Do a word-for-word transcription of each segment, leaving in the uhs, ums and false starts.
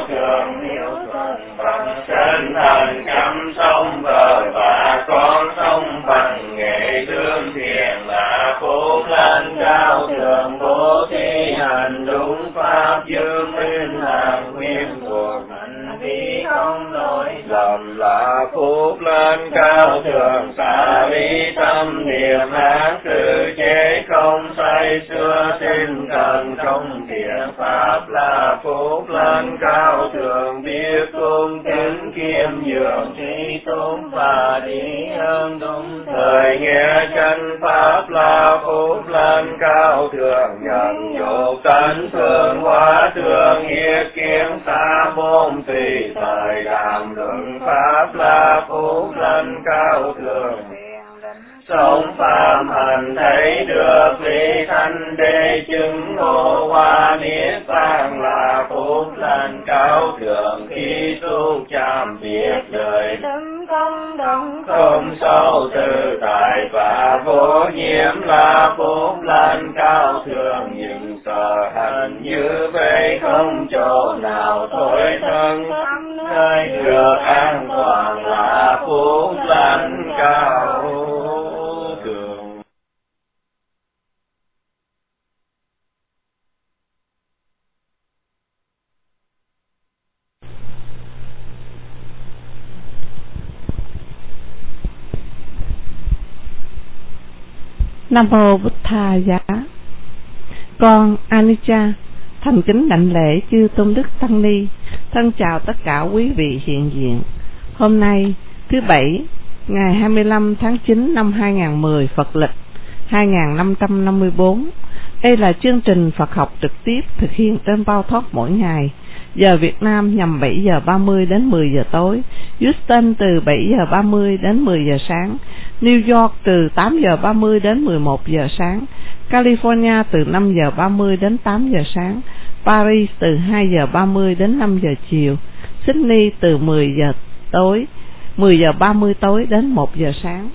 cao thượng hiếu thuận bằng chân thần cắm sông bờ và con sông bằng nghệ thương thiện là phúc lành cao thượng bố thí hành đúng pháp dương minh hàng nguyên cuộc hành vi không lỗi lầm là phúc lành cao thượng xả lý tâm niệm ác sự chế không say xưa tinh cần trong thiện pháp là phúc lành cao thượng biết cung kính kiêm nhường trí tôn và đi hơn đúng thời nghe chân pháp là phúc lành cao thượng nhận nhục tấn phương hóa thương hiết kiến xa môn tùy thời đàm luận pháp là phúc lành cao thượng sống phạm hành thấy được lý thanh đế chứng ngộ hoa niết bàn là phúc lành cao thượng khi tu chạm biết đời tâm không động không sâu tự tại và vô nhiễm là phúc lành cao thượng nhưng sở hành như vậy không chỗ nào thôi thân nơi được an toàn là phúc lành cao thượng. Nam mô Bụt Tha Giá. Con Anicca thành kính đảnh lễ chư tôn đức tăng ni, thân chào tất cả quý vị hiện diện. Hôm nay thứ bảy ngày hai mươi lăm tháng chín năm hai nghìn không trăm mười Phật lịch hai nghìn năm trăm năm mươi bốn. Đây là chương trình Phật học trực tiếp thực hiện trên Bao Thoát mỗi ngày. Giờ Việt Nam nhằm bảy giờ ba mươi đến mười giờ tối, Houston từ bảy giờ ba mươi đến mười giờ sáng, New York từ tám giờ ba mươi đến mười một giờ sáng, California từ năm giờ ba mươi đến tám giờ sáng, Paris từ hai giờ ba mươi đến năm giờ chiều, Sydney từ mười giờ tối, mười giờ ba mươi tối đến một giờ sáng.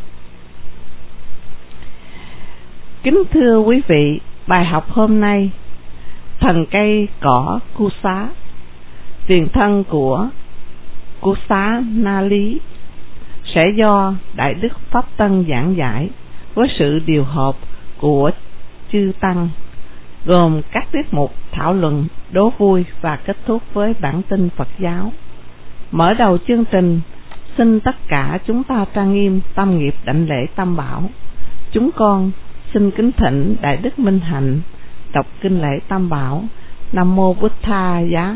Kính thưa quý vị, bài học hôm nay thần cây cỏ Kusa, tiền thân của Kusa Na Lý, sẽ do Đại Đức Pháp Tân giảng giải với sự điều hợp của chư tăng, gồm các tiết mục thảo luận, đố vui và kết thúc với bản tin Phật giáo. Mở đầu chương trình, xin tất cả chúng ta trang nghiêm tâm nghiệp đảnh lễ Tam Bảo. Chúng con xin kính thỉnh Đại Đức Minh Hạnh đọc kinh lễ Tam Bảo. Nam mô Bụt Tha Giá.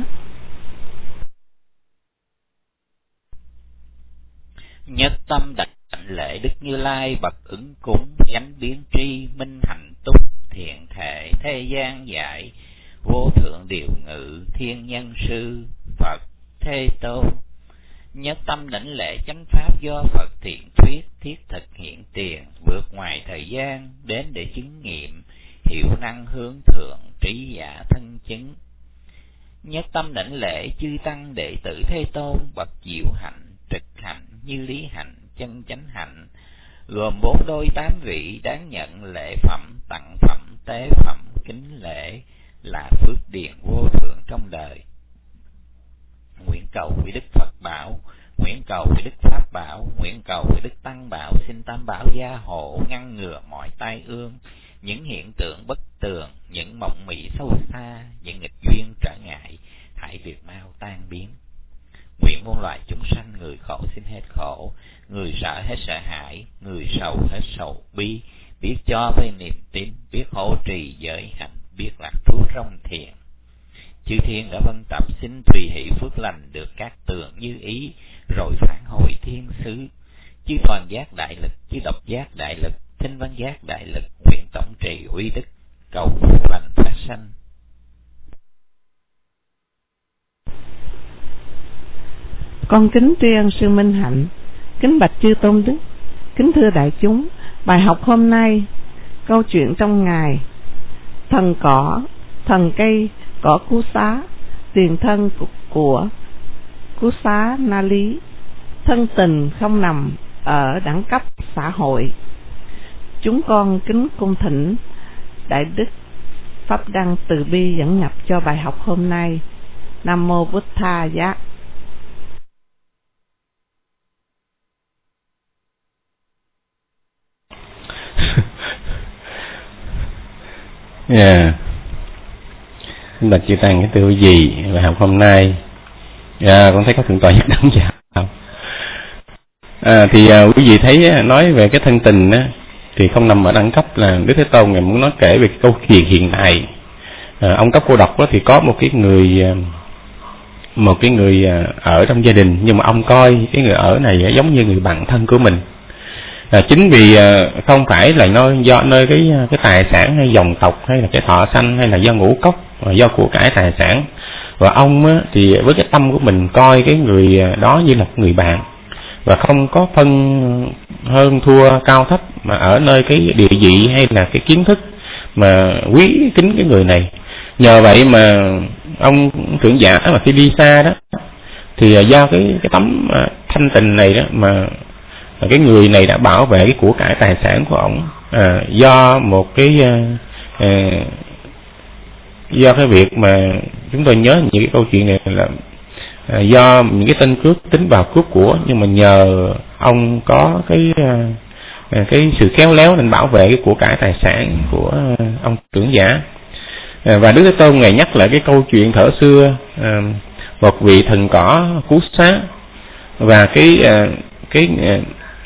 Nhất tâm đảnh lễ Đức Như Lai bậc ứng cúng, chánh biến tri minh hạnh túc, thiện thể thế gian giải, vô thượng điều ngự thiên nhân sư Phật Thế Tôn. Nhất tâm đảnh lễ chánh pháp do Phật thiện thuyết, thiết thực hiện tiền, vượt ngoài thời gian đến để chứng nghiệm, hiệu năng hướng thượng, trí giả thân chứng. Nhất tâm đảnh lễ chư tăng đệ tử Thế Tôn bậc diệu hạnh, trực hạnh, như lý hạnh, chân chánh hạnh, gồm bốn đôi tám vị đáng nhận lễ phẩm, tặng phẩm, tế phẩm, kính lễ, là phước điền vô thượng trong đời. Nguyện cầu với Đức Phật Bảo, nguyện cầu với Đức Pháp Bảo, nguyện cầu với Đức Tăng Bảo, xin Tam Bảo gia hộ, ngăn ngừa mọi tai ương, những hiện tượng bất tường, những mộng mị sâu xa, những nghịch duyên trở ngại, hãy việc mau tan biến. Nguyện muôn loài chúng sanh, người khổ xin hết khổ, người sợ hết sợ hãi, người sầu hết sầu bi, biết cho với niềm tin, biết hộ trì giới hạnh, biết lạc trú trong thiền. Chư thiên đã vân tập xin tùy hỷ phước lành được các tường như ý, rồi phản hồi thiên sứ. Chư toàn giác đại lực, chư độc giác đại lực, thinh văn giác đại lực, nguyện tổng trì uy đức, cầu phước lành phát sanh. Con kính tri ân sư Minh Hạnh, kính bạch chư tôn đức, kính thưa đại chúng. Bài học hôm nay, câu chuyện trong ngày, thần cỏ, thần cây cỏ Cú Xá, tiền thân của Cú Xá Na Lý, thân tình không nằm ở đẳng cấp xã hội. Chúng con kính cung thỉnh Đại Đức Pháp Đăng từ bi dẫn nhập cho bài học hôm nay. Nam mô Bụt Thaya. Yeah. Bạch chư tăng cái tư gì bài học hôm nay? Yeah, con thấy có thượng tọa nhất đẳng chào. À, thì uh, quý vị thấy nói về cái thân tình á, thì không nằm ở đẳng cấp là Đức Thế Tôn ngài muốn nói kể về cái câu chuyện hiện tại. À, ông cấp cô độc đó thì có một cái người một cái người ở trong gia đình, nhưng mà ông coi cái người ở này giống như người bạn thân của mình. À, chính vì không phải là nơi do nơi cái cái tài sản hay dòng tộc hay là cái thọ sanh hay là do ngũ cốc, mà do của cải tài sản. Và ông á, thì với cái tâm của mình coi cái người đó như là một người bạn, và không có phân hơn thua cao thấp, mà ở nơi cái địa vị hay là cái kiến thức mà quý kính cái người này. Nhờ vậy mà ông trưởng giả mà khi đi xa đó thì do cái cái tấm thanh tình này đó mà cái người này đã bảo vệ cái của cải tài sản của ông. À, do một cái à, do cái việc mà chúng tôi nhớ những cái câu chuyện này là à, do những cái tên cướp tính vào cướp của, nhưng mà nhờ ông có cái à, cái sự khéo léo nên bảo vệ cái của cải tài sản của ông trưởng giả. À, và Đức Thế Tôn ngài nhắc lại cái câu chuyện thở xưa à, một vị thần cỏ cú xá, và cái à, cái à,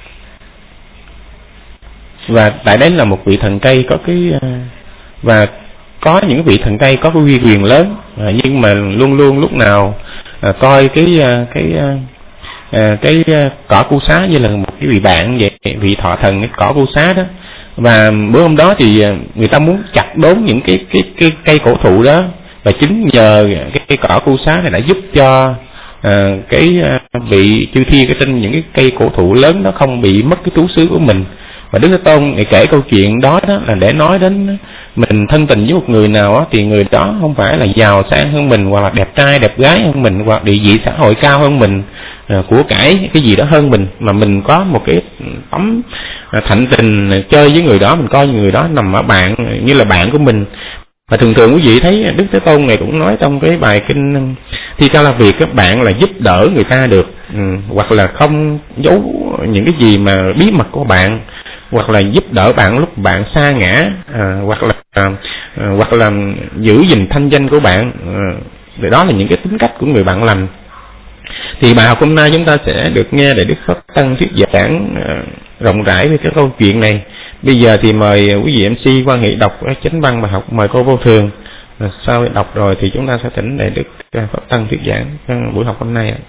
và tại đấy là một vị thần cây có cái à, và có những vị thần cây có cái uy quyền lớn, à, nhưng mà luôn luôn lúc nào à, coi cái à, cái à, cái cỏ cu xá như là một cái vị bạn vậy, vị thọ thần cái cỏ cu xá đó. Và bữa hôm đó thì người ta muốn chặt đốn những cái cái cái cây cổ thụ đó, và chính nhờ cái cây cỏ cu xá này đã giúp cho à, cái vị chư thiên cái trên những cái cây cổ thụ lớn đó không bị mất cái trú xứ của mình. Và Đức Thế Tôn để kể câu chuyện đó đó là để nói đến mình thân tình với một người nào đó, thì người đó không phải là giàu sang hơn mình, hoặc là đẹp trai đẹp gái hơn mình, hoặc địa vị xã hội cao hơn mình, của cải cái gì đó hơn mình, mà mình có một cái tấm thạnh tình chơi với người đó, mình coi người đó nằm ở bạn như là bạn của mình. Và thường thường quý vị thấy Đức Thế Tôn này cũng nói trong cái bài kinh Thi Ca La Việc, các bạn là giúp đỡ người ta được, ừ, hoặc là không giấu những cái gì mà bí mật của bạn, hoặc là giúp đỡ bạn lúc bạn sa ngã, à, hoặc là à, hoặc là giữ gìn thanh danh của bạn. À, đó là những cái tính cách của người bạn lành. Thì bài học hôm nay chúng ta sẽ được nghe để Đức Pháp Tăng thuyết giảng à, rộng rãi về cái câu chuyện này. Bây giờ thì mời quý vị em xê Quan Hệ đọc chánh văn bài học, mời cô Vô Thường. À, sau đọc rồi thì chúng ta sẽ thỉnh để Đức Pháp Tăng thuyết giảng buổi học hôm nay.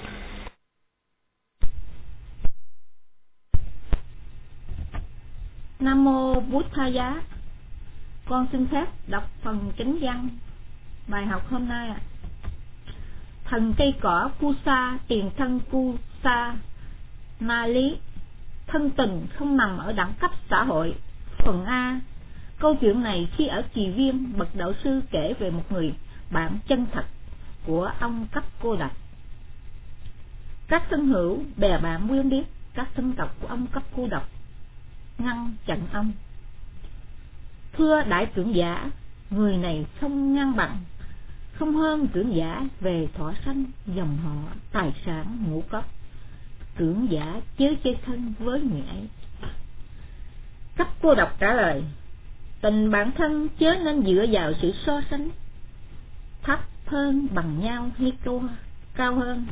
Nam mô Bụt Thaya. Con xin phép đọc phần chánh văn bài học hôm nay ạ. Thần cây cỏ Kusa, tiền thân Kusa Na Lý. Thân tình không nằm ở đẳng cấp xã hội. Phần A. Câu chuyện này khi ở Kỳ Viên, bậc đạo sư kể về một người bạn chân thật của ông Cấp Cô Độc. Các thân hữu bè bạn quen biết các thân tộc của ông Cấp Cô Độc ngăn chặn ông. Thưa đại trưởng giả, người này không ngang bằng, không hơn trưởng giả về thọ sanh, dòng họ, tài sản, ngũ cốc. Trưởng giả chớ chơi thân với người ấy. Cấp Cô Độc trả lời: tình bản thân chớ nên dựa vào sự so sánh thấp hơn bằng nhau hay cao, cao hơn.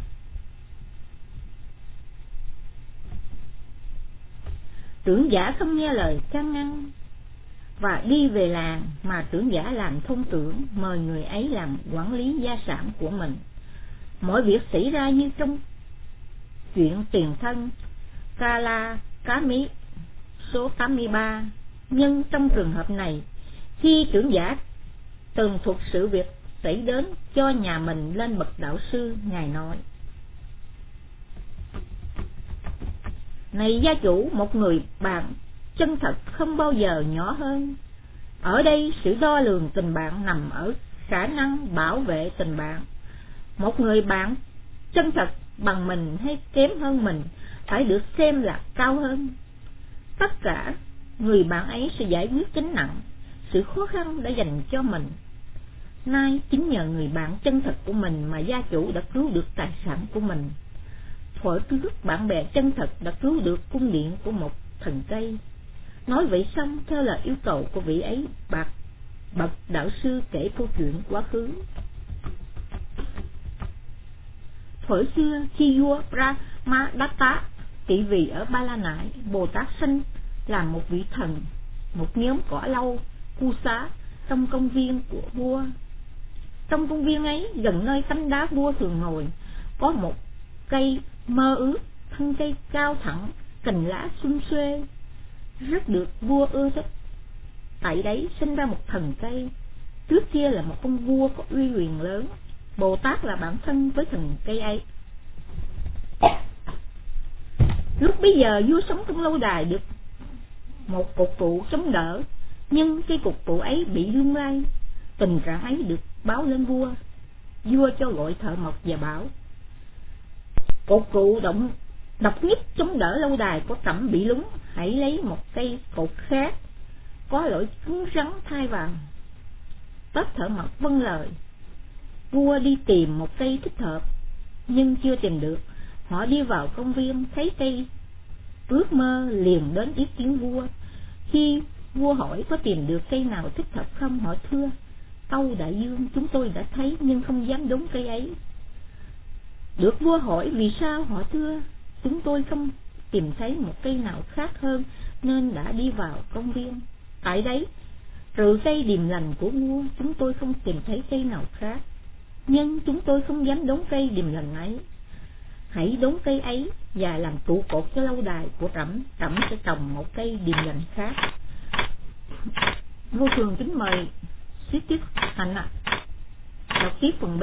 Trưởng giả không nghe lời can ngăn và đi về làng mà trưởng giả làm thôn trưởng, mời người ấy làm quản lý gia sản của mình. Mọi việc xảy ra như trong chuyện tiền thân Kala Kami số tám mươi ba. Nhưng trong trường hợp này, khi trưởng giả tường thuật sự việc xảy đến cho nhà mình lên bậc đạo sư, ngài nói: này gia chủ, một người bạn chân thật không bao giờ nhỏ hơn. Ở đây sự đo lường tình bạn nằm ở khả năng bảo vệ tình bạn. Một người bạn chân thật bằng mình hay kém hơn mình phải được xem là cao hơn. Tất cả người bạn ấy sẽ giải quyết gánh nặng, sự khó khăn đã dành cho mình. Nay chính nhờ người bạn chân thật của mình mà gia chủ đã cứu được tài sản của mình. Thuở trước bạn bè chân thật đã cứu được cung điện của một thần cây. Nói vậy xong, theo lời yêu cầu của vị ấy, bạc bậc đạo sư kể câu chuyện quá khứ. Thuở xưa khi vua Brahmadatta trị vì ở Ba La Nại, Bồ Tát sinh làm một vị thần, một nhóm cỏ lau Kusa trong công viên của vua. Trong công viên ấy, gần nơi tấm đá vua thường ngồi, có một cây mơ ước, thân cây cao thẳng, cành lá xum xuê, rất được vua ưa thích. Tại đấy sinh ra một thần cây. Trước kia là một ông vua có uy quyền lớn. Bồ Tát là bạn thân với thần cây ấy. Lúc bấy giờ vua sống trong lâu đài được một cột trụ chống đỡ, nhưng cái cột trụ ấy bị lung lay. Tình trạng ấy được báo lên vua. Vua cho gọi thợ mộc và bảo: cột trụ động độc nhất chống đỡ lâu đài của trẫm bị lún, hãy lấy một cây cột khác có lỗi cứng rắn thay vào. Tất thợ mộc vâng lời. Vua đi tìm một cây thích hợp, nhưng chưa tìm được. Họ đi vào công viên, thấy cây ước mơ, liền đến ý kiến vua. Khi vua hỏi có tìm được cây nào thích hợp không, họ thưa: tâu đại dương, chúng tôi đã thấy nhưng không dám đốn cây ấy. Được vua hỏi vì sao, họ thưa: chúng tôi không tìm thấy một cây nào khác hơn nên đã đi vào công viên. Tại đấy, trừ cây điềm lành của vua, chúng tôi không tìm thấy cây nào khác, nhưng chúng tôi không dám đốn cây điềm lành ấy. Hãy đốn cây ấy và làm trụ cột cho lâu đài của trẫm. Trẫm sẽ trồng một cây điềm lành khác. Vua thường kính mời Xích Tiết Hạnh ạ. À. Đọc tiếp phần B.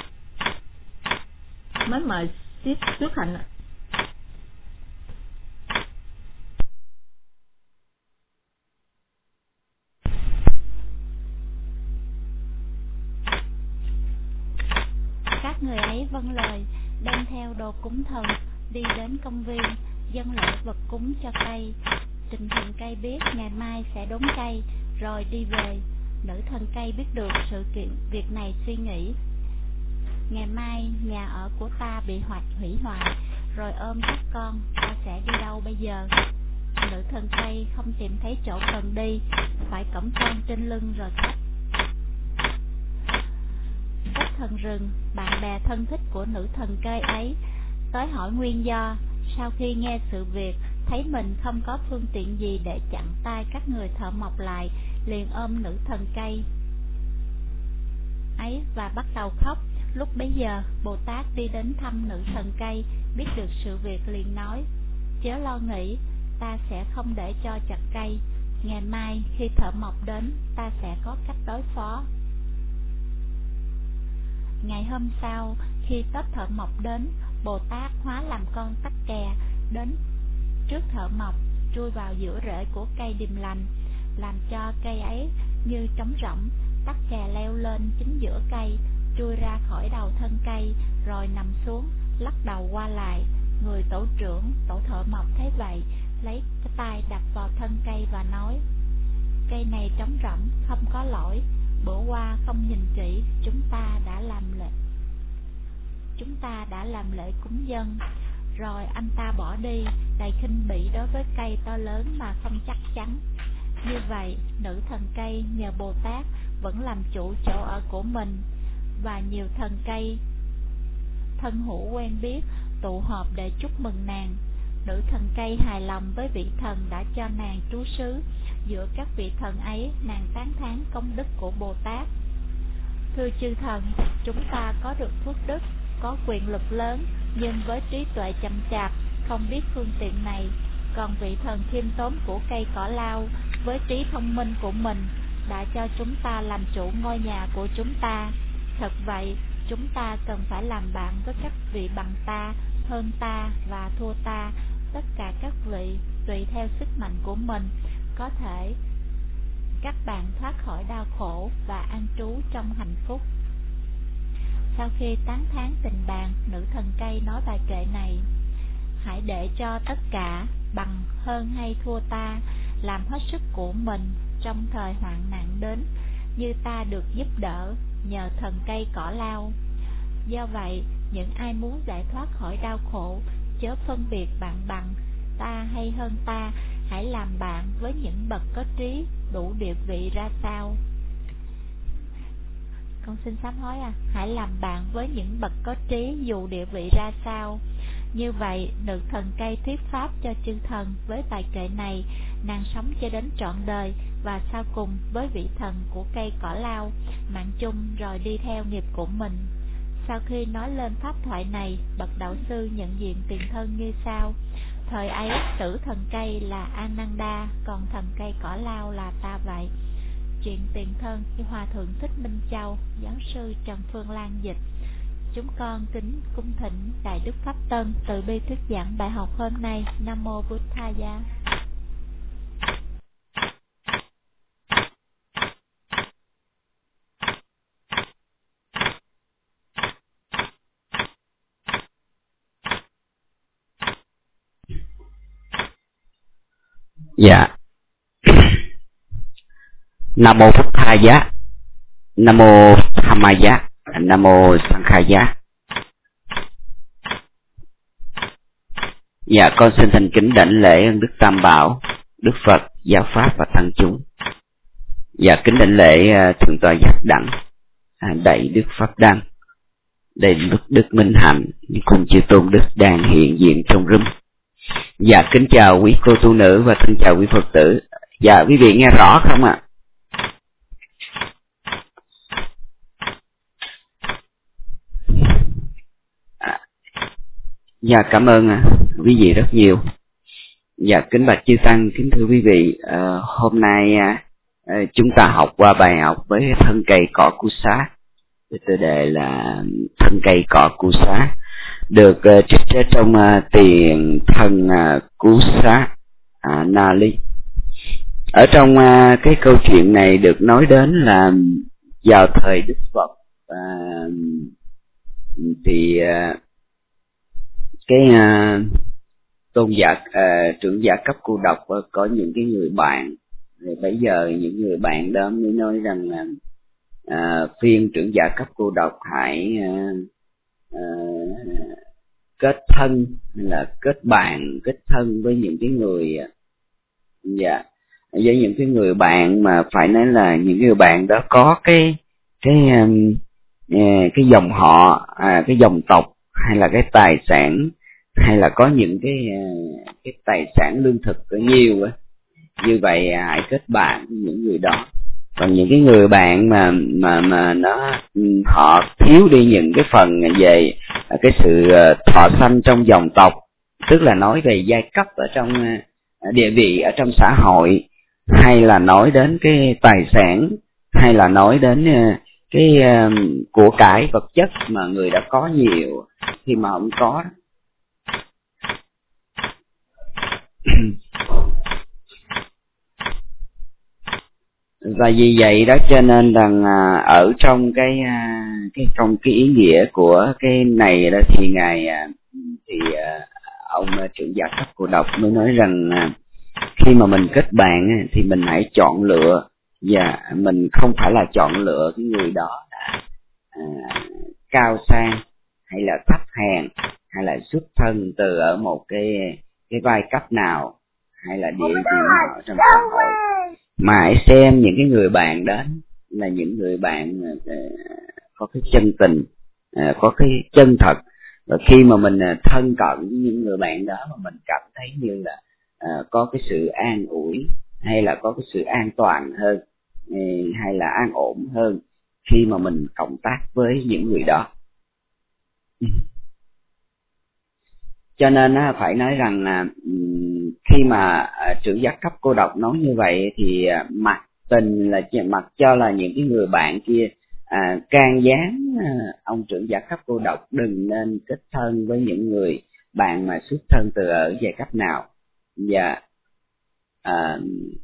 Mới mời Xích Tiết Hạnh ạ. À. Các người ấy vâng lời, đem theo đồ cúng thần, đi đến công viên, dâng lễ vật cúng cho cây. Trình thần cây biết ngày mai sẽ đốn cây, rồi đi về. Nữ thần cây biết được sự kiện việc này, suy nghĩ: ngày mai nhà ở của ta bị hoạch hủy hoại, rồi ôm các con, ta sẽ đi đâu bây giờ? Nữ thần cây không tìm thấy chỗ cần đi, phải cõng con trên lưng rồi thách. Các thần rừng, bạn bè thân thích của nữ thần cây ấy, tới hỏi nguyên do. Sau khi nghe sự việc, thấy mình không có phương tiện gì để chặn tay các người thợ mộc lại, liền ôm nữ thần cây ấy và bắt đầu khóc. Lúc bấy giờ, Bồ Tát đi đến thăm nữ thần cây, biết được sự việc liền nói: chớ lo nghĩ, ta sẽ không để cho chặt cây. Ngày mai khi thợ mộc đến, ta sẽ có cách đối phó. Ngày hôm sau, khi tất thợ mộc đến, Bồ Tát hóa làm con tắc kè, đến trước thợ mộc, chui vào giữa rễ của cây điềm lành, làm cho cây ấy như trống rỗng. Tắc kè leo lên chính giữa cây, chui ra khỏi đầu thân cây, rồi nằm xuống, lắc đầu qua lại. Người tổ trưởng, tổ thợ mộc thấy vậy, lấy cái tay đập vào thân cây và nói: cây này trống rỗng, không có lỗi. Bữa qua không nhìn kỹ, chúng ta đã làm lễ chúng ta đã làm lễ cúng dâng. Rồi anh ta bỏ đi, đầy khinh bỉ đối với cây to lớn mà không chắc chắn. Như vậy, nữ thần cây nhờ Bồ Tát vẫn làm chủ chỗ ở của mình, và nhiều thần cây thân hữu quen biết tụ họp để chúc mừng nàng. Nữ thần cây hài lòng với vị thần đã cho nàng trú xứ. Giữa các vị thần ấy, nàng tán thán công đức của Bồ Tát. Thưa chư thần, chúng ta có được phước đức, có quyền lực lớn, nhưng với trí tuệ chậm chạp, không biết phương tiện này. Còn vị thần khiêm tốn của cây cỏ lau, với trí thông minh của mình, đã cho chúng ta làm chủ ngôi nhà của chúng ta. Thật vậy, chúng ta cần phải làm bạn với các vị bằng ta, hơn ta và thua ta. Tất cả các vị, tùy theo sức mạnh của mình, có thể các bạn thoát khỏi đau khổ và an trú trong hạnh phúc. Sau khi tán thán tình bạn, nữ thần cây nói bài kệ này: hãy để cho tất cả, bằng hơn hay thua ta, làm hết sức của mình trong thời hoạn nạn đến. Như ta được giúp đỡ, nhờ thần cây cỏ lao. Do vậy, những ai muốn giải thoát khỏi đau khổ, chớ phân biệt bạn bằng, ta hay hơn ta, hãy làm bạn với những bậc có trí, đủ địa vị ra sao. Con xin sám hối à, hãy làm bạn với những bậc có trí dù địa vị ra sao. Như vậy, nữ thần cây thuyết pháp cho chư thần với bài kệ này, nàng sống cho đến trọn đời, và sau cùng với vị thần của cây cỏ lao, mạng chung rồi đi theo nghiệp của mình. Sau khi nói lên pháp thoại này, bậc đạo sư nhận diện tiền thân như sau. Thời ấy, tử thần cây là Ananda, còn thần cây cỏ lao là ta vậy. Chuyện tiền thân khi Hòa Thượng Thích Minh Châu, giáo sư Trần Phương Lan dịch. Chúng con kính cung thỉnh Đại Đức Pháp Tân từ bi thuyết giảng bài học hôm nay. Nam mô Bụt Tha Giá. Dạ. Nam mô Phật Tha Giá, Nam mô Tham Ma Giá, Nam mô Sang Kha Giá. Dạ, con xin thành kính đảnh lễ ơn Đức Tam Bảo, Đức Phật, Giáo Pháp và Tăng chúng. Dạ, kính đảnh lễ Thượng tọa Giác Đẳng, Đại Đức Pháp Đăng, Đại Đức Đức Minh Hạnh, cùng chư tôn đức đang hiện diện trong room. Dạ, kính chào quý cô tu nữ và thân chào quý Phật tử. Dạ, quý vị nghe rõ không ạ? À, dạ, cảm ơn à, quý vị rất nhiều. Dạ, kính bạch chư tăng, kính thưa quý vị, à, hôm nay à, chúng ta học qua bài học với thân cây cỏ cu xá. Tiêu đề là thân cây cỏ cu xá, được uh, trích ra trong uh, tiền thân uh, Cú Xá uh, Na Ly. Ở trong uh, cái câu chuyện này được nói đến là vào thời Đức Phật uh, thì uh, cái uh, tôn giả uh, trưởng giả cấp cô độc uh, có những cái người bạn. Rồi bây giờ những người bạn đó mới nói rằng là uh, phiên trưởng giả cấp cô độc hãy uh, uh, kết thân hay là kết bạn, kết thân với những cái người, dạ, với những cái người bạn mà phải nói là những người bạn đó có cái cái cái dòng họ, à, cái dòng tộc hay là cái tài sản, hay là có những cái cái tài sản lương thực có nhiều á. Như vậy hãy kết bạn với những người đó. Còn những cái người bạn mà mà mà nó họ thiếu đi những cái phần về cái sự thọ sanh trong dòng tộc, tức là nói về giai cấp ở trong địa vị ở trong xã hội, hay là nói đến cái tài sản, hay là nói đến cái của cải vật chất mà người đã có nhiều thì mà không có. Và vì vậy đó cho nên rằng ở trong cái cái trong cái ý nghĩa của cái này đó thì ngài thì ông trưởng giả cấp cô độc mới nói rằng khi mà mình kết bạn thì mình hãy chọn lựa, và mình không phải là chọn lựa cái người đó là à, cao sang hay là thấp hèn, hay là xuất thân từ ở một cái cái vai cấp nào, hay là địa vị nào trong xã hội, mà hãy xem những cái người bạn đó là những người bạn có cái chân tình, có cái chân thật. Và khi mà mình thân cận với những người bạn đó mà mình cảm thấy như là có cái sự an ủi, hay là có cái sự an toàn hơn, hay là an ổn hơn khi mà mình cộng tác với những người đó. Cho nên phải nói rằng là khi mà trưởng giác cấp cô độc nói như vậy thì mặc tình là mặc cho là những cái người bạn kia à, can gián ông trưởng giác cấp cô độc đừng nên kết thân với những người bạn mà xuất thân từ ở giai cấp nào. Và à,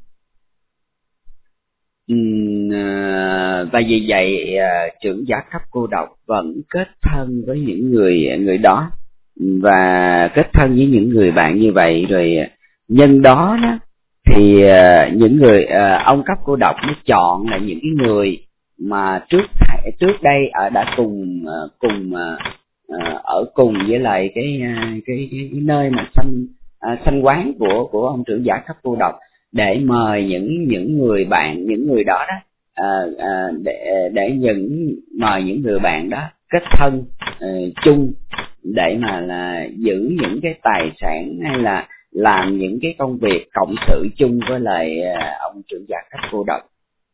và vì vậy trưởng giác cấp cô độc vẫn kết thân với những người người đó, và kết thân với những người bạn như vậy. Rồi nhân đó đó thì những người ông cấp cô độc mới chọn là những cái người mà trước trước đây ở đã cùng cùng ở cùng với lại cái cái, cái, cái nơi mà sanh sanh quán của của ông trưởng giả Cấp Cô Độc, để mời những những người bạn những người đó đó à, à, để để những mời những người bạn đó kết thân uh, chung để mà là giữ những cái tài sản hay là làm những cái công việc cộng sự chung với lại uh, ông trưởng giả Cấp Cô Độc.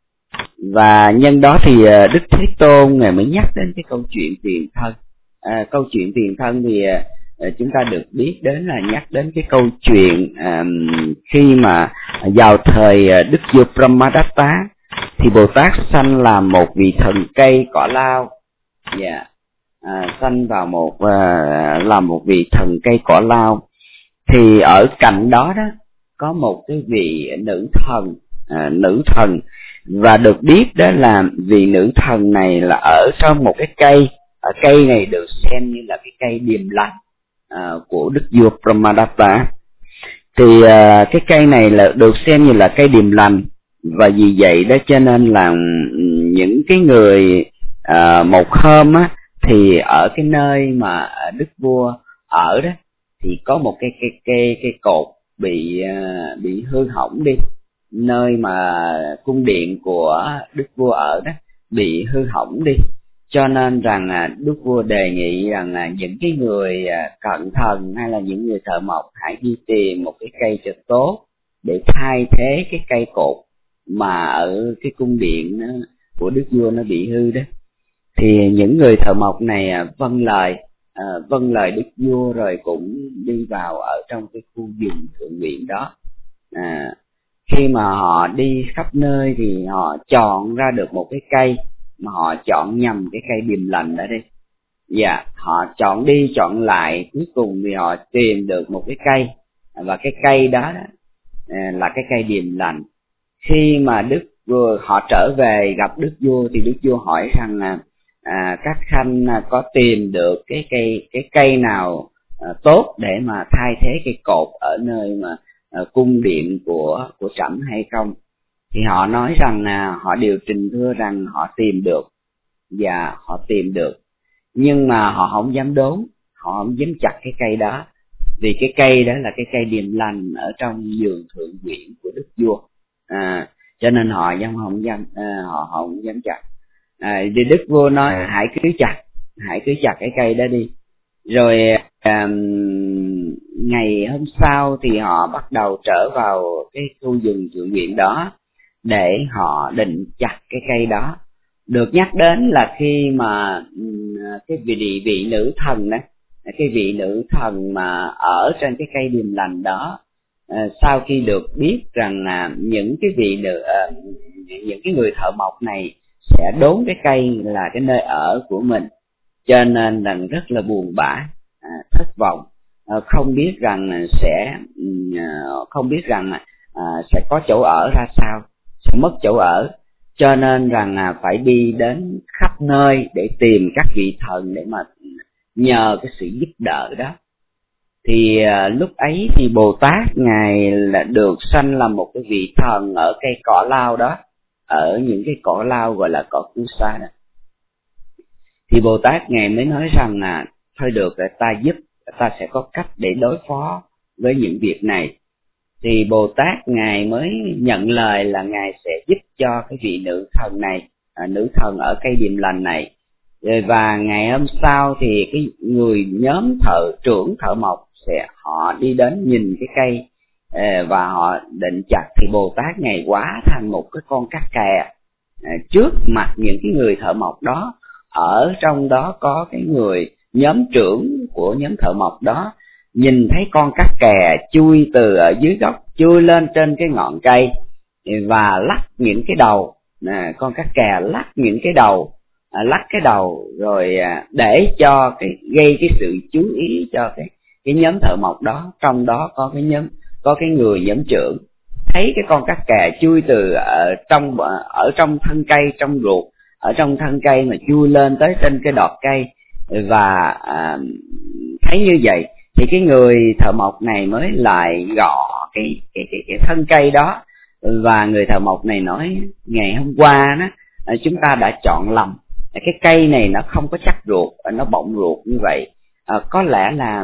Và nhân đó thì uh, Đức Thế Tôn ngài mới nhắc đến cái câu chuyện tiền thân. À, câu chuyện tiền thân thì uh, chúng ta được biết đến là nhắc đến cái câu chuyện um, khi mà vào thời uh, Đức vua Brahmadatta thì Bồ Tát sanh làm một vị thần cây cỏ lao. Dạ. Yeah. À, sanh vào một uh, làm một vị thần cây cỏ lao, thì ở cạnh đó đó có một cái vị nữ thần uh, nữ thần và được biết đó là vị nữ thần này là ở trong một cái cây. Ở cây này được xem như là cái cây điềm lành uh, của Đức vua Brahmadatta. Thì uh, cái cây này là được xem như là cây điềm lành, và vì vậy đó cho nên là những cái người uh, một hôm á, thì ở cái nơi mà đức vua ở đó thì có một cái cái cái cái cột bị uh, bị hư hỏng đi, nơi mà cung điện của đức vua ở đó bị hư hỏng đi, cho nên rằng uh, đức vua đề nghị rằng uh, những cái người uh, cận thần hay là những người thợ mộc hãy đi tìm một cái cây cho tốt để thay thế cái cây cột mà ở cái cung điện nó, của đức vua nó bị hư đó. Thì những người thợ mộc này à, vâng lời à, vâng lời đức vua rồi cũng đi vào ở trong cái khu vùng thượng viện đó. À, khi mà họ đi khắp nơi thì họ chọn ra được một cái cây, mà họ chọn nhầm cái cây điềm lành đó đi. Dạ, họ chọn đi chọn lại, cuối cùng thì họ tìm được một cái cây, và cái cây đó, đó à, là cái cây điềm lành. Khi mà đức vua họ trở về gặp đức vua thì đức vua hỏi rằng là à, các khanh có tìm được cái cây cái cây nào à, tốt để mà thay thế cây cột ở nơi mà à, cung điện của của trẫm hay không? Thì họ nói rằng là họ đều trình thưa rằng họ tìm được, và họ tìm được, nhưng mà họ không dám đốn, họ không dám chặt cái cây đó, vì cái cây đó là cái cây điềm lành ở trong vườn thượng viện của đức vua. À, cho nên họ dám không dám à, họ không dám chặt. À, thì đức vua nói hãy cứ chặt, hãy cứ chặt cái cây đó đi. Rồi à, ngày hôm sau thì họ bắt đầu trở vào cái khu vườn thượng viện đó để họ định chặt cái cây đó. Được nhắc đến là khi mà cái vị vị nữ thần đó, cái vị nữ thần mà ở trên cái cây điềm lành đó, À, sau khi được biết rằng là những cái vị nữ, à, những cái người thợ mộc này sẽ đốn cái cây là cái nơi ở của mình, cho nên là rất là buồn bã, à, thất vọng, à, không biết rằng sẽ à, không biết rằng à, sẽ có chỗ ở ra sao, sẽ mất chỗ ở, cho nên rằng à, phải đi đến khắp nơi để tìm các vị thần để mà nhờ cái sự giúp đỡ đó. Thì à, lúc ấy thì Bồ Tát ngài là được sanh làm một cái vị thần ở cây cỏ lao đó, ở những cái cỏ lao gọi là cỏ Kusa đó. Thì Bồ Tát ngài mới nói rằng là thôi được, ta giúp, ta sẽ có cách để đối phó với những việc này. Thì Bồ Tát ngài mới nhận lời là ngài sẽ giúp cho cái vị nữ thần này, à, nữ thần ở cây điềm lành này. Rồi và ngày hôm sau thì cái người nhóm thợ trưởng thợ mộc sẽ họ đi đến nhìn cái cây và họ định chặt, thì Bồ Tát ngài hóa thành một cái con cát kè trước mặt những cái người thợ mộc đó. Ở trong đó có cái người nhóm trưởng của nhóm thợ mộc đó nhìn thấy con cát kè chui từ ở dưới gốc chui lên trên cái ngọn cây và lắc những cái đầu, à, con cát kè lắc những cái đầu, à, lắc cái đầu rồi à, để cho cái gây cái sự chú ý cho cái cái nhóm thợ mộc đó. Trong đó có cái nhóm có cái người nhóm trưởng thấy cái con cát kè chui từ ở trong ở trong thân cây, trong ruột ở trong thân cây mà chui lên tới trên cái đọt cây, và à, thấy như vậy thì cái người thợ mộc này mới lại gõ cái cái cái, cái thân cây đó. Và người thợ mộc này nói ngày hôm qua đó à, chúng ta đã chọn lầm. Cái cây này nó không có chắc ruột, nó bọng ruột như vậy. À, có lẽ là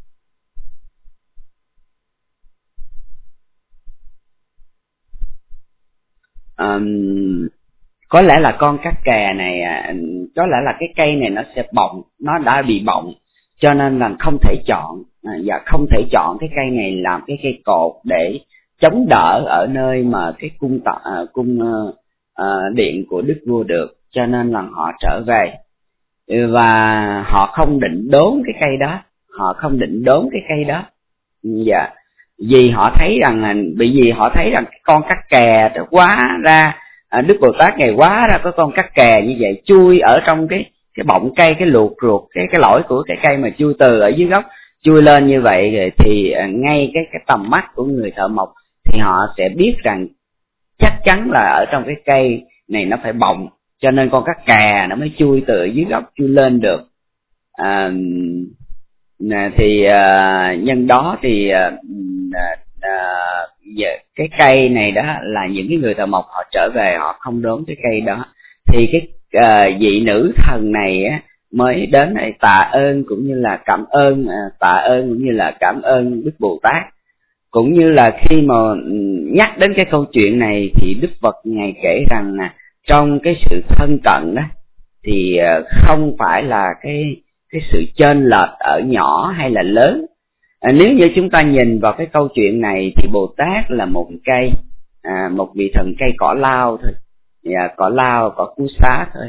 um, có lẽ là con cắt kè này, có lẽ là cái cây này nó sẽ bọng, nó đã bị bọng, cho nên là không thể chọn, à, và không thể chọn cái cây này làm cái cây cột để chống đỡ ở nơi mà cái cung tọ, à, cung à, điện của đức vua được, cho nên là họ trở về và họ không định đốn cái cây đó, họ không định đốn cái cây đó, dạ, vì họ thấy rằng, bởi vì họ thấy rằng con cắt kè quá ra, à, Đức Bồ Tát ngày quá ra có con cắt kè như vậy chui ở trong cái cái bọng cây, cái luộc ruột, cái cái lõi của cái cây mà chui từ ở dưới gốc chui lên như vậy, thì ngay cái cái tầm mắt của người thợ mộc thì họ sẽ biết rằng chắc chắn là ở trong cái cây này nó phải bọng, cho nên con cắt kè nó mới chui từ dưới gốc chui lên được. À, thì à, nhân đó thì à, à, cái cây này đó là những cái người thợ mộc họ trở về họ không đốn cái cây đó, thì cái à, vị nữ thần này á, mới đến để tạ ơn cũng như là cảm ơn, à, tạ ơn cũng như là cảm ơn Đức Bồ Tát. Cũng như là khi mà nhắc đến cái câu chuyện này thì Đức Phật Ngài kể rằng là trong cái sự thân cận đó thì không phải là cái cái sự chênh lệch ở nhỏ hay là lớn. À, nếu như chúng ta nhìn vào cái câu chuyện này thì Bồ Tát là một cây, à, một vị thần cây cỏ lao thôi, à, cỏ lao, cỏ cú xá thôi.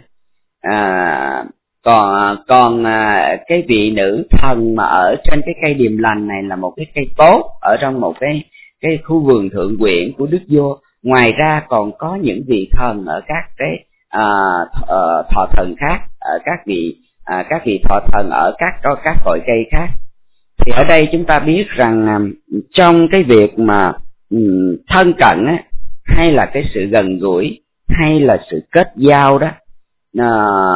À, còn còn à, cái vị nữ thần mà ở trên cái cây điềm lành này là một cái cây tốt ở trong một cái cái khu vườn thượng quyển của Đức Vua. Ngoài ra còn có những vị thần ở các cái à, thọ, thọ thần khác, ở các vị à, các vị thọ thần ở các có các loại cây khác. Thì ở đây chúng ta biết rằng à, trong cái việc mà um, thân cận á, hay là cái sự gần gũi, hay là sự kết giao đó, à,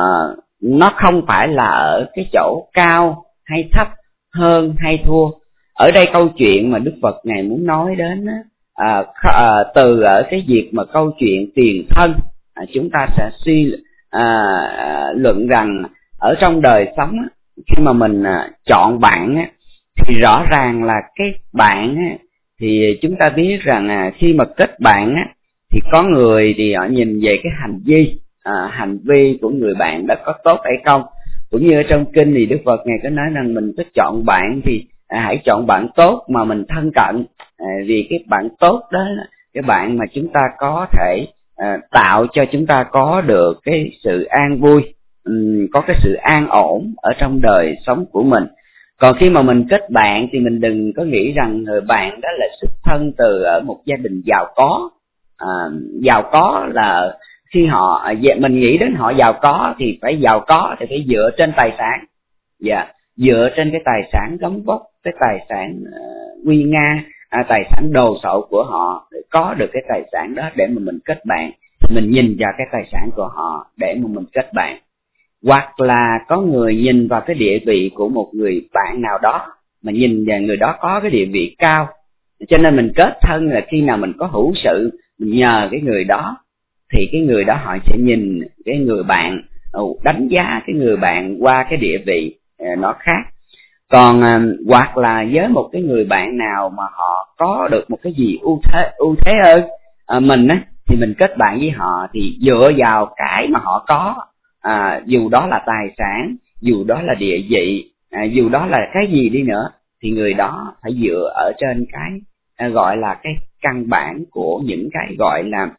nó không phải là ở cái chỗ cao hay thấp, hơn hay thua. Ở đây câu chuyện mà Đức Phật Ngài muốn nói đến á, à, à, từ ở cái việc mà câu chuyện tiền thân, à, chúng ta sẽ suy à, luận rằng ở trong đời sống á, khi mà mình à, chọn bạn á, thì rõ ràng là cái bạn á, thì chúng ta biết rằng à, khi mà kết bạn á, thì có người thì họ nhìn về cái hành vi, à, hành vi của người bạn đó có tốt hay không. Cũng như ở trong kinh thì Đức Phật Ngài có nói rằng mình có chọn bạn thì à, hãy chọn bạn tốt mà mình thân cận, à, vì cái bạn tốt đó là cái bạn mà chúng ta có thể à, tạo cho chúng ta có được cái sự an vui, um, có cái sự an ổn ở trong đời sống của mình. Còn khi mà mình kết bạn thì mình đừng có nghĩ rằng người bạn đó là xuất thân từ ở một gia đình giàu có. À, giàu có là khi họ, mình nghĩ đến họ giàu có thì phải giàu có thì phải dựa trên tài sản, dạ, yeah, dựa trên cái tài sản gấm vóc, cái tài sản uh, nguy nga, à, tài sản đồ sộ của họ để có được cái tài sản đó để mà mình kết bạn. Mình nhìn vào cái tài sản của họ để mà mình kết bạn. Hoặc là có người nhìn vào cái địa vị của một người bạn nào đó mà nhìn vào người đó có cái địa vị cao, cho nên mình kết thân là khi nào mình có hữu sự mình nhờ cái người đó thì cái người đó họ sẽ nhìn cái người bạn, đánh giá cái người bạn qua cái địa vị nó khác. Còn hoặc là với một cái người bạn nào mà họ có được một cái gì ưu thế ưu thế hơn à, mình á, thì mình kết bạn với họ thì dựa vào cái mà họ có, à, dù đó là tài sản, dù đó là địa vị, à, dù đó là cái gì đi nữa, thì người đó phải dựa ở trên cái à, gọi là cái căn bản của những cái gọi là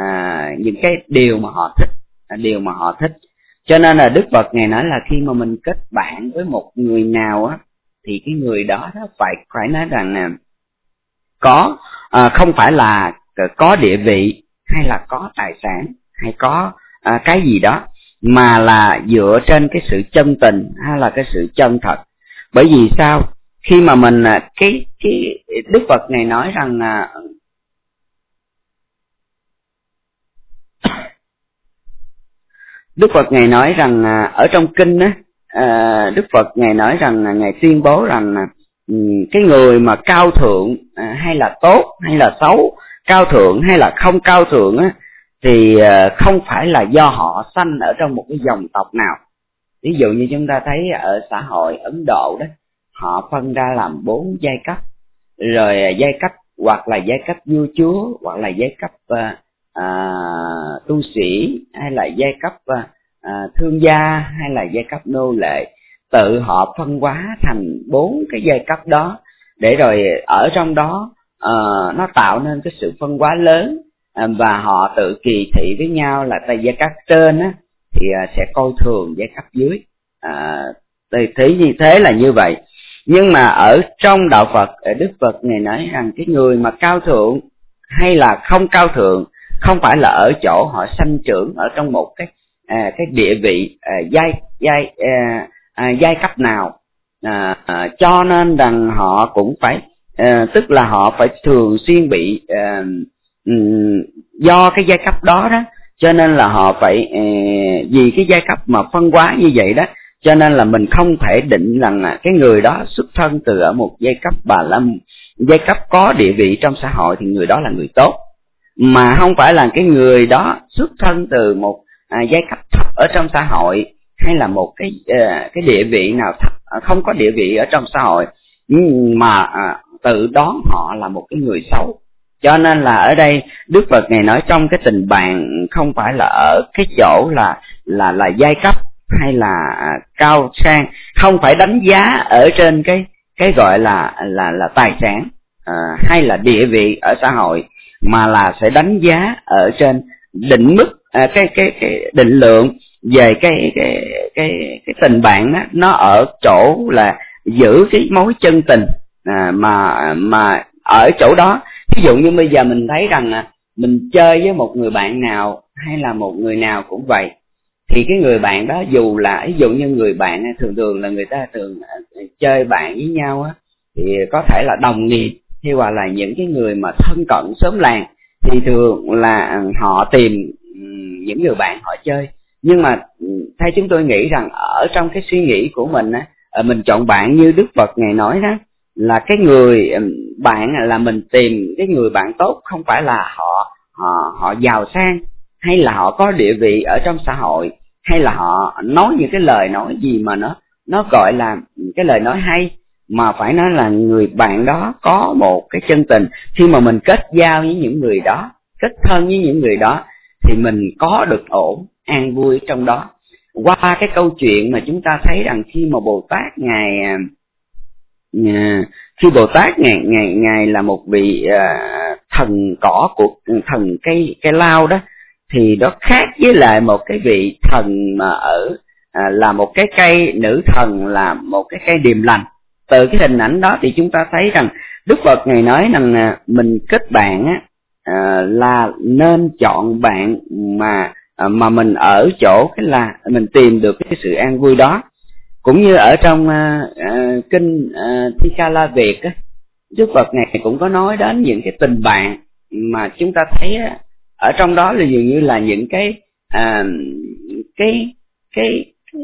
à, những cái điều mà họ thích, à, điều mà họ thích. Cho nên là Đức Phật Ngài nói là khi mà mình kết bạn với một người nào á, thì cái người đó, đó phải phải nói rằng là có à, không phải là có địa vị hay là có tài sản hay có à, cái gì đó, mà là dựa trên cái sự chân tình hay là cái sự chân thật. Bởi vì sao? Khi mà mình cái cái Đức Phật Ngài nói rằng à, Đức Phật Ngài nói rằng à, ở trong kinh á, à, Đức Phật Ngài nói rằng à, Ngài tuyên bố rằng à, cái người mà cao thượng à, hay là tốt hay là xấu, cao thượng hay là không cao thượng á, thì không phải là do họ sanh ở trong một cái dòng tộc nào. Ví dụ như chúng ta thấy ở xã hội Ấn Độ đó, họ phân ra làm bốn giai cấp, rồi giai cấp hoặc là giai cấp vua chúa, hoặc là giai cấp à, à, tu sĩ, hay là giai cấp à, thương gia, hay là giai cấp nô lệ. Tự họ phân hóa thành bốn cái giai cấp đó, để rồi ở trong đó à, nó tạo nên cái sự phân hóa lớn, à, và họ tự kỳ thị với nhau là tại giai cấp trên á thì à, sẽ coi thường giai cấp dưới. À, thì như thế là như vậy. Nhưng mà ở trong đạo Phật, Đức Phật Ngài nói rằng cái người mà cao thượng hay là không cao thượng không phải là ở chỗ họ sanh trưởng ở trong một cái à, cái địa vị à, giai giai à, à, giai cấp nào, à, à, cho nên rằng họ cũng phải à, tức là họ phải thường xuyên bị à, um, do cái giai cấp đó đó, cho nên là họ phải à, vì cái giai cấp mà phân hóa như vậy đó, cho nên là mình không thể định rằng là cái người đó xuất thân từ ở một giai cấp bà lâm, giai cấp có địa vị trong xã hội thì người đó là người tốt, mà không phải là cái người đó xuất thân từ một à, giai cấp thấp ở trong xã hội, hay là một cái à, cái địa vị nào thấp, không có địa vị ở trong xã hội, mà à, tự đoán họ là một cái người xấu. Cho nên là ở đây Đức Phật Ngài nói trong cái tình bạn không phải là ở cái chỗ là là là giai cấp hay là cao sang, không phải đánh giá ở trên cái cái gọi là là là tài sản à, hay là địa vị ở xã hội, mà là sẽ đánh giá ở trên định mức à, cái cái cái định lượng về cái cái cái cái tình bạn đó, nó ở chỗ là giữ cái mối chân tình à, mà mà ở chỗ đó. Ví dụ như bây giờ mình thấy rằng à, mình chơi với một người bạn nào hay là một người nào cũng vậy, thì cái người bạn đó dù là ví dụ như người bạn thường thường là người ta thường chơi bạn với nhau á, thì có thể là đồng nghiệp hay hoặc là những cái người mà thân cận xóm làng, thì thường là họ tìm những người bạn họ chơi. Nhưng mà theo chúng tôi nghĩ rằng ở trong cái suy nghĩ của mình á, mình chọn bạn như Đức Phật Ngài nói đó, là cái người bạn là mình tìm cái người bạn tốt, không phải là họ họ họ giàu sang hay là họ có địa vị ở trong xã hội, hay là họ nói những cái lời nói gì mà nó nó gọi là cái lời nói hay, mà phải nói là người bạn đó có một cái chân tình. Khi mà mình kết giao với những người đó, kết thân với những người đó, thì mình có được ổn, an vui trong đó. Qua cái câu chuyện mà chúng ta thấy rằng khi mà Bồ Tát Ngài khi Bồ Tát Ngài Ngài Ngài là một vị uh, thần cỏ của thần cây cây lao đó, thì đó khác với lại một cái vị thần mà ở à, là một cái cây nữ thần, là một cái cây điềm lành. Từ cái hình ảnh đó thì chúng ta thấy rằng Đức Phật Ngài nói rằng à, mình kết bạn á, à, là nên chọn bạn mà à, mà mình ở chỗ cái là mình tìm được cái sự an vui đó. Cũng như ở trong à, à, kinh à, Thi Ca La Việt á, Đức Phật Ngài cũng có nói đến những cái tình bạn mà chúng ta thấy á, ở trong đó là dường như là những cái à, cái, cái cái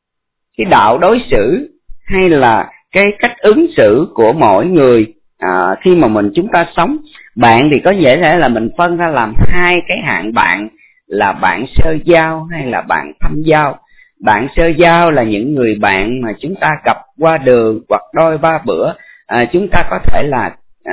cái đạo đối xử hay là cái cách ứng xử của mỗi người à, khi mà mình chúng ta sống. Bạn thì có dễ thể là mình phân ra làm hai cái hạng bạn, là bạn sơ giao hay là bạn thâm giao. Bạn sơ giao là những người bạn mà chúng ta gặp qua đường hoặc đôi ba bữa, à, chúng ta có thể là à,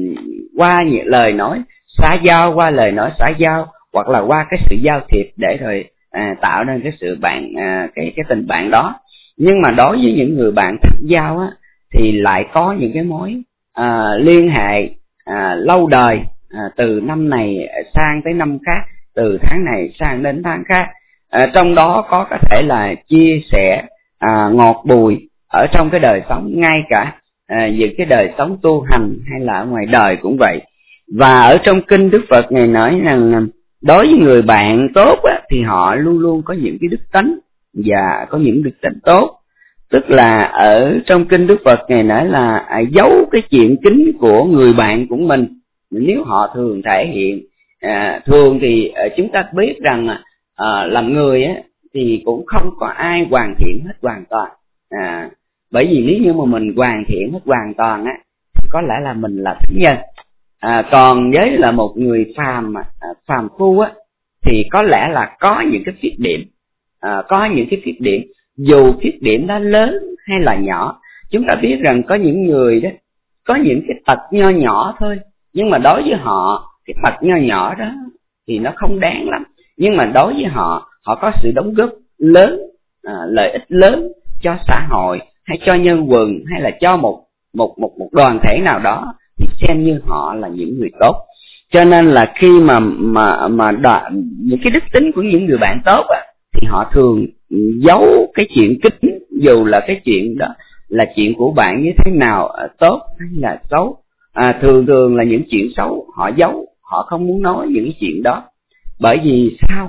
qua những lời nói xã giao, qua lời nói xã giao, hoặc là qua cái sự giao thiệp để rồi à, tạo nên cái sự bạn à, cái cái tình bạn đó. Nhưng mà đối với những người bạn thâm giao á, thì lại có những cái mối à, liên hệ à, lâu đời, à, từ năm này sang tới năm khác, từ tháng này sang đến tháng khác. À, trong đó có có thể là chia sẻ à, ngọt bùi ở trong cái đời sống, ngay cả à, những cái đời sống tu hành hay là ở ngoài đời cũng vậy. Và ở trong kinh Đức Phật Ngài nói rằng đối với người bạn tốt á, thì họ luôn luôn có những cái đức tánh và có những đức tánh tốt. Tức là ở trong kinh Đức Phật Ngài nói là à, giấu cái chuyện kính của người bạn của mình nếu họ thường thể hiện. À, thường thì à, chúng ta biết rằng à, làm người á, thì cũng không có ai hoàn thiện hết hoàn toàn. À, bởi vì nếu như mà mình hoàn thiện hết hoàn toàn á, có lẽ là mình là thánh nhân. À, còn với là một người phàm à, phàm phu á, thì có lẽ là có những cái khuyết điểm, à, có những cái khuyết điểm, dù khuyết điểm đó lớn hay là nhỏ. Chúng ta biết rằng có những người đó có những cái tật nho nhỏ thôi, nhưng mà đối với họ cái tật nho nhỏ đó thì nó không đáng lắm, nhưng mà đối với họ, họ có sự đóng góp lớn, à, lợi ích lớn cho xã hội hay cho nhân quần hay là cho một một một một đoàn thể nào đó, thì xem như họ là những người tốt. Cho nên là khi mà mà mà đoạn, những cái đức tính của những người bạn tốt á, thì họ thường giấu cái chuyện kính, dù là cái chuyện đó là chuyện của bạn như thế nào, tốt hay là xấu. À, thường thường là những chuyện xấu họ giấu, họ không muốn nói những cái chuyện đó. Bởi vì sao?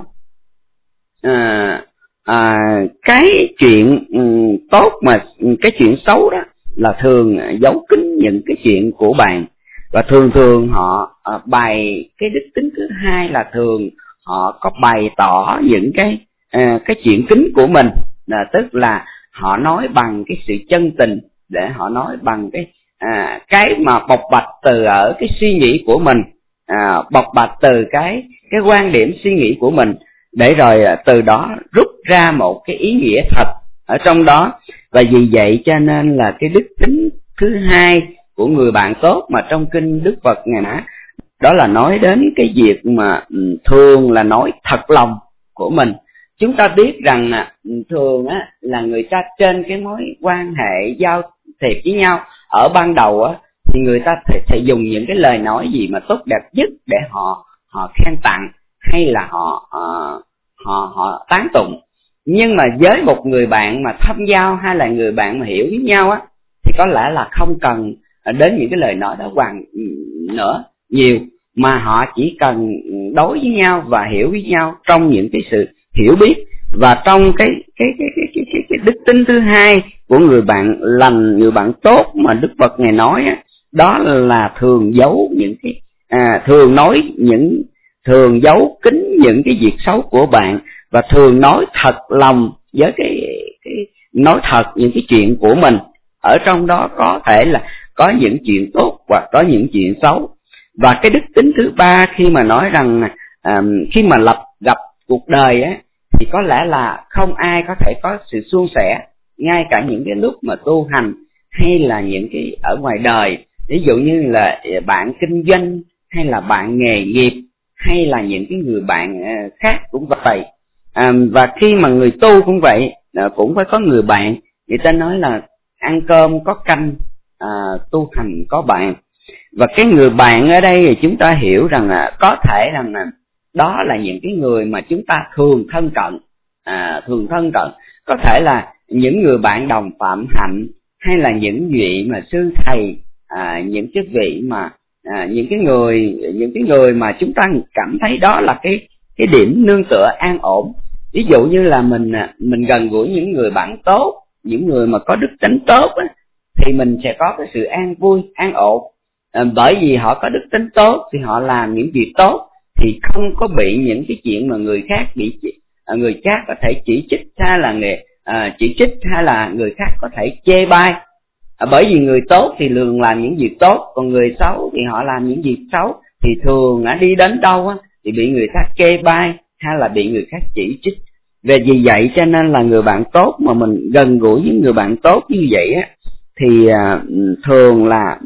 À, à, cái chuyện um, tốt mà cái chuyện xấu đó là thường giấu kín những cái chuyện của bạn. Và thường thường họ à, bày cái đức tính thứ hai là thường họ có bày tỏ những cái à, cái chuyện kín của mình, là tức là họ nói bằng cái sự chân tình, để họ nói bằng cái à, cái mà bộc bạch từ ở cái suy nghĩ của mình, à, bộc bạch từ cái cái quan điểm suy nghĩ của mình, để rồi từ đó rút ra một cái ý nghĩa thật ở trong đó. Và vì vậy cho nên là cái đức tính thứ hai của người bạn tốt mà trong kinh Đức Phật Ngài nói, đó là nói đến cái việc mà thường là nói thật lòng của mình. Chúng ta biết rằng thường á, là người ta trên cái mối quan hệ giao thiệp với nhau ở ban đầu á, thì người ta sẽ dùng những cái lời nói gì mà tốt đẹp nhất để họ họ khen tặng hay là họ họ họ, họ tán tụng. Nhưng mà với một người bạn mà thâm giao hay là người bạn mà hiểu với nhau á, thì có lẽ là không cần đến những cái lời nói đó hoàn nữa nhiều, mà họ chỉ cần đối với nhau và hiểu với nhau trong những cái sự hiểu biết. Và trong cái cái cái cái cái, cái, cái đức tính thứ hai của người bạn lành, người bạn tốt mà Đức Phật Ngài nói á, đó là thường giấu những cái à, thường nói những thường giấu kín những cái việc xấu của bạn, và thường nói thật lòng với cái cái nói thật những cái chuyện của mình. Ở trong đó có thể là có những chuyện tốt hoặc có những chuyện xấu. Và cái đức tính thứ ba khi mà nói rằng à, khi mà lập gặp cuộc đời á, thì có lẽ là không ai có thể có sự suôn sẻ, ngay cả những cái lúc mà tu hành hay là những cái ở ngoài đời. Ví dụ như là bạn kinh doanh hay là bạn nghề nghiệp hay là những cái người bạn khác cũng vậy. À, và khi mà người tu cũng vậy, cũng phải có người bạn. Người ta nói là ăn cơm có canh, à, tu hành có bạn. Và cái người bạn ở đây thì chúng ta hiểu rằng là có thể rằng là đó là những cái người mà chúng ta thường thân cận, à, thường thân cận. Có thể là những người bạn đồng phạm hạnh, hay là những vị mà sư thầy, à, những cái vị mà à, những cái người những cái người mà chúng ta cảm thấy đó là cái cái điểm nương tựa an ổn. Ví dụ như là mình mình gần gũi những người bạn tốt, những người mà có đức tính tốt á, thì mình sẽ có cái sự an vui, an ổn. À, bởi vì họ có đức tính tốt thì họ làm những việc tốt, thì không có bị những cái chuyện mà người khác bị à, người khác có thể chỉ trích hay là người à, chỉ trích hay là người khác có thể chê bai. À, bởi vì người tốt thì thường làm những việc tốt, còn người xấu thì họ làm những việc xấu, thì thường á, đi đến đâu á, thì bị người khác chê bai hay là bị người khác chỉ trích. Về vì vậy cho nên là người bạn tốt mà mình gần gũi với người bạn tốt như vậy á, thì à, thường là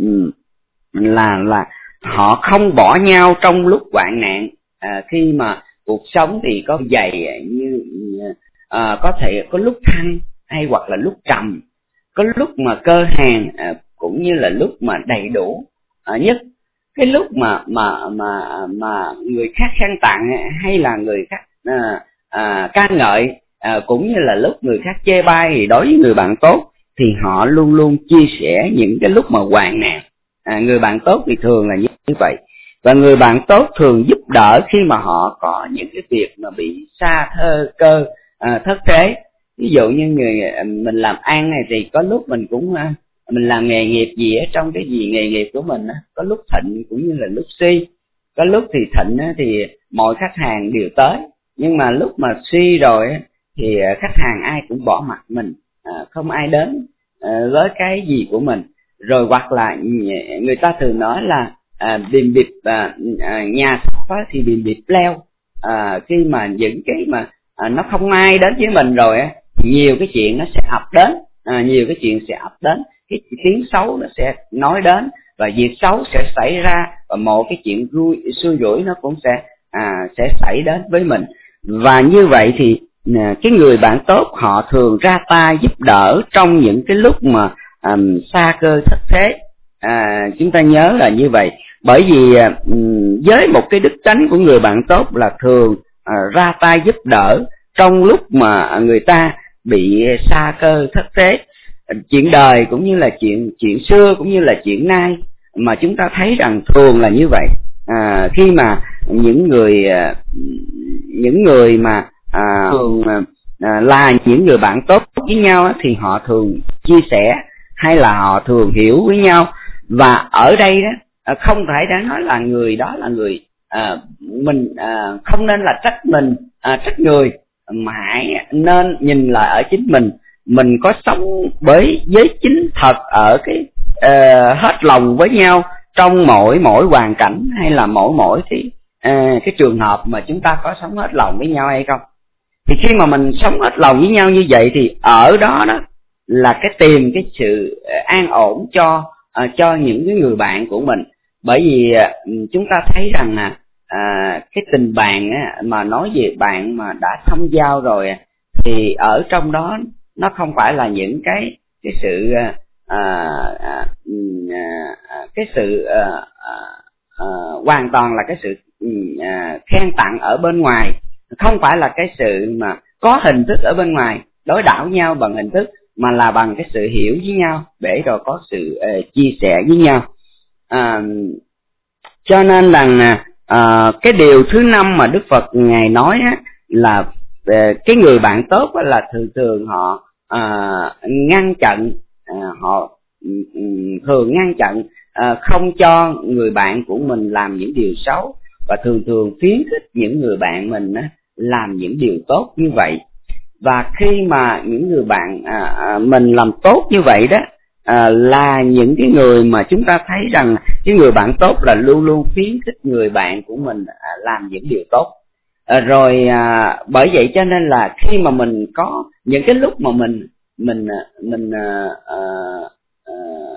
là là họ không bỏ nhau trong lúc hoạn nạn. À, khi mà cuộc sống thì có dày như à, có thể có lúc thăng hay hoặc là lúc trầm, có lúc mà cơ hàng à, cũng như là lúc mà đầy đủ à, nhất. Cái lúc mà mà mà mà người khác khen tặng hay là người khác à, à, ca ngợi, à, cũng như là lúc người khác chê bai, thì đối với người bạn tốt thì họ luôn luôn chia sẻ những cái lúc mà hoạn nạn. À, người bạn tốt thì thường là như vậy. Và người bạn tốt thường giúp đỡ khi mà họ có những cái việc mà bị sa thơ cơ à, thất thế. Ví dụ như người mình làm ăn này thì có lúc mình cũng mình làm nghề nghiệp gì ở trong cái gì nghề nghiệp của mình, có lúc thịnh cũng như là lúc suy. Có lúc thì thịnh thì mọi khách hàng đều tới, nhưng mà lúc mà suy rồi thì khách hàng ai cũng bỏ mặt mình, không ai đến với cái gì của mình. Rồi hoặc là người ta thường nói là à, bìm bịp à, nhà sập thì bìm bịp leo. à, khi mà những cái mà à, nó không may đến với mình rồi á, nhiều cái chuyện nó sẽ ập đến, à, nhiều cái chuyện sẽ ập đến, cái tiếng xấu nó sẽ nói đến, và việc xấu sẽ xảy ra, và một cái chuyện vui xui rủi nó cũng sẽ à, sẽ xảy đến với mình. Và như vậy thì à, cái người bạn tốt họ thường ra tay giúp đỡ trong những cái lúc mà à, sa cơ thất thế. À, chúng ta nhớ là như vậy, bởi vì à, với một cái đức tánh của người bạn tốt là thường à, ra tay giúp đỡ trong lúc mà người ta bị sa cơ thất thế. Chuyện đời cũng như là chuyện chuyện xưa cũng như là chuyện nay mà chúng ta thấy rằng thường là như vậy. À, khi mà những người những người mà à, thường à, là những người bạn tốt với nhau thì họ thường chia sẻ hay là họ thường hiểu với nhau. Và ở đây đó không phải đã nói là người đó là người à, mình à, không nên là trách mình à, trách người, mà hãy nên nhìn lại ở chính mình. Mình có sống với với chính thật ở cái uh, hết lòng với nhau trong mỗi mỗi hoàn cảnh, hay là mỗi mỗi cái uh, cái trường hợp mà chúng ta có sống hết lòng với nhau hay không? Thì khi mà mình sống hết lòng với nhau như vậy thì ở đó đó là cái tìm cái sự an ổn cho uh, cho những cái người bạn của mình. Bởi vì uh, chúng ta thấy rằng là uh, cái tình bạn á, mà nói về bạn mà đã thâm giao rồi thì ở trong đó nó không phải là những cái cái sự à, à, à, cái sự à, à, à, hoàn toàn là cái sự à, khen tặng ở bên ngoài, không phải là cái sự mà có hình thức ở bên ngoài đối đãi nhau bằng hình thức, mà là bằng cái sự hiểu với nhau để rồi có sự uh, chia sẻ với nhau. À, cho nên rằng uh, cái điều thứ năm mà Đức Phật ngài nói á, là uh, cái người bạn tốt là thường thường họ uh, ngăn chặn, uh, họ um, thường ngăn chặn uh, không cho người bạn của mình làm những điều xấu, và thường thường khuyến khích những người bạn mình uh, làm những điều tốt như vậy. Và khi mà những người bạn à, à, mình làm tốt như vậy đó, à, là những cái người mà chúng ta thấy rằng cái người bạn tốt là luôn luôn khuyến khích người bạn của mình à, làm những điều tốt. À, rồi à, bởi vậy cho nên là khi mà mình có những cái lúc mà mình mình mình à, à, à,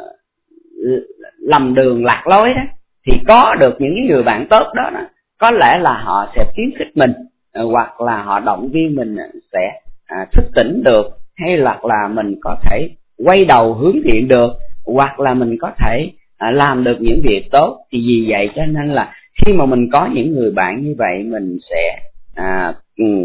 lầm đường lạc lối đó, thì có được những cái người bạn tốt đó, đó có lẽ là họ sẽ khuyến khích mình, à, hoặc là họ động viên mình sẽ À, thức tỉnh được, hay là là mình có thể quay đầu hướng thiện được, hoặc là mình có thể à, làm được những việc tốt. Thì vì vậy cho nên là khi mà mình có những người bạn như vậy, mình sẽ à,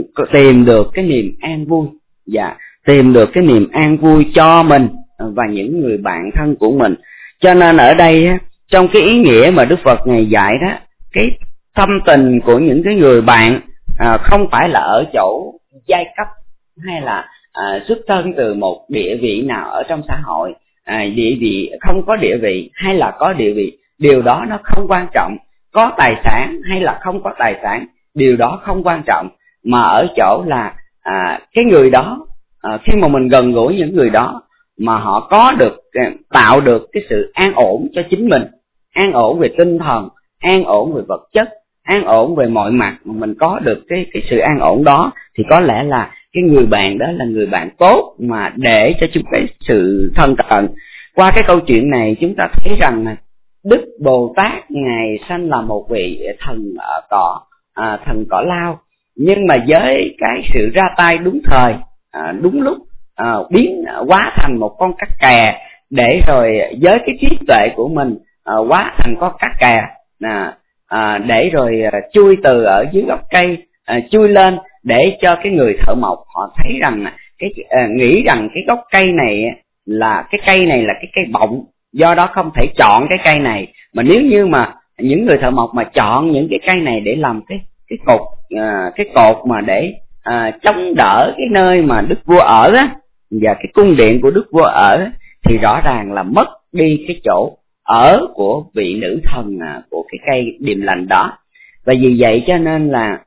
tìm được cái niềm an vui, và tìm được cái niềm an vui cho mình và những người bạn thân của mình. Cho nên ở đây trong cái ý nghĩa mà Đức Phật ngày dạy đó, cái thâm tình của những cái người bạn à, không phải là ở chỗ giai cấp, hay là à, xuất thân từ một địa vị nào ở trong xã hội, à, địa vị không có địa vị hay là có địa vị, điều đó nó không quan trọng. Có tài sản hay là không có tài sản, điều đó không quan trọng, mà ở chỗ là à, cái người đó à, khi mà mình gần gũi những người đó mà họ có được tạo được cái sự an ổn cho chính mình, an ổn về tinh thần, an ổn về vật chất, an ổn về mọi mặt, mà mình có được cái cái sự an ổn đó, thì có lẽ là cái người bạn đó là người bạn tốt mà để cho chúng cái sự thân cận. Qua cái câu chuyện này chúng ta thấy rằng Đức Bồ Tát ngài sanh là một vị thần ở cỏ à, thần cỏ lao, nhưng mà với cái sự ra tay đúng thời, à, đúng lúc, à, biến hóa thành một con cắt kè, để rồi với cái trí tuệ của mình à, hóa thành con cắt kè, à, à, để rồi à, chui từ ở dưới gốc cây, à, chui lên, để cho cái người thợ mộc họ thấy rằng cái à, nghĩ rằng cái gốc cây này là cái cây này là cái cây bọng, do đó không thể chọn cái cây này. Mà nếu như mà những người thợ mộc mà chọn những cái cây này để làm cái cái cột à, cái cột mà để à, chống đỡ cái nơi mà Đức Vua ở á, và cái cung điện của Đức Vua ở, thì rõ ràng là mất đi cái chỗ ở của vị nữ thần à, của cái cây điềm lành đó. Và vì vậy cho nên là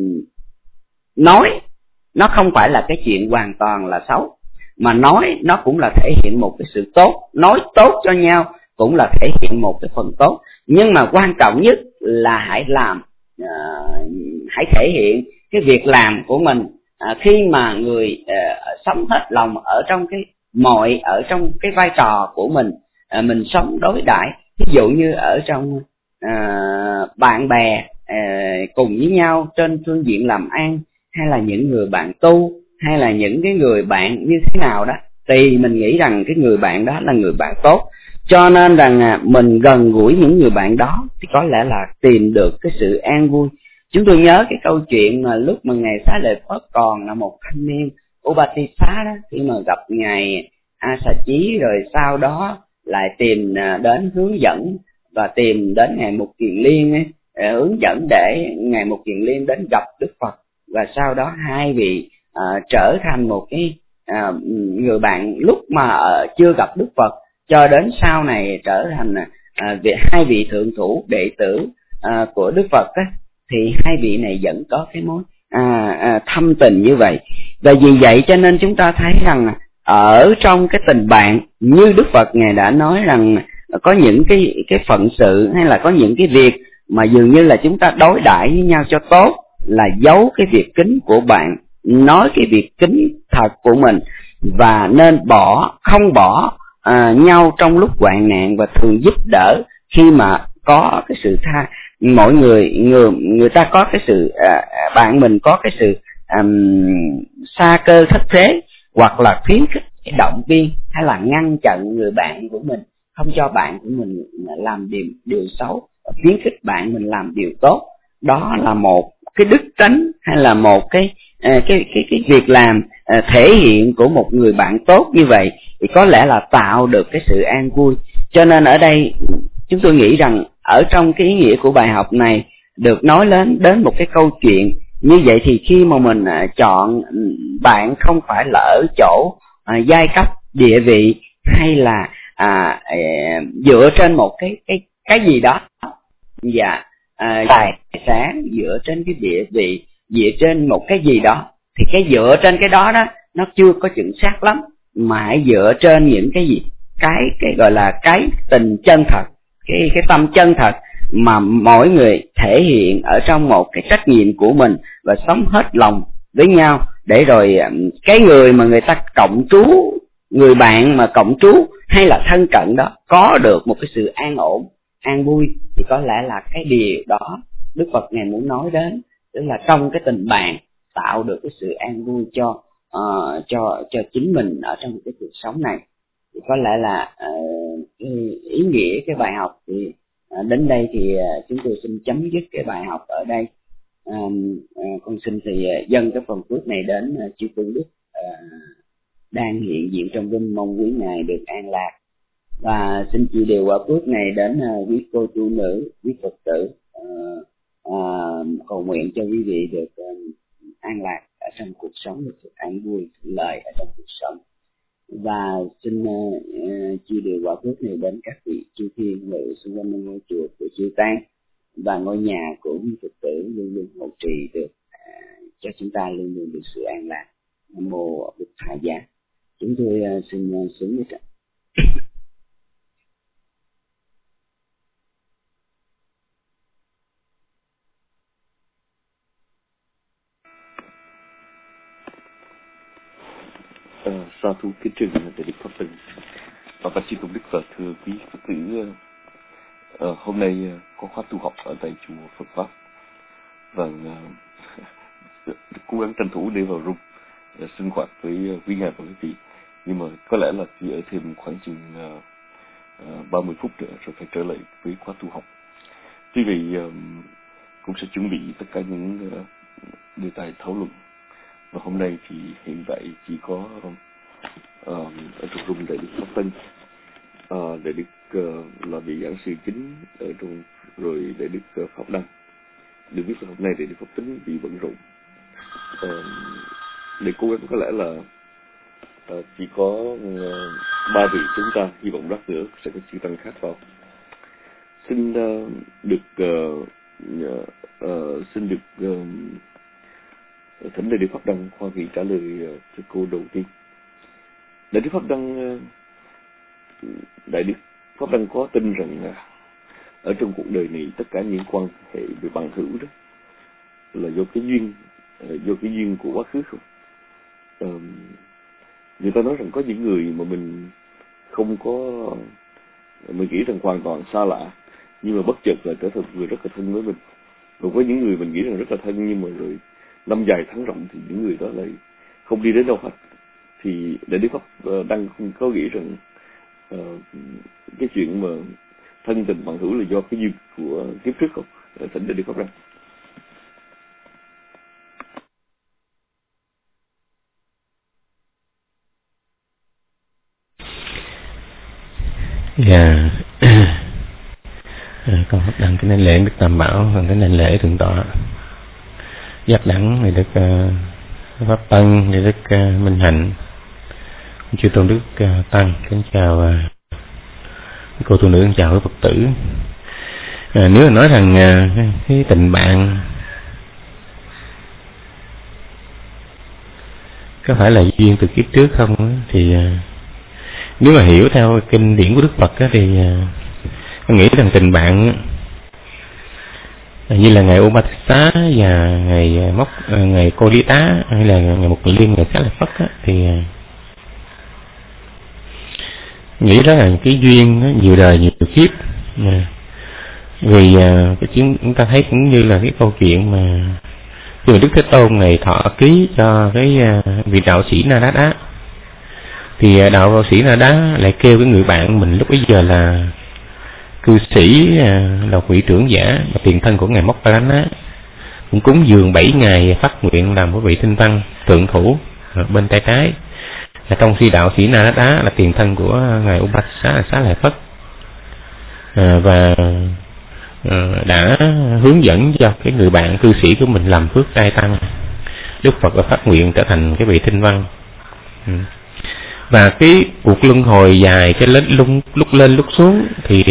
nói nó không phải là cái chuyện hoàn toàn là xấu, mà nói nó cũng là thể hiện một cái sự tốt. Nói tốt cho nhau cũng là thể hiện một cái phần tốt, nhưng mà quan trọng nhất là hãy làm à, hãy thể hiện cái việc làm của mình. À, khi mà người à, sống hết lòng ở trong cái mọi ở trong cái vai trò của mình, à, mình sống đối đãi, ví dụ như ở trong à, bạn bè à, cùng với nhau trên phương diện làm ăn, hay là những người bạn tu, hay là những cái người bạn như thế nào đó, thì mình nghĩ rằng cái người bạn đó là người bạn tốt. Cho nên rằng à, mình gần gũi những người bạn đó thì có lẽ là tìm được cái sự an vui. Chúng tôi nhớ cái câu chuyện mà lúc mà Ngài Xá Lợi Phất còn là một thanh niên Upatissa đó, khi mà gặp Ngài A Xà Chí, rồi sau đó lại tìm đến hướng dẫn và tìm đến Ngài Mục Kiền Liên ấy, hướng dẫn để Ngài Mục Kiền Liên đến gặp Đức Phật, và sau đó hai vị à, trở thành một cái à, người bạn lúc mà à, chưa gặp Đức Phật, cho đến sau này trở thành à, vị, hai vị thượng thủ đệ tử à, của Đức Phật ấy, thì hai vị này vẫn có cái mối à, à, thâm tình như vậy. Và vì vậy cho nên chúng ta thấy rằng ở trong cái tình bạn, như Đức Phật Ngài đã nói rằng có những cái cái phận sự hay là có những cái việc mà dường như là chúng ta đối đãi với nhau cho tốt, là giấu cái việc kính của bạn, nói cái việc kính thật của mình, và nên bỏ không bỏ à, nhau trong lúc hoạn nạn, và thường giúp đỡ khi mà có cái sự tha mỗi người người người ta có cái sự à, bạn mình có cái sự um, sa cơ thất thế, hoặc là khuyến khích, động viên, hay là ngăn chặn người bạn của mình, không cho bạn của mình làm điều điều xấu, khuyến khích bạn mình làm điều tốt. Đó là một cái đức tánh, hay là một cái cái cái cái việc làm thể hiện của một người bạn tốt như vậy, thì có lẽ là tạo được cái sự an vui. Cho nên ở đây chúng tôi nghĩ rằng ở trong cái ý nghĩa của bài học này được nói đến đến một cái câu chuyện như vậy, thì khi mà mình à, chọn bạn không phải là ở chỗ à, giai cấp, địa vị, hay là à, à, dựa trên một cái cái cái gì đó, và à, tài sản, dựa trên cái địa vị, dựa trên một cái gì đó, thì cái dựa trên cái đó đó nó chưa có chuẩn xác lắm, mà hãy dựa trên những cái gì, cái cái gọi là cái tình chân thật, cái cái tâm chân thật mà mỗi người thể hiện ở trong một cái trách nhiệm của mình, và sống hết lòng với nhau, để rồi cái người mà người ta cộng trú, người bạn mà cộng trú hay là thân cận đó có được một cái sự an ổn, an vui, thì có lẽ là cái điều đó Đức Phật Ngài muốn nói đến, tức là trong cái tình bạn tạo được cái sự an vui cho uh, cho cho chính mình ở trong cái cuộc sống này. Thì có lẽ là uh, ý nghĩa cái bài học thì uh, đến đây thì uh, chúng tôi xin chấm dứt cái bài học ở đây. Um, uh, con xin thì uh, dâng cái phần phước này đến uh, chư Tôn Đức uh, đang hiện diện trong vinh, mong quý ngài được an lạc, và xin chia đều quả phước này đến uh, quý cô tu nữ, quý Phật tử, uh, uh, cầu nguyện cho quý vị được uh, an lạc ở trong cuộc sống, được an vui, lợi ở trong cuộc sống. Và xin uh, uh, chia đều quả phước này đến các vị chư thiên ngự xung quanh ngôi chùa của chư Tăng, và ngôi nhà của quý Phật tử luôn luôn hộ trì được uh, cho chúng ta luôn luôn được sự an lạc. Nam mô Bụt Thầy Giá. Chúng tôi uh, xin uh, xuống với trận. Uh, sa thú kính trình để Đức Pháp Tân và bạch chư Tôn Đức và thưa quý Phật tử, uh, hôm nay uh, có khóa tu học ở tại chùa Phật Pháp, và uh, cố gắng tranh thủ để vào room uh, sinh hoạt với uh, quý ngài và quý vị, nhưng mà có lẽ là chỉ ở thêm khoảng chừng uh, uh, ba mươi phút nữa rồi phải trở lại với khóa tu học. Quý vị uh, cũng sẽ chuẩn bị tất cả những uh, đề tài thảo luận. Và hôm nay thì hiện tại chỉ có uh, ở trong room Đại Đức Pháp Tân, uh, Đại Đức uh, là vị giảng sư chính ở trong, rồi Đại Đức uh, Pháp Đăng. Được biết là hôm nay Đại Đức Pháp Tính bị bận rộn. Uh, để cố gắng có lẽ là uh, chỉ có uh, ba vị chúng ta, hy vọng lát nữa sẽ có chư tăng khác vào. Xin uh, được uh, uh, uh, xin được uh, thỉnh Đại Đức Pháp Đăng Hoa Kỳ trả lời uh, cho cô đầu tiên. Đại Đức Pháp Đăng uh, Đại Đức Pháp Đăng có tin rằng uh, ở trong cuộc đời này tất cả những quan hệ về bằng hữu đó là do cái duyên, do cái duyên của quá khứ không? Uh, người ta nói rằng có những người mà mình không có, mình nghĩ rằng hoàn toàn xa lạ, nhưng mà bất chợt lại trở thành người rất là thân với mình. Còn có những người mình nghĩ rằng rất là thân, nhưng mà rồi năm dài tháng rộng thì những người đó lại không đi đến đâu hết. Thì Đại Đức Pháp uh, đang không có nghĩ rằng uh, cái chuyện mà thân tình bằng hữu là do cái duyên của kiếp trước không? Thỉnh Đại Đức Pháp Đăng. Dạ, à, con Pháp Đăng cái nên lễ Đức Tam Bảo, còn cái nên lễ Thượng Tọa Giác Đẳng, thì Đức uh, Pháp Tân, thì Đức uh, Minh Hạnh, chư tôn Đức uh, Tăng, kính chào uh, cô tu nữ, chào các Phật tử. À, nếu mà nói rằng uh, cái tình bạn có phải là duyên từ kiếp trước không á, thì uh, nếu mà hiểu theo kinh điển của Đức Phật á, thì uh, con nghĩ rằng tình bạn như là ngày Upatisá và ngày mốc ngày Cô Đi Tá hay là ngày Mục Liên, ngày Xá Lợi Phất á, thì uh, nghĩ đó là cái duyên đó, nhiều đời nhiều kiếp. uh, vì uh, cái chuyện chúng ta thấy cũng như là cái câu chuyện mà khi mà Đức Thế Tôn ngày thọ ký cho cái uh, vị đạo sĩ Na Đá Đá, thì uh, đạo sĩ Na Đá lại kêu cái người bạn mình lúc bấy giờ là cư sĩ uh, là vị trưởng giả và tiền thân của ngài Mokkallana, cũng cúng dường bảy ngày phát nguyện làm một vị tinh văn thượng thủ uh, bên tay trái. Là trong khi đạo sĩ Na Đá Đá là tiền thân của ngài Upatisá là Xá Lợi Phất, à, và à, đã hướng dẫn cho cái người bạn cư sĩ của mình làm phước trai tăng. Đức Phật đã phát nguyện trở thành cái vị tinh văn. ừ. Và cái cuộc luân hồi dài cho lên lúc, lúc lên lúc xuống thì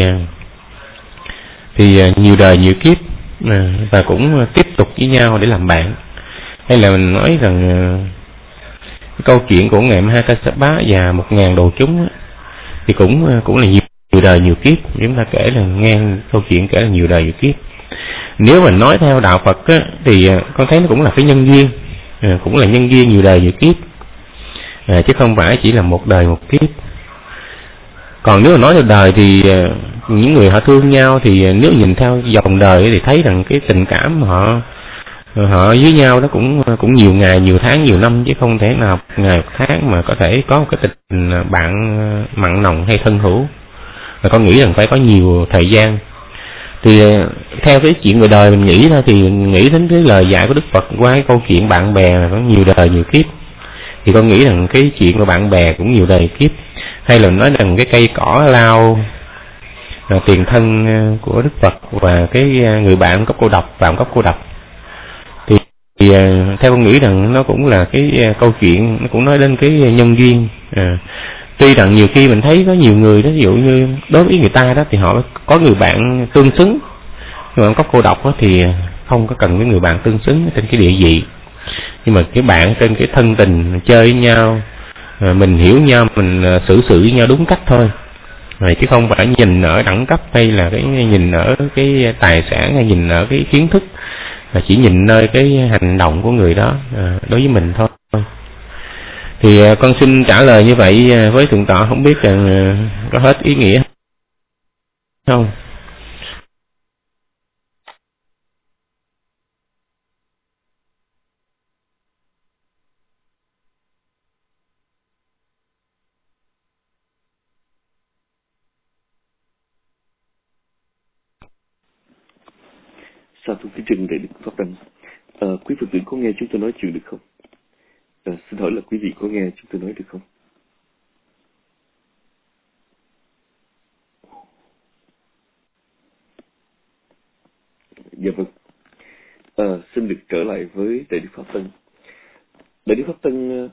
thì nhiều đời nhiều kiếp, à, và cũng tiếp tục với nhau để làm bạn. Hay là mình nói rằng cái câu chuyện của ngài Mahakassapa và một ngàn đồ chúng thì cũng cũng là nhiều, nhiều đời nhiều kiếp. Chúng ta kể là nghe câu chuyện kể là nhiều đời nhiều kiếp. Nếu mình nói theo đạo Phật á, thì con thấy nó cũng là cái nhân duyên, à, cũng là nhân duyên nhiều đời nhiều kiếp, à, chứ không phải chỉ là một đời một kiếp. Còn nếu mà nói theo đời thì những người họ thương nhau thì nếu nhìn theo dòng đời thì thấy rằng cái tình cảm họ họ với nhau đó cũng cũng nhiều ngày, nhiều tháng, nhiều năm, chứ không thể nào một ngày một tháng mà có thể có một cái tình bạn mặn nồng hay thân hữu. Và con nghĩ rằng phải có nhiều thời gian. Thì theo cái chuyện người đời mình nghĩ ra thì nghĩ đến cái lời dạy của Đức Phật qua cái câu chuyện bạn bè là có nhiều đời nhiều kiếp, thì con nghĩ rằng cái chuyện của bạn bè cũng nhiều đời kiếp. Hay là nói rằng cái cây cỏ lao là tiền thân của Đức Phật và cái người bạn cốc cô độc, Phạm cốc cô độc, thì, thì theo con nghĩ rằng nó cũng là cái câu chuyện, nó cũng nói đến cái nhân duyên. à, Tuy rằng nhiều khi mình thấy có nhiều người đó, ví dụ như đối với người ta đó thì họ có người bạn tương xứng, người bạn cốc cô độc đó thì không có cần cái người bạn tương xứng trên cái địa vị, nhưng mà cái bạn trên cái thân tình chơi với nhau, mình hiểu nhau, mình xử sự với nhau đúng cách thôi, rồi chứ không phải nhìn ở đẳng cấp hay là cái nhìn ở cái tài sản hay nhìn ở cái kiến thức, mà chỉ nhìn nơi cái hành động của người đó à, đối với mình thôi. Thì con xin trả lời như vậy với Thượng Tọa, không biết rằng có hết ý nghĩa không? Sa thú kính trình Đại Đức Pháp Đăng. À, quý Phật tử có nghe chúng tôi nói chuyện được không? À, xin hỏi là quý vị có nghe chúng tôi nói được không? Dạ vâng. À, xin được trở lại với Đại Đức Pháp Tân. Đại Đức Pháp Tân,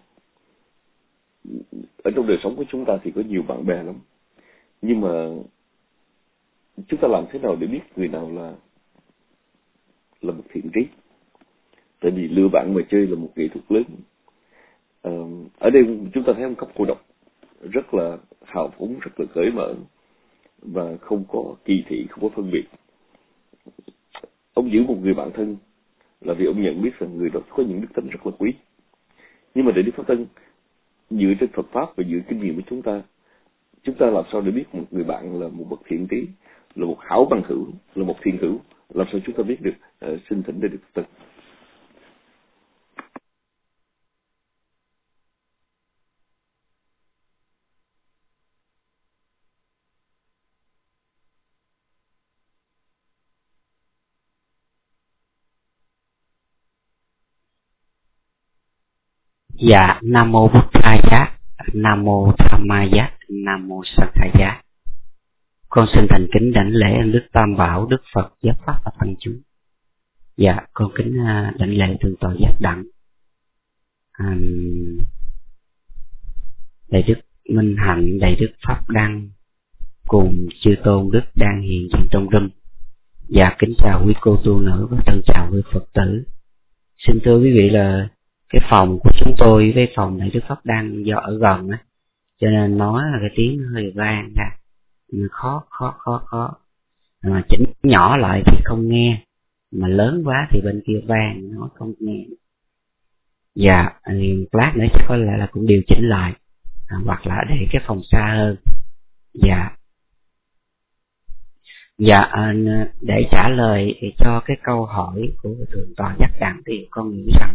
ở trong đời sống của chúng ta thì có nhiều bạn bè lắm, nhưng mà chúng ta làm thế nào để biết người nào là là một thiện trí? Tại vì lừa bạn mà chơi là một nghệ thuật lớn. À, ở đây chúng ta thấy ông cốc cô độc rất là hào phóng, rất là cởi mở, và không có kỳ thị, không có phân biệt. Ông giữ một người bạn thân là vì ông nhận biết rằng người đó có những đức tính rất là quý. Nhưng mà để Đức Pháp Tân dựa trên Phật Pháp và dựa kinh nghiệm của chúng ta, chúng ta làm sao để biết một người bạn là một bậc thiện trí, là một hảo bằng hữu, là một thiện hữu? Làm sao chúng ta biết được? À, xin thỉnh Đức Pháp Tân. Dạ, Nam Mô Bụt Thaya, Nam Mô Dhammaya, Nam Mô Sanghaya. Con xin thành kính đảnh lễ ơn Đức Tam Bảo, Đức Phật, Giáo Pháp và Tăng chúng. Dạ, con kính đảnh lễ thượng tọa Giác Đặng, à, Đại Đức Minh Hạnh, Đại Đức Pháp Đăng, cùng chư tôn đức đang hiện diện trong room. Dạ, kính chào quý cô tu nữ và thân chào quý Phật tử. Xin thưa quý vị là cái phòng của chúng tôi với phòng Đại Đức Pháp Đăng do ở gần á, cho nên nói là cái tiếng hơi vang ra, khó khó khó khó mà chỉnh nhỏ lại thì không nghe, mà lớn quá thì bên kia vang nó không nghe. Dạ, lát nữa chắc có lẽ là cũng điều chỉnh lại, à, hoặc là để cái phòng xa hơn. Dạ, dạ, để trả lời cho cái câu hỏi của thượng tọa Giác Đặng thì con nghĩ rằng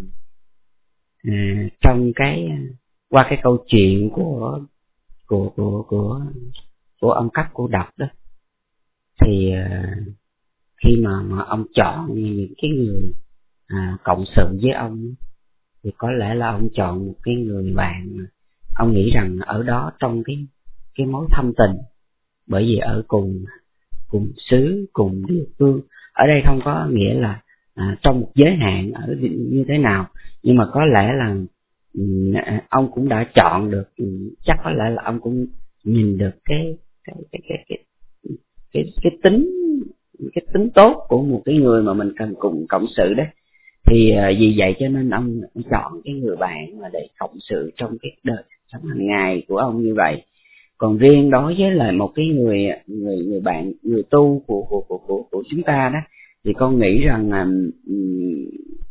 à, trong cái qua cái câu chuyện của của của của của ông Cấp cô đọc đó, thì à, khi mà mà ông chọn những cái người à, cộng sự với ông thì có lẽ là ông chọn một cái người bạn mà ông nghĩ rằng ở đó trong cái cái mối thâm tình, bởi vì ở cùng cùng xứ, cùng địa phương. Ở đây không có nghĩa là à, trong một giới hạn ở như thế nào, nhưng mà có lẽ là ông cũng đã chọn được, chắc có lẽ là ông cũng nhìn được cái cái cái cái cái cái, cái tính cái tính tốt của một cái người mà mình cần cùng cộng sự đấy. Thì uh, vì vậy cho nên ông chọn cái người bạn mà để cộng sự trong cái đời sống hàng ngày của ông như vậy. Còn riêng đối với lại một cái người người người bạn, người tu của của của của, của chúng ta đó, thì con nghĩ rằng uh,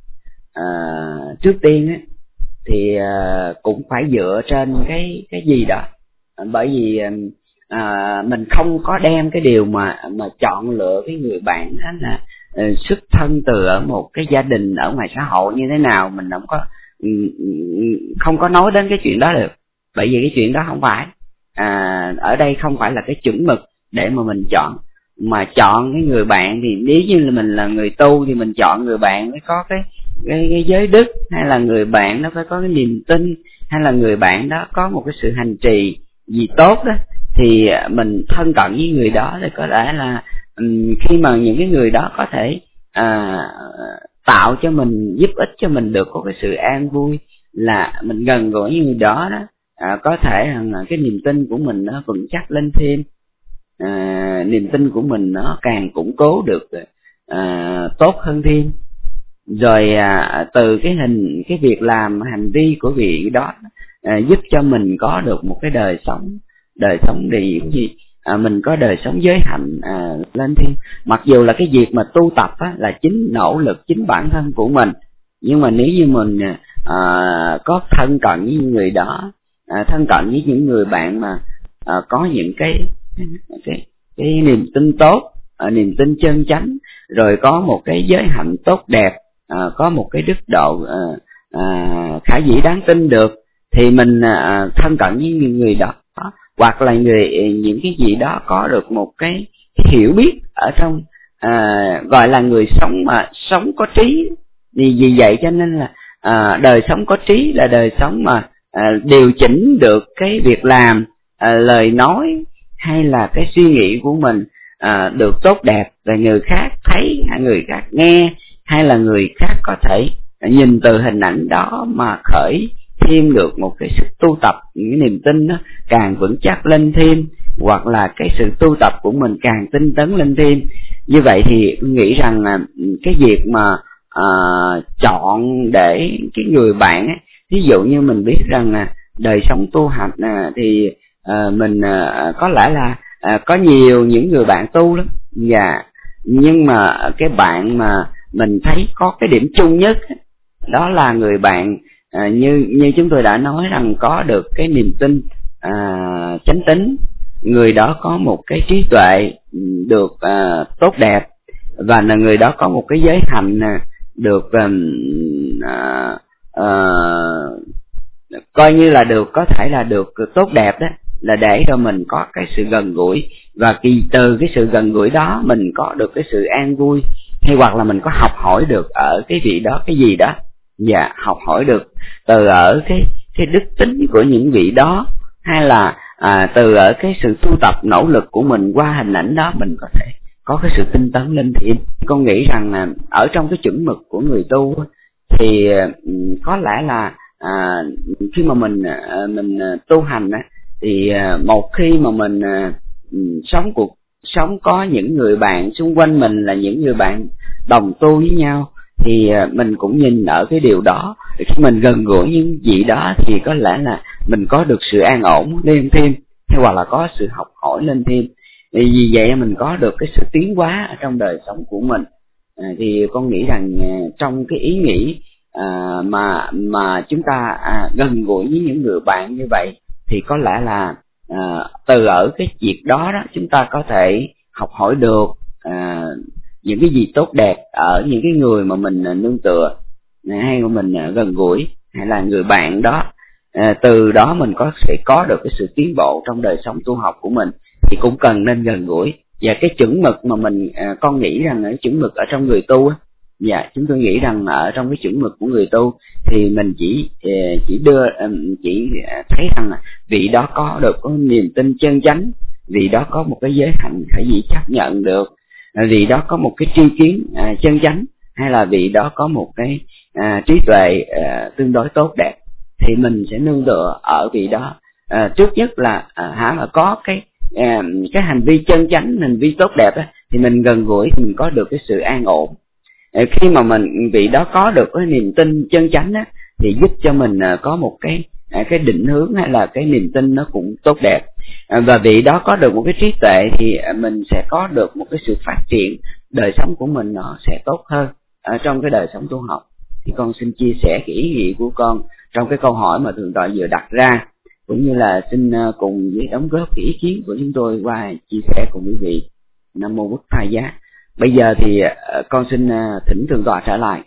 uh, trước tiên á thì uh, cũng phải dựa trên cái cái gì đó, bởi vì uh, mình không có đem cái điều mà mà chọn lựa cái người bạn đó là uh, xuất thân từ ở một cái gia đình ở ngoài xã hội như thế nào, mình không có không có nói đến cái chuyện đó được, bởi vì cái chuyện đó không phải à, ở đây không phải là cái chuẩn mực để mà mình chọn. Mà chọn cái người bạn thì nếu như là mình là người tu thì mình chọn người bạn mới có cái cái, cái giới đức, hay là người bạn nó phải có cái niềm tin, hay là người bạn đó có một cái sự hành trì gì tốt đó, thì mình thân cận với người đó thì có lẽ là um, khi mà những cái người đó có thể à, tạo cho mình, giúp ích cho mình được có cái sự an vui, là mình gần gũi với người đó đó, à, có thể là cái niềm tin của mình nó vững chắc lên thêm, à, niềm tin của mình nó càng củng cố được à, tốt hơn thêm. Rồi à, từ cái hình cái việc làm hành vi của vị đó à, giúp cho mình có được một cái đời sống đời sống gì gì à, mình có đời sống giới hạnh à, lên thêm. Mặc dù là cái việc mà tu tập á, là chính nỗ lực chính bản thân của mình, nhưng mà nếu như mình à, có thân cận với người đó, à, thân cận với những người bạn mà à, có những cái cái cái niềm tin tốt, à, niềm tin chân chánh, rồi có một cái giới hạnh tốt đẹp, à, có một cái đức độ à, à, khả dĩ đáng tin được, thì mình à, thân cận với những người đó, hoặc là người những cái gì đó có được một cái, cái hiểu biết ở trong à, gọi là người sống mà sống có trí. Vì vì vậy cho nên là à, đời sống có trí là đời sống mà à, điều chỉnh được cái việc làm, à, lời nói hay là cái suy nghĩ của mình à, được tốt đẹp, và người khác thấy, người khác nghe, hay là người khác có thể nhìn từ hình ảnh đó mà khởi thêm được một cái sức tu tập, những cái niềm tin nó càng vững chắc lên thêm, hoặc là cái sự tu tập của mình càng tinh tấn lên thêm. Như vậy thì tôi nghĩ rằng là cái việc mà à, chọn để cái người bạn ấy, ví dụ như mình biết rằng là đời sống tu hành à, thì à, mình à, có lẽ là à, có nhiều những người bạn tu lắm, dạ, nhưng mà cái bạn mà mình thấy có cái điểm chung nhất đó là người bạn à, như như chúng tôi đã nói rằng có được cái niềm tin à, chánh tín, người đó có một cái trí tuệ được à, tốt đẹp, và là người đó có một cái giới hạnh được à, à, coi như là được, có thể là được tốt đẹp đó, là để cho mình có cái sự gần gũi, và kỳ từ cái sự gần gũi đó mình có được cái sự an vui, hay hoặc là mình có học hỏi được ở cái vị đó cái gì đó, dạ, học hỏi được từ ở cái cái đức tính của những vị đó, hay là à, từ ở cái sự tu tập nỗ lực của mình qua hình ảnh đó mình có thể có cái sự tinh tấn lên thêm. Con nghĩ rằng là ở trong cái chuẩn mực của người tu thì có lẽ là à, khi mà mình à, mình tu hành á, thì à, một khi mà mình à, sống cuộc sống có những người bạn xung quanh mình là những người bạn đồng tu với nhau, thì à, mình cũng nhìn ở cái điều đó, khi mình gần gũi những vị đó thì có lẽ là mình có được sự an ổn lên thêm, hay hoặc là có sự học hỏi lên thêm. Vì vậy mình có được cái sự tiến hóa ở trong đời sống của mình. À, thì con nghĩ rằng à, trong cái ý nghĩ à, mà mà chúng ta à, gần gũi với những người bạn như vậy, thì có lẽ là à, từ ở cái việc đó đó chúng ta có thể học hỏi được à, những cái gì tốt đẹp ở những cái người mà mình nương tựa, hay mà mình gần gũi, hay là người bạn đó. À, từ đó mình có sẽ có được cái sự tiến bộ trong đời sống tu học của mình, thì cũng cần nên gần gũi. Và cái chuẩn mực mà mình à, con nghĩ rằng cái chuẩn mực ở trong người tu á, dạ, chúng tôi nghĩ rằng ở trong cái chuẩn mực của người tu thì mình chỉ chỉ đưa chỉ thấy rằng là vị đó có được có niềm tin chân chánh, vị đó có một cái giới hạnh phải gì chấp nhận được, vị đó có một cái tri kiến à, chân chánh, hay là vị đó có một cái à, trí tuệ à, tương đối tốt đẹp, thì mình sẽ nương tựa ở vị đó. À, trước nhất là à, hả mà có cái à, cái hành vi chân chánh, hành vi tốt đẹp á, thì mình gần gũi thì mình có được cái sự an ổn. À, khi mà mình vị đó có được cái niềm tin chân chánh á, thì giúp cho mình à, có một cái à, cái định hướng, hay là cái niềm tin nó cũng tốt đẹp. À, và vị đó có được một cái trí tuệ thì à, mình sẽ có được một cái sự phát triển, đời sống của mình nó sẽ tốt hơn ở trong cái đời sống tu học. Thì con xin chia sẻ cái ý nghĩa của con trong cái câu hỏi mà Thượng tọa vừa đặt ra, cũng như là xin cùng với đóng góp cái ý kiến của chúng tôi qua chia sẻ cùng quý vị. Nam mô Bụt Thầy Giá. Bây giờ thì con xin thỉnh Thượng tọa trở lại.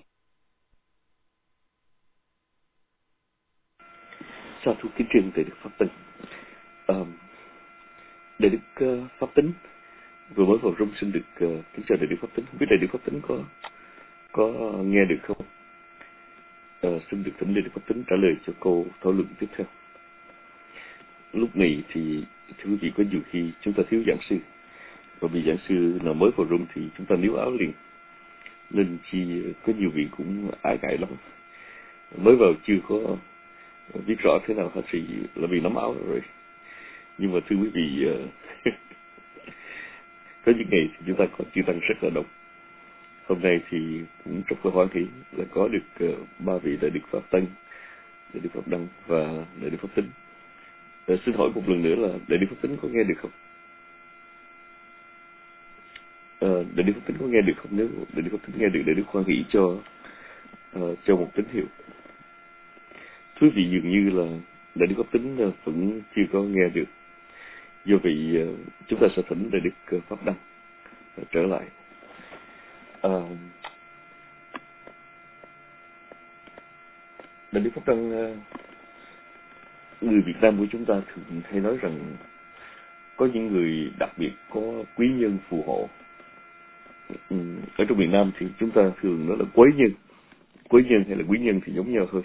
Sa thú kính trình Đại Đức Pháp Tịnh. Uh, Đại Đức uh, Pháp Tính vừa mới vào room, xin được uh, kính chào Đại Đức Pháp Tính. Không biết Đại Đức Pháp Tính có có nghe được không? Uh, xin được thỉnh Đại Đức Pháp Tính trả lời cho câu thảo luận tiếp theo. Lúc này thì thưa quý vị, có nhiều khi chúng ta thiếu giảng sư, và vì giảng sư là mới vào room thì chúng ta níu áo liền, nên chi có nhiều vị cũng ái ngại lắm, mới vào chưa có biết rõ thế nào hết thì là vì nắm áo rồi. Nhưng mà thưa quý vị, có những ngày thì chúng ta có chư tăng rất là đông. Hôm nay thì cũng rất là hoan hỷ là có được ba uh, vị Đại Đức Pháp Tân, Đại Đức Pháp Đăng và Đại Đức Pháp Tính. Uh, xin hỏi một lần nữa là Đại Đức Pháp Tính có nghe được không? Uh, Đại Đức Pháp Tính có nghe được không? Nếu Đại Đức Pháp Tính nghe được, Đại Đức hoan hỷ cho uh, cho một tín hiệu. Thưa quý vị, dường như là Đại Đức Pháp Tính uh, vẫn chưa có nghe được. Do vậy uh, chúng ta sẽ thỉnh Đại Đức uh, Pháp Đăng uh, trở lại. À, Đại Đức Pháp Đăng, người Việt Nam của chúng ta thường hay nói rằng có những người đặc biệt có quý nhân phù hộ. Ở trong miền Nam thì chúng ta thường nói là quế nhân, quế nhân hay là quý nhân thì giống nhau thôi.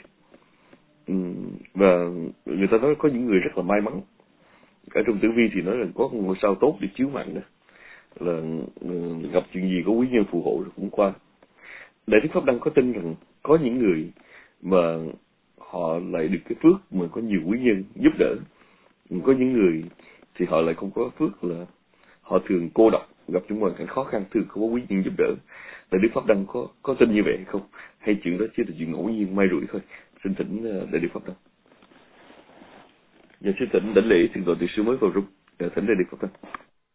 Và người ta nói có những người rất là may mắn. Ở trong tử vi thì nói là có ngôi sao tốt để chiếu mạng đó, là gặp chuyện gì có quý nhân phù hộ rồi cũng qua. Đại Đức Pháp Đăng có tin rằng có những người mà họ lại được cái phước mà có nhiều quý nhân giúp đỡ, có những người thì họ lại không có phước, là họ thường cô độc, gặp những hoàn cảnh khó khăn thường không có quý nhân giúp đỡ. Đại Đức Pháp Đăng có có tin như vậy hay không, hay chuyện đó chỉ là chuyện ngẫu nhiên may rủi thôi? Xin thỉnh Đại Đức Pháp Đăng. Giờ xin thỉnh đảnh lễ Thượng tọa Từ Sư mới vào rung, thỉnh Đại Đức Pháp Đăng.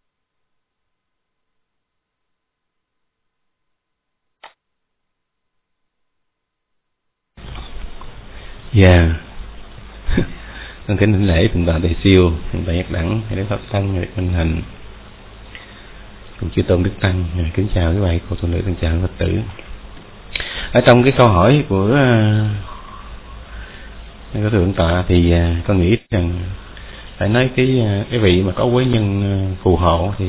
Dạ. Con kính thỉnh lễ thượng tọa Tề Siêu, thượng tọa Giác Đẳng, Đức Pháp Tăng, Đức Minh Hạnh, cùng chư tôn đức tăng. Kính chào quý vị cô tu nữ, kính chào Phật tử. Ở trong cái câu hỏi của của thượng tọa thì con nghĩ rằng phải nói cái cái vị mà có quế nhân phù hộ thì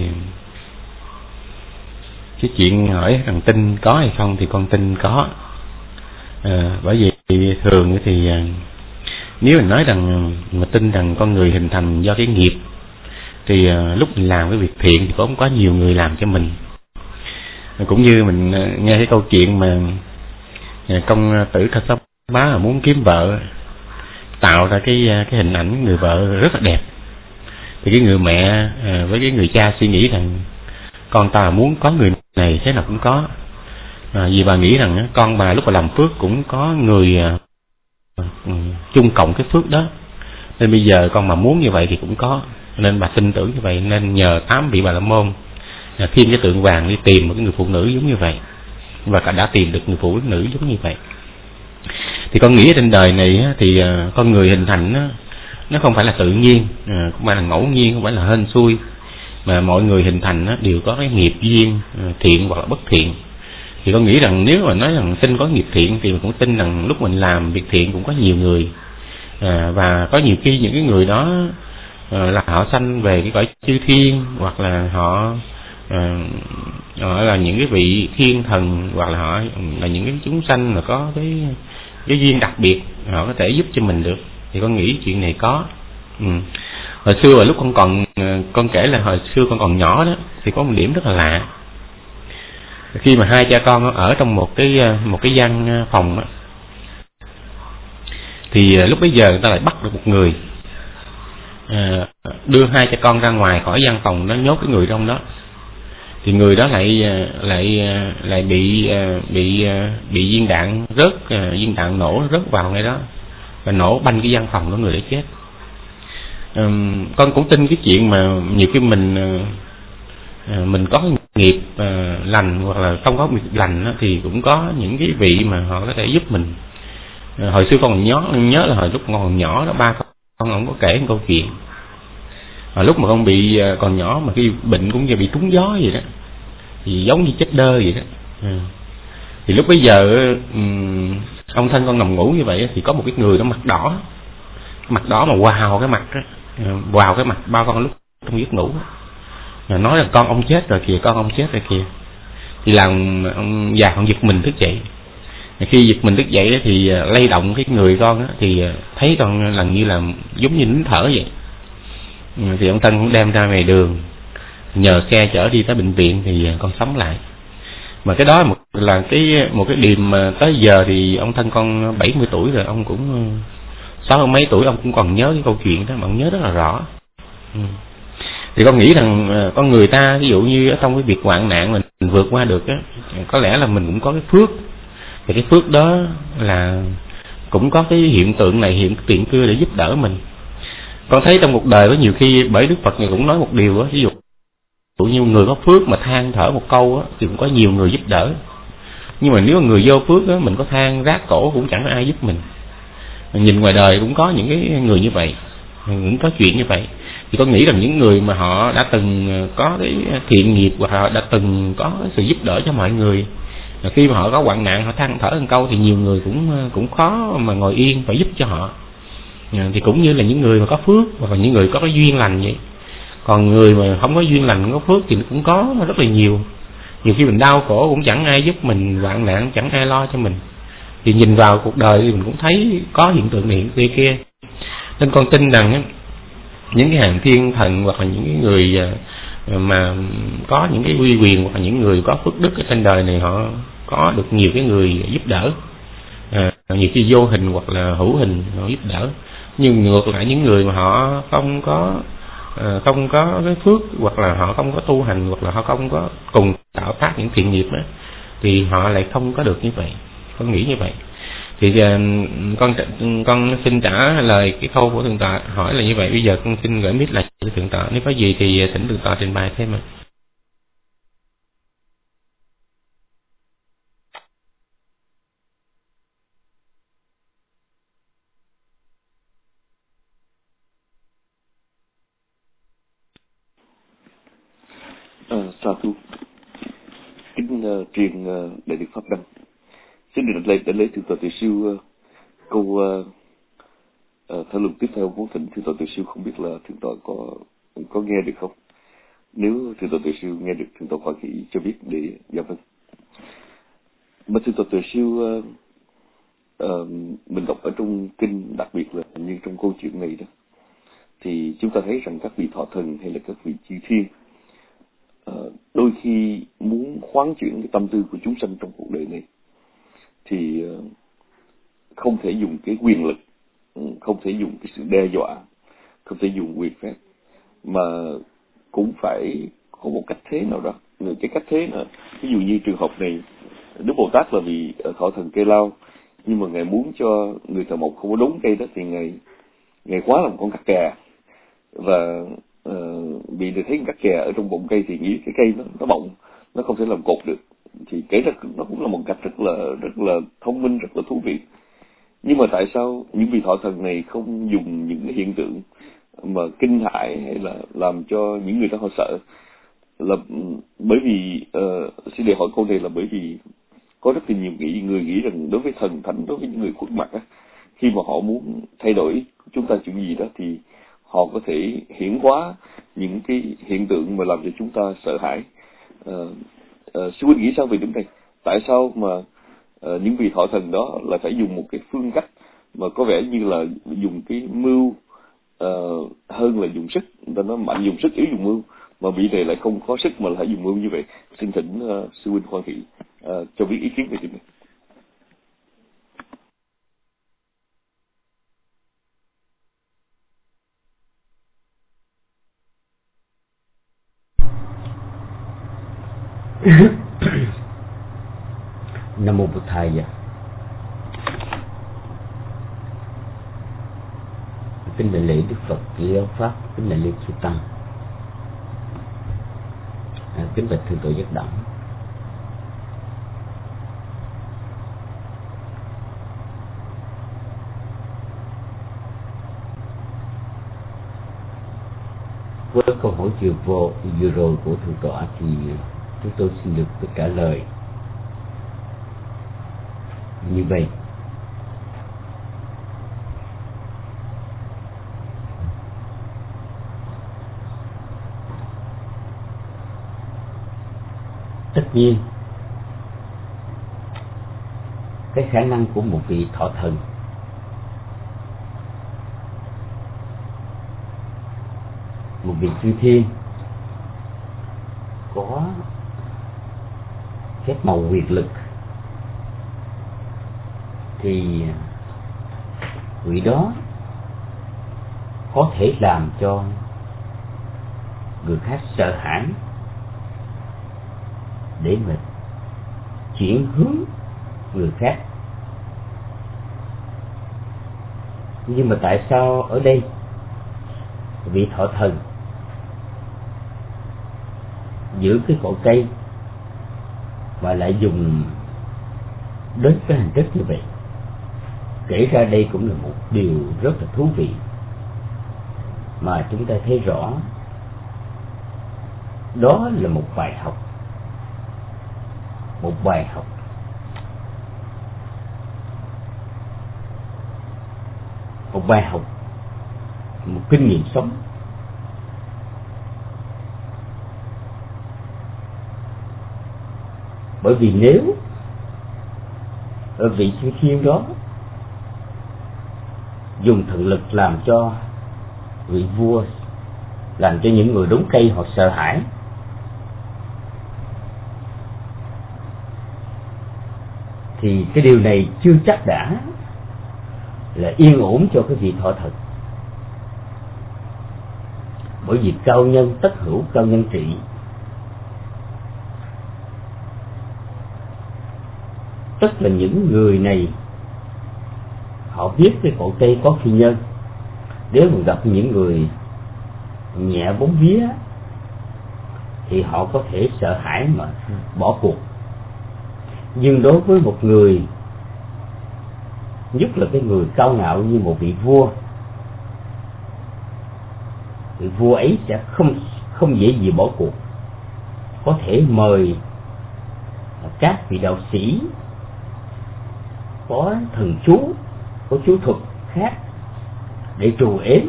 cái chuyện hỏi rằng tin có hay không thì con tin có. À, bởi vì thường thì nếu mình nói rằng mà tin rằng con người hình thành do cái nghiệp thì lúc mình làm cái việc thiện thì cũng có nhiều người làm cho mình. Cũng như mình nghe cái câu chuyện mà công tử Kha Sáp Bá muốn kiếm vợ, tạo ra cái cái hình ảnh người vợ rất là đẹp, thì cái người mẹ với cái người cha suy nghĩ rằng con ta muốn có người này thế nào cũng có, à, vì bà nghĩ rằng con bà lúc mà làm phước cũng có người chung cộng cái phước đó, nên bây giờ con mà muốn như vậy thì cũng có, nên bà tin tưởng như vậy, nên nhờ tám vị Bà La Môn thêm cái tượng vàng đi tìm một cái người phụ nữ giống như vậy, và cả đã tìm được người phụ nữ giống như vậy. Thì con nghĩ trên đời này thì con người hình thành nó không phải là tự nhiên, không phải là ngẫu nhiên, không phải là hên xui, mà mọi người hình thành đều có cái nghiệp duyên thiện hoặc là bất thiện. Thì con nghĩ rằng nếu mà nói rằng tin có nghiệp thiện thì mình cũng tin rằng lúc mình làm việc thiện cũng có nhiều người, à, và có nhiều khi những cái người đó à, là họ sanh về cái cõi chư thiên, hoặc là họ à, họ là những cái vị thiên thần, hoặc là họ là những cái chúng sanh mà có cái cái duyên đặc biệt, họ có thể giúp cho mình được. Thì con nghĩ chuyện này có. Ừ. Hồi xưa là lúc con còn con kể là hồi xưa con còn nhỏ đó, thì có một điểm rất là lạ. Khi mà hai cha con ở trong một cái một cái gian phòng đó, thì lúc bấy giờ người ta lại bắt được một người, à, đưa hai cha con ra ngoài khỏi gian phòng, nó nhốt cái người trong đó. Thì người đó lại lại lại bị bị bị viên đạn rớt, viên đạn nổ rớt vào ngay đó và nổ banh cái gian phòng đó, người đã chết. À, con cũng tin cái chuyện mà nhiều khi mình à, mình có nghiệp à, lành hoặc là không có nghiệp lành đó, thì cũng có những cái vị mà họ có thể giúp mình. À, hồi xưa con còn nhớ nhớ là hồi lúc con còn nhỏ đó, ba con con không có kể một câu chuyện. À, lúc mà con bị còn nhỏ mà cái bệnh cũng như bị trúng gió vậy đó, thì giống như chết đơ vậy đó. À, thì lúc bấy giờ um, ông thân con nằm ngủ như vậy thì có một cái người đó mặt đỏ, mặt đỏ mà vào cái mặt đó, vào cái mặt ba con lúc trong giấc ngủ đó. Nói là con ông chết rồi kìa, con ông chết rồi kìa. Thì làm ông già con giật mình thức dậy. Khi giật mình thức dậy thì lay động cái người con đó, thì thấy con lần như là giống như nín thở vậy. Thì ông Tân cũng đem ra ngoài đường, nhờ xe chở đi tới bệnh viện thì con sống lại. Mà cái đó là cái một cái điểm mà tới giờ thì ông thân con bảy mươi tuổi rồi, ông cũng sáu mấy tuổi, ông cũng còn nhớ cái câu chuyện đó, mà ông nhớ rất là rõ. Ừ. Thì con nghĩ rằng con người ta ví dụ như ở trong cái việc hoạn nạn mình, mình vượt qua được á, có lẽ là mình cũng có cái phước, thì cái phước đó là cũng có cái hiện tượng này, hiện tượng kia để giúp đỡ mình. Con thấy trong cuộc đời có nhiều khi, bởi Đức Phật cũng nói một điều á, ví dụ dụ như người có phước mà than thở một câu á, thì cũng có nhiều người giúp đỡ. Nhưng mà nếu mà người vô phước á, mình có than rát cổ cũng chẳng có ai giúp mình. Nhìn ngoài đời cũng có những cái người như vậy, cũng có chuyện như vậy. Thì con nghĩ rằng những người mà họ đã từng có cái thiện nghiệp, hoặc họ đã từng có sự giúp đỡ cho mọi người, khi mà họ có hoạn nạn họ than thở một câu thì nhiều người cũng cũng khó mà ngồi yên, phải giúp cho họ. Thì cũng như là những người mà có phước, hoặc là những người có cái duyên lành vậy. Còn người mà không có duyên lành, không có phước thì cũng có rất là nhiều. Nhiều khi mình đau khổ cũng chẳng ai giúp mình, hoạn nạn chẳng ai lo cho mình. Thì nhìn vào cuộc đời thì mình cũng thấy có hiện tượng này hiện tượng kia. Nên con tin rằng những cái hàng thiên thần, hoặc là những cái người mà có những cái uy quyền, hoặc là những người có phước đức ở trên đời này, họ có được nhiều cái người giúp đỡ. À, nhiều khi vô hình hoặc là hữu hình họ giúp đỡ. Nhưng ngược lại những người mà họ không có à, không có cái phước, hoặc là họ không có tu hành, hoặc là họ không có cùng tạo tác những thiện nghiệp đó, thì họ lại không có được như vậy. Con nghĩ như vậy. Thì uh, con con xin trả lời cái câu của thượng tọa hỏi là như vậy. Bây giờ con xin gửi mic lại cho thượng tọa, nếu có gì thì thỉnh thượng tọa trình bày thêm ạ. À, sa thú kính uh, truyền uh, đại đức pháp đăng. Xin được lễ để lấy thượng tọa Từ Siêu uh, câu uh, uh, thảo luận tiếp theo. Muốn thỉnh thượng tọa Từ Siêu, không biết là thượng tọa có có nghe được không? Nếu thượng tọa Từ Siêu nghe được, thượng tọa khoan hỷ cho biết để dạ vâng. Mà thượng tọa Từ Siêu uh, uh, mình đọc ở trong kinh, đặc biệt là như trong câu chuyện này đó, thì chúng ta thấy rằng các vị thọ thần hay là các vị chư thiên uh, đôi khi muốn khoáng chuyển cái tâm tư của chúng sanh trong cuộc đời này thì uh, không thể dùng cái quyền lực, không thể dùng cái sự đe dọa, không thể dùng quyền phép, mà cũng phải có một cách thế nào đó. Cái cách thế là ví dụ như trường hợp này, Đức Bồ Tát là vì thọ thần cây lao, nhưng mà ngài muốn cho người thợ mộc không có đốn cây đó thì ngài ngài quá là một con cắt kè, và uh, vì được thấy cắt kè ở trong bụng cây thì nghĩ cái cây nó nó bọng, nó không thể làm cột được, thì kể ra nó cũng là một cách rất là rất là thông minh, rất là thú vị. Nhưng mà tại sao những vị thọ thần này không dùng những cái hiện tượng mà kinh hãi hay là làm cho những người đó họ sợ? Là bởi vì uh, xin để hỏi câu này là bởi vì có rất là nhiều nghĩ, người nghĩ rằng đối với thần thánh, đối với những người khuất mặt á, khi mà họ muốn thay đổi chúng ta chuyện gì đó thì họ có thể hiển hóa những cái hiện tượng mà làm cho chúng ta sợ hãi. Uh, uh, sư huynh nghĩ sao về điểm này? Tại sao mà uh, những vị thọ thần đó là phải dùng một cái phương cách mà có vẻ như là dùng cái mưu uh, hơn là dùng sức? Người ta nói mạnh dùng sức, yếu dùng mưu, mà vị này lại không có sức mà lại dùng mưu như vậy. Xin thỉnh uh, sư huynh khoan hỷ uh, cho biết ý kiến về điểm này. Nam mô Bụt Thầy. Kính đại lễ Đức Phật Chỉ Giáo Pháp, kính đại lễ chư tăng, à, kính bạch thượng tọa Giác Đẳng. Với câu hỏi vừa vô vừa rồi của thượng tọa thì chúng tôi xin được tôi trả lời như vậy. Tất nhiên cái khả năng của một vị thọ thần một vị chư thiên có phép màu quyền lực thì vị đó có thể làm cho người khác sợ hãi để mà chuyển hướng người khác. Nhưng mà tại sao ở đây vị thọ thần giữ cái cội cây mà lại dùng đến cái hình thức như vậy? Kể ra đây cũng là một điều rất là thú vị mà chúng ta thấy rõ đó là một bài học, một bài học một bài học một kinh nghiệm sống. Bởi vì nếu ở vị chư thiên đó dùng thần lực làm cho vị vua, làm cho những người đốn cây họ sợ hãi, thì cái điều này chưa chắc đã là yên ổn cho cái vị thọ thần. Bởi vì cao nhân tất hữu cao nhân trị. Tức là những người này họ biết cái cội cây có phi nhân, nếu mà gặp những người nhẹ bóng vía thì họ có thể sợ hãi mà bỏ cuộc. Nhưng đối với một người, nhất là cái người cao ngạo như một vị vua, vị vua ấy sẽ không không dễ gì bỏ cuộc. có thể mời các vị đạo sĩ có thần chú, có chú thuật khác để trù ếm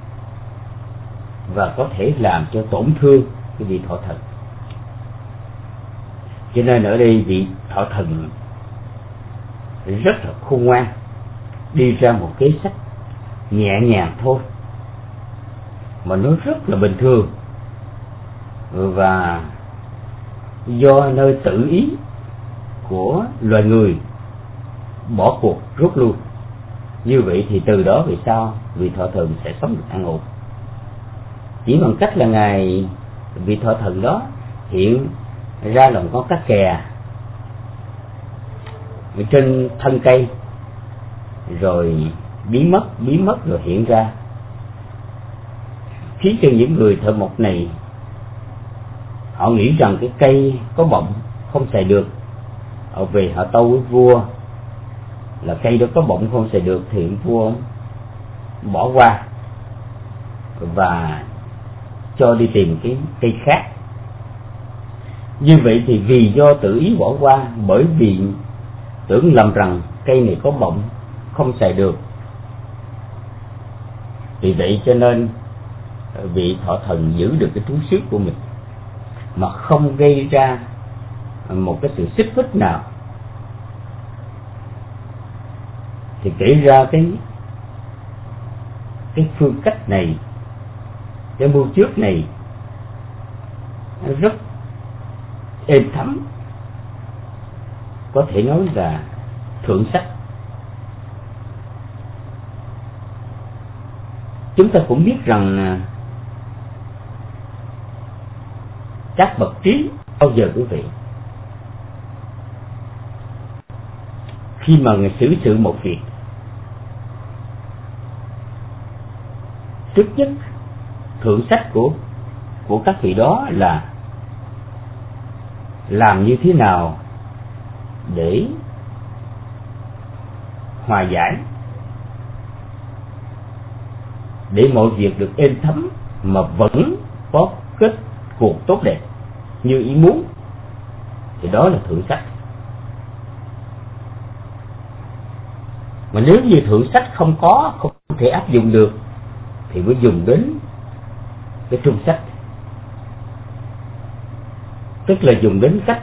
và có thể làm cho tổn thương cái vị thọ thần. Cho nên ở đây vị thọ thần rất là khôn ngoan, đi ra một kế sách nhẹ nhàng thôi mà nó rất là bình thường, và do nơi tự ý của loài người bỏ cuộc rút lui. Như vậy thì từ đó về sau vị thọ thần sẽ sống được an ổn, chỉ bằng cách là ngài vị thọ thần đó hiện ra lòng con cá kè trên thân cây, rồi biến mất biến mất rồi hiện ra, khiến cho những người thợ mộc này họ nghĩ rằng cái cây có bọng không xài được. Họ về họ tâu với vua là cây đó có bọng không xài được, thì vua bỏ qua và cho đi tìm cái cây khác. Như vậy thì vì do tự ý bỏ qua, bởi vì tưởng lầm rằng cây này có bọng không xài được, vì vậy cho nên vị thọ thần giữ được cái thú xước của mình mà không gây ra một cái sự xích mích nào. Thì kể ra cái cái phương cách này, cái mưu trước này rất êm thấm, có thể nói là thượng sách. Chúng ta cũng biết rằng các bậc trí bao giờ quý vị khi mà người xử sự một việc, trước nhất thượng sách của của các vị đó là làm như thế nào để hòa giải, để mọi việc được êm thấm mà vẫn có kết cuộc tốt đẹp như ý muốn, thì đó là thượng sách. Mà nếu như thượng sách không có, không thể áp dụng được, thì mới dùng đến cái trung sách, tức là dùng đến cách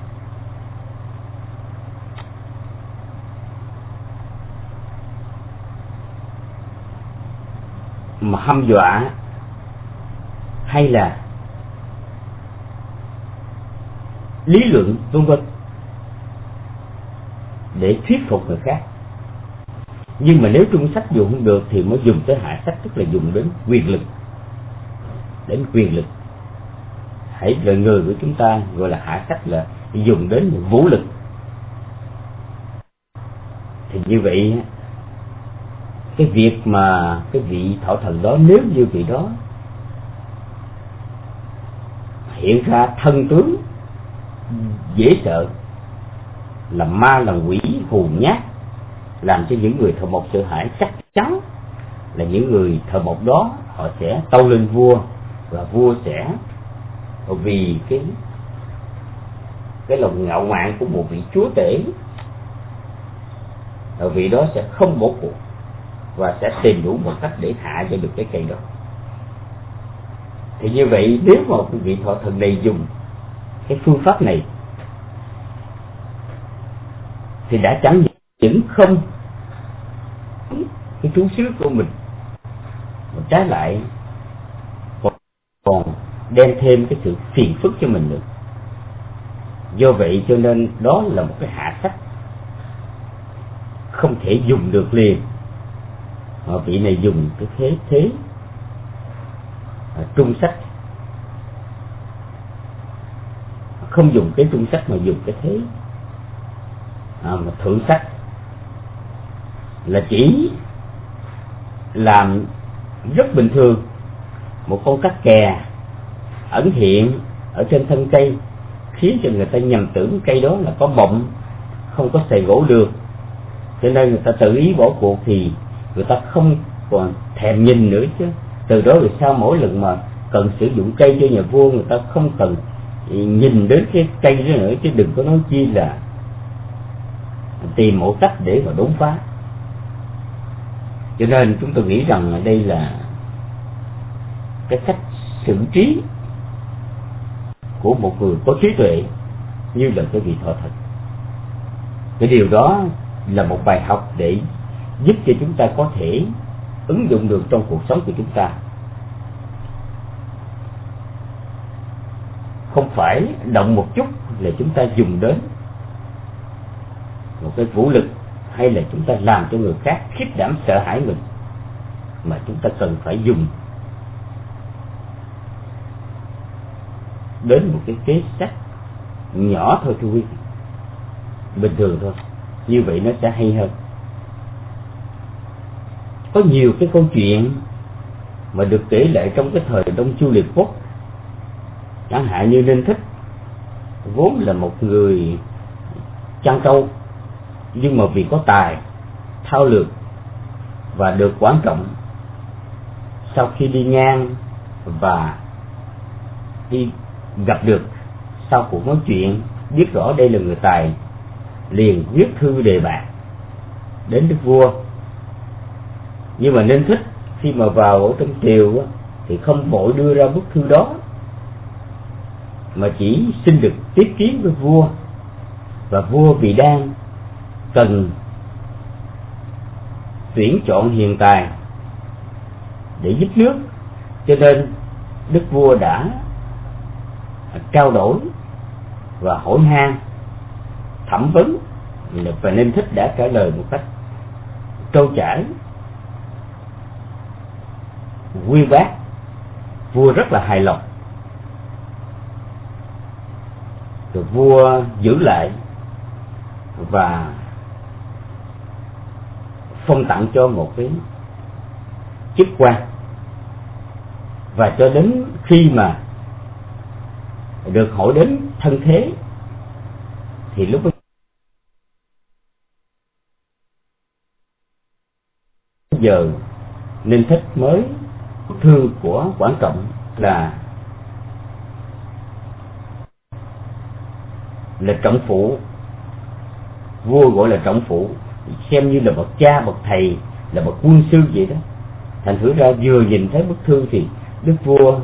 mà hăm dọa hay là lý luận vân vân để thuyết phục người khác. Nhưng mà nếu trung sách dùng không được thì mới dùng tới hạ sách, tức là dùng đến quyền lực, đến quyền lực. Hãy lời người của chúng ta gọi là hạ sách là dùng đến vũ lực. Thì như vậy cái việc mà cái vị thọ thần đó, nếu như vị đó hiện ra thân tướng dễ sợ, là ma là quỷ hù nhát, làm cho những người thợ mộc sợ hãi, chắc chắn là những người thợ mộc đó họ sẽ tâu lên vua, và vua sẽ vì cái cái lòng ngạo mạn của một vị chúa tể, vị đó sẽ không bỏ cuộc và sẽ tìm đủ một cách để hạ cho được cái cây đó. Thì như vậy nếu mà vị thọ thần này dùng cái phương pháp này thì đã chẳng những không cái trú xứ của mình, mà trái lại còn đem thêm cái sự phiền phức cho mình nữa. Do vậy cho nên đó là một cái hạ sách không thể dùng được liền. Mà vị này dùng cái thế thế à, trung sách, không dùng cái trung sách mà dùng cái thế à, mà thượng sách, là chỉ làm rất bình thường. Một con cá kè ẩn hiện ở trên thân cây khiến cho người ta nhầm tưởng cây đó là có bọng, không có xài gỗ được, cho nên người ta tự ý bỏ cuộc, thì người ta không còn thèm nhìn nữa chứ. Từ đó về sau mỗi lần mà cần sử dụng cây cho nhà vua, người ta không cần nhìn đến cái cây đó nữa, chứ đừng có nói chi là tìm một cách để mà đốn phá. Cho nên chúng tôi nghĩ rằng ở đây là cái cách xử trí của một người có trí tuệ như là cái vị thọ thật. Cái điều đó là một bài học để giúp cho chúng ta có thể ứng dụng được trong cuộc sống của chúng ta. Không phải động một chút là chúng ta dùng đến một cái vũ lực, hay là chúng ta làm cho người khác khiếp đảm sợ hãi mình, mà chúng ta cần phải dùng đến một cái kế sách nhỏ thôi thưa quý vị, bình thường thôi, như vậy nó sẽ hay hơn. Có nhiều cái câu chuyện mà được kể lại trong cái thời Đông Chu Liệt Quốc, chẳng hạn như Ninh Thích vốn là một người chăn trâu, nhưng mà vì có tài thao lược và được quan trọng, sau khi đi ngang và đi gặp được, sau cuộc nói chuyện biết rõ đây là người tài, liền viết thư đề bạt đến đức vua. Nhưng mà Ninh Thích khi mà vào ở trong triều thì không vội đưa ra bức thư đó, mà chỉ xin được tiếp kiến với vua, và vua vì đang cần tuyển chọn hiền tài để giúp nước, cho nên đức vua đã trao đổi và hỏi han thẩm vấn, và Ninh Thích đã trả lời một cách trôi chảy uyên bác. Vua rất là hài lòng, rồi vua giữ lại và phong tặng cho một cái chức quan. Và cho đến khi mà được hỏi đến thân thế thì lúc bây giờ Ninh Thích mới thư của Quảng Trọng là là trọng phụ, vua gọi là trọng phụ, xem như là bậc cha bậc thầy, là bậc quân sư vậy đó. Thành thử ra vừa nhìn thấy bức thư thì đức vua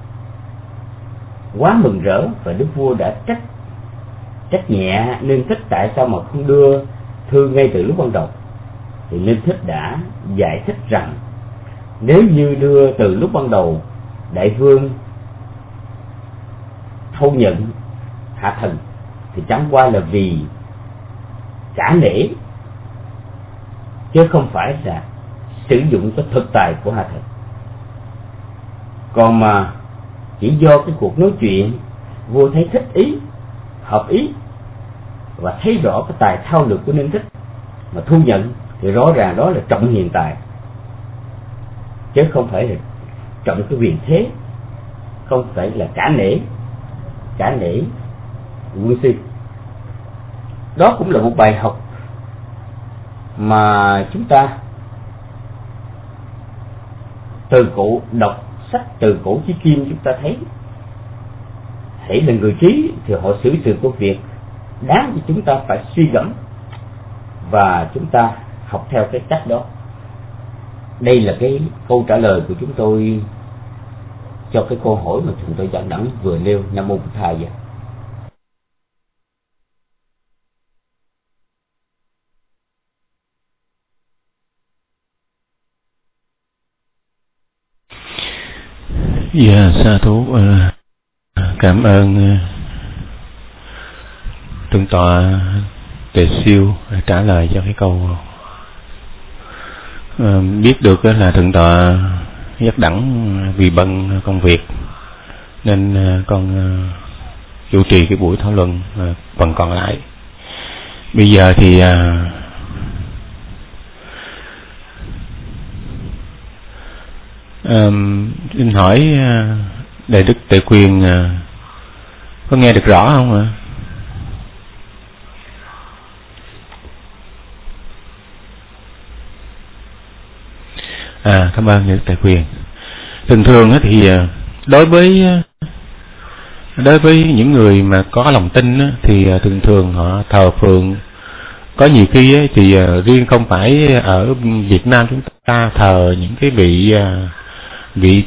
quá mừng rỡ, và đức vua đã trách trách nhẹ Ninh Thích tại sao mà không đưa thư ngay từ lúc ban đầu. Thì Ninh Thích đã giải thích rằng nếu như đưa từ lúc ban đầu, đại vương thâu nhận hạ thần thì chẳng qua là vì cả nể, chứ không phải là sử dụng cái thực tài của hạ thần. Còn mà chỉ do cái cuộc nói chuyện, vua thấy thích ý, hợp ý và thấy rõ cái tài thao lược của Ninh Thích mà thu nhận, thì rõ ràng đó là trọng hiền tài, chứ không phải là trọng cái quyền thế, không phải là cả nể cả nể quân sư. Đó cũng là một bài học mà chúng ta từ cổ đọc sách từ cổ chí kim, chúng ta thấy hãy là người trí thì họ xử sự công việc đáng cho chúng ta phải suy gẫm, và chúng ta học theo cái cách đó. Đây là cái câu trả lời của chúng tôi cho cái câu hỏi mà chúng tôi giảng đẳng vừa nêu. Nam mô Bụt Thầy. Dạ, sa thú. Cảm ơn Thượng tọa Tề Siêu trả lời cho cái câu. À, biết được là Thượng tọa rất đẳng vì bận công việc nên con chủ trì cái buổi thảo luận phần còn lại. Bây giờ thì à, à, xin hỏi Đại Đức Tệ Quyền à, có nghe được rõ không ạ? À, cảm ơn Đại Đức Tệ Quyền. Thường thường thì đối với đối với những người mà có lòng tin á, thì thường thường họ thờ phượng. Có nhiều khi á, thì riêng không phải ở Việt Nam chúng ta thờ những cái vị vị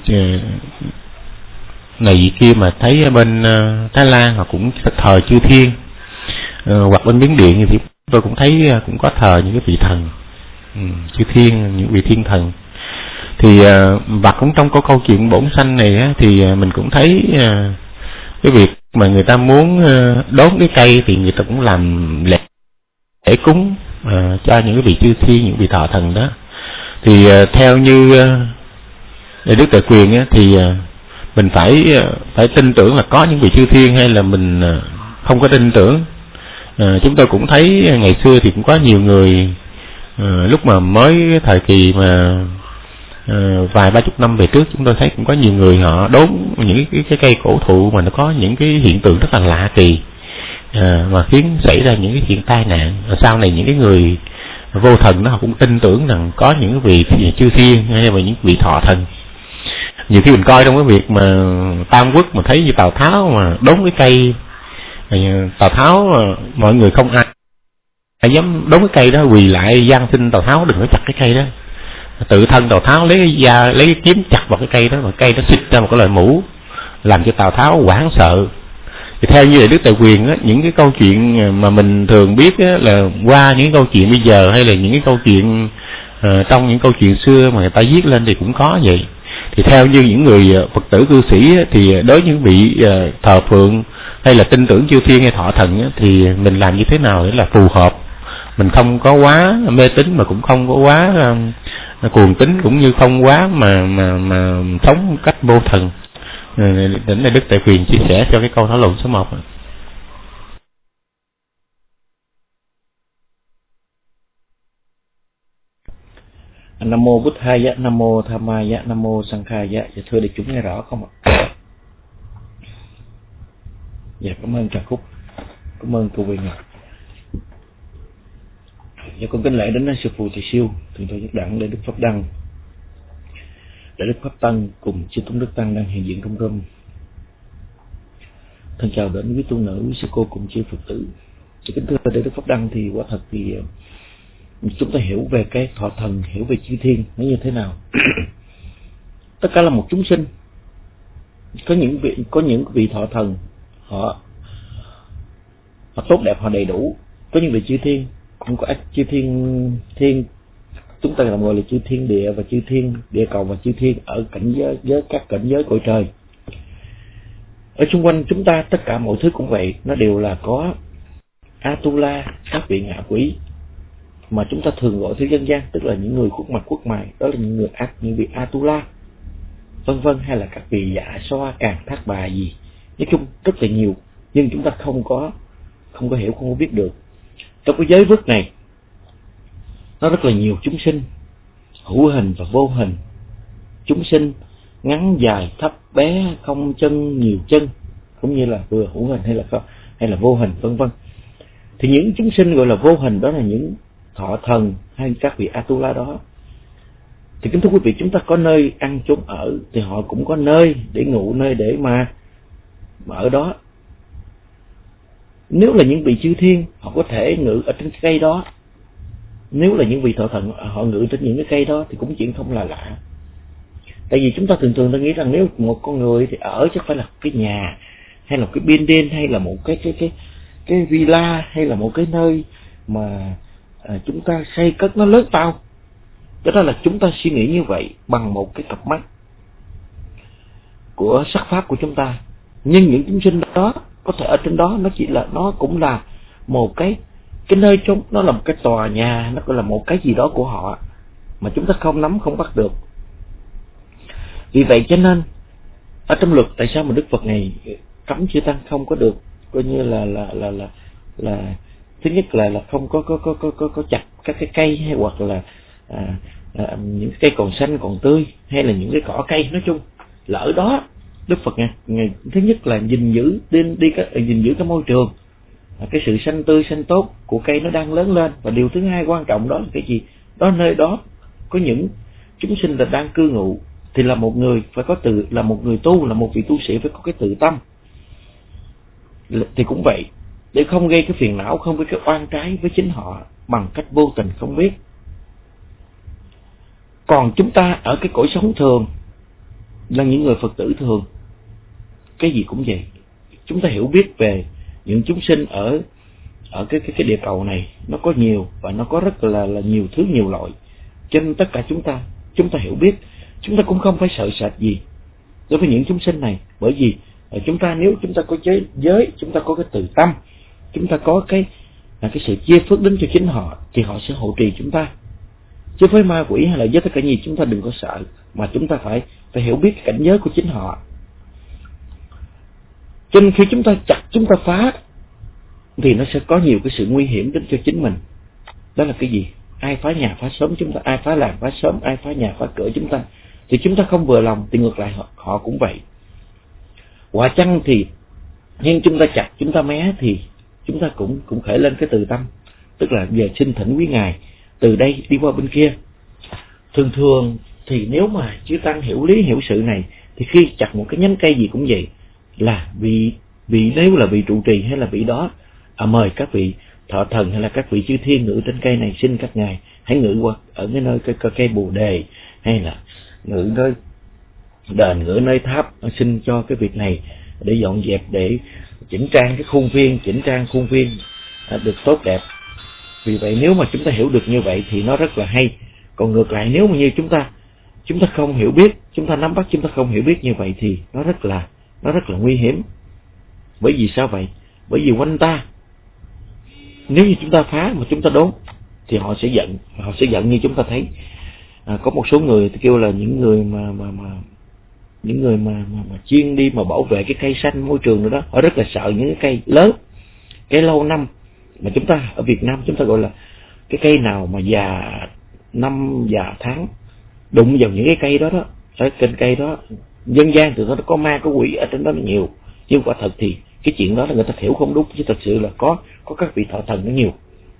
này vị kia, mà thấy bên Thái Lan họ cũng thờ chư thiên, hoặc bên Miến Điện thì tôi cũng thấy cũng có thờ những cái vị thần, ừ, chư thiên, những vị thiên thần. Thì và cũng trong câu câu chuyện bổn sanh này á, thì mình cũng thấy cái việc mà người ta muốn đốn cái cây thì người ta cũng làm lễ để cúng uh, cho những cái vị chư thiên, những vị thọ thần đó. Thì uh, theo như uh, Đại Đức Tề Quyền á, thì uh, mình phải uh, phải tin tưởng là có những vị chư thiên, hay là mình uh, không có tin tưởng. Uh, chúng tôi cũng thấy ngày xưa thì cũng có nhiều người uh, lúc mà mới thời kỳ mà uh, vài ba chục năm về trước, chúng tôi thấy cũng có nhiều người họ đốn những cái, cái cây cổ thụ mà nó có những cái hiện tượng rất là lạ kỳ, À, mà khiến xảy ra những cái chuyện tai nạn. Và sau này những cái người vô thần đó họ cũng tin tưởng rằng có những vị chư thiên hay là những vị thọ thần. Nhiều khi mình coi trong cái việc mà Tam Quốc mà thấy như Tào Tháo mà đốn cái cây, Tào Tháo mọi người không ai, ai dám đốn cái cây đó, quỳ lại van xin Tào Tháo đừng có chặt cái cây đó. Tự thân Tào Tháo lấy cái da, lấy cái kiếm chặt vào cái cây đó, mà cây nó xịt ra một cái loại mũ, làm cho Tào Tháo hoảng sợ. Thì theo như Đại Đức Tề Quyền á, những cái câu chuyện mà mình thường biết á, là qua những câu chuyện bây giờ, hay là những cái câu chuyện uh, trong những câu chuyện xưa mà người ta viết lên thì cũng có vậy. Thì theo như những người Phật tử cư sĩ á, thì đối với những vị uh, thờ phượng hay là tin tưởng chư thiên hay thọ thần á, thì mình làm như thế nào để là phù hợp. Mình không có quá mê tín, mà cũng không có quá uh, cuồng tín, cũng như không quá mà mà mà sống cách vô thần. Đến đây Đức Tề Quyền chia sẻ cho cái câu thảo luận số một. Nam mô Bụt Thaya, Nam mô Dhammaya, Nam mô Sanghaya. Dạ thưa đại chúng nghe rõ không ạ? Dạ cảm ơn Trà Khúc, cảm ơn cô Quyền ạ. Dạ con kính lễ đến sư phụ Thầy Siêu, thượng tọa Nhất Đẳng Đại Đức Pháp Đăng, Đại Đức Pháp Tăng cùng chư tôn đức tăng đang hiện diện trong room. Thân chào đến quý tu nữ, quý sư cô cùng chư Phật tử. Thì kính thưa Đại Đức Pháp Đăng, thì quả thật thì chúng ta hiểu về cái thọ thần, hiểu về chư thiên nó như thế nào. Tất cả là một chúng sinh. Có những vị có những vị thọ thần họ họ tốt đẹp, họ đầy đủ. Có những vị chư thiên cũng có chư thiên thiên chúng ta gọi là chư thiên địa và chư thiên địa cầu và chư thiên ở cảnh giới, giới các cảnh giới cõi trời. Ở xung quanh chúng ta tất cả mọi thứ cũng vậy, nó đều là có Atula, các vị ngạ quỷ mà chúng ta thường gọi theo dân gian, tức là những người khuất mặt khuất mày, đó là những người ác, những vị Atula, vân vân, hay là các vị dạ xoa, càng thác bà gì, nói chung rất là nhiều, nhưng chúng ta không có không có hiểu, không có biết được. Trong cái giới vứt này nó rất là nhiều chúng sinh hữu hình và vô hình, chúng sinh ngắn dài thấp bé, không chân nhiều chân, cũng như là vừa hữu hình hay là không, hay là vô hình, vân vân. Thì những chúng sinh gọi là vô hình đó là những thọ thần hay các vị Atula đó. Thì kính thưa quý vị, chúng ta có nơi ăn chốn ở thì họ cũng có nơi để ngủ, nơi để mà, mà ở đó. Nếu là những vị chư thiên, họ có thể ngự ở trên cây đó. Nếu là những vị thọ thần, họ ngự trên những cái cây đó thì cũng chuyện không là lạ. Tại vì chúng ta thường thường ta nghĩ rằng nếu một con người thì ở chắc phải là cái nhà, hay là cái biên đên, hay là một cái cái cái cái villa, hay là một cái nơi mà à, chúng ta xây cất nó lớn tao. Cho đó là chúng ta suy nghĩ như vậy bằng một cái cặp mắt của sắc pháp của chúng ta. Nhưng những chúng sinh đó có thể ở trên đó, nó chỉ là, nó cũng là một cái cái nơi trong, nó là một cái tòa nhà, nó cũng là một cái gì đó của họ mà chúng ta không nắm, không bắt được. Vì vậy cho nên ở trong luật tại sao mà Đức Phật này cấm chư tăng không có được coi như là là là là là thứ nhất là là không có có có có có, có chặt các cái cây, hay hoặc là à, à, những cây còn xanh còn tươi, hay là những cái cỏ cây, nói chung là ở đó Đức Phật này, ngày thứ nhất là gìn giữ đi đi cái gìn giữ cái môi trường, cái sự xanh tươi xanh tốt của cây nó đang lớn lên. Và điều thứ hai quan trọng đó là cái gì? Đó nơi đó có những chúng sinh là đang cư ngụ, thì là một người phải có từ, là một người tu, là một vị tu sĩ phải có cái tự tâm. thì cũng vậy, để không gây cái phiền não, không gây cái oan trái với chính họ bằng cách vô tình không biết. Còn chúng ta ở cái cõi sống thường, là những người Phật tử thường, cái gì cũng vậy. Chúng ta hiểu biết về những chúng sinh ở ở cái cái cái địa cầu này, nó có nhiều và nó có rất là là nhiều thứ, nhiều loại. Cho nên tất cả chúng ta chúng ta hiểu biết, chúng ta cũng không phải sợ sệt gì đối với những chúng sinh này, bởi vì chúng ta nếu chúng ta có giới, giới chúng ta có cái từ tâm, chúng ta có cái là cái sự chia phước đến cho chính họ, thì họ sẽ hộ trì chúng ta. Chứ với ma quỷ hay là với tất cả gì, chúng ta đừng có sợ, mà chúng ta phải phải hiểu biết cảnh giới của chính họ. Cho nên khi chúng ta chặt, chúng ta phá, thì nó sẽ có nhiều cái sự nguy hiểm đến cho chính mình. Đó là cái gì? Ai phá nhà phá xóm chúng ta, ai phá làng phá xóm, ai phá nhà phá cửa chúng ta, thì chúng ta không vừa lòng, thì ngược lại họ, họ cũng vậy. Quả chăng thì nhưng chúng ta chặt, chúng ta mé, thì chúng ta cũng cũng khởi lên cái từ tâm, tức là giờ xin thỉnh quý ngài từ đây đi qua bên kia. Thường thường thì nếu mà chư tăng hiểu lý hiểu sự này, thì khi chặt một cái nhánh cây gì cũng vậy, là vị vị nếu là vị trụ trì hay là vị đó à, mời các vị thọ thần hay là các vị chư thiên ngự trên cây này, xin các ngài hãy ngự qua ở cái nơi cây, cây bồ đề, hay là ngự nơi đền, ngự nơi tháp, xin cho cái việc này để dọn dẹp, để chỉnh trang cái khuôn viên, chỉnh trang khuôn viên à, được tốt đẹp. Vì vậy nếu mà chúng ta hiểu được như vậy thì nó rất là hay. Còn ngược lại nếu mà như chúng ta chúng ta không hiểu biết, chúng ta nắm bắt, chúng ta không hiểu biết như vậy thì nó rất là nó rất là nguy hiểm. Bởi vì sao vậy? Bởi vì quanh ta, nếu như chúng ta phá mà chúng ta đốn, thì họ sẽ giận, họ sẽ giận như chúng ta thấy. À, có một số người kêu là những người mà mà mà những người mà mà, mà chuyên đi mà bảo vệ cái cây xanh môi trường rồi đó, họ rất là sợ những cái cây lớn, cây lâu năm mà chúng ta ở Việt Nam chúng ta gọi là cái cây nào mà già năm già tháng, đụng vào những cái cây đó đó, ở trên cây đó dân gian từ đó có ma có quỷ ở trên đó nhiều, nhưng quả thật thì cái chuyện đó là người ta hiểu không đúng, chứ thật sự là có có các vị thọ thần nó nhiều.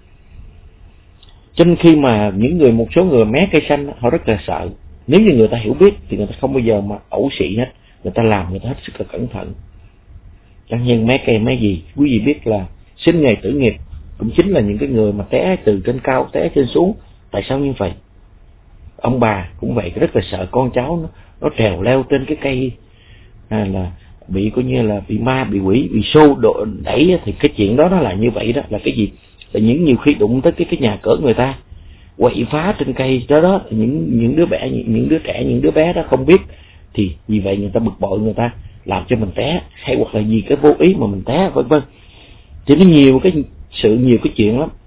Cho nên khi mà những người một số người mé cây xanh họ rất là sợ. Nếu như người ta hiểu biết thì người ta không bao giờ mà ẩu xị hết, người ta làm người ta hết sức là cẩn thận. Chẳng nhân mé cây mé gì, quý vị biết là sinh nghề tử nghiệp cũng chính là những cái người mà té từ trên cao té trên xuống. Tại sao như vậy? Ông bà cũng vậy, rất là sợ con cháu nó, nó trèo leo trên cái cây, à, là bị coi như là bị ma, bị quỷ, bị xô độ đẩy, thì cái chuyện đó nó là như vậy đó. Là cái gì? Là những nhiều khi đụng tới cái cái nhà cửa người ta, quậy phá trên cây đó đó, những những đứa bé, những, những đứa trẻ, những đứa bé đó không biết, thì vì vậy người ta bực bội, người ta làm cho mình té, hay hoặc là vì cái vô ý mà mình té, vân vân. Thì nó nhiều cái sự nhiều cái chuyện lắm.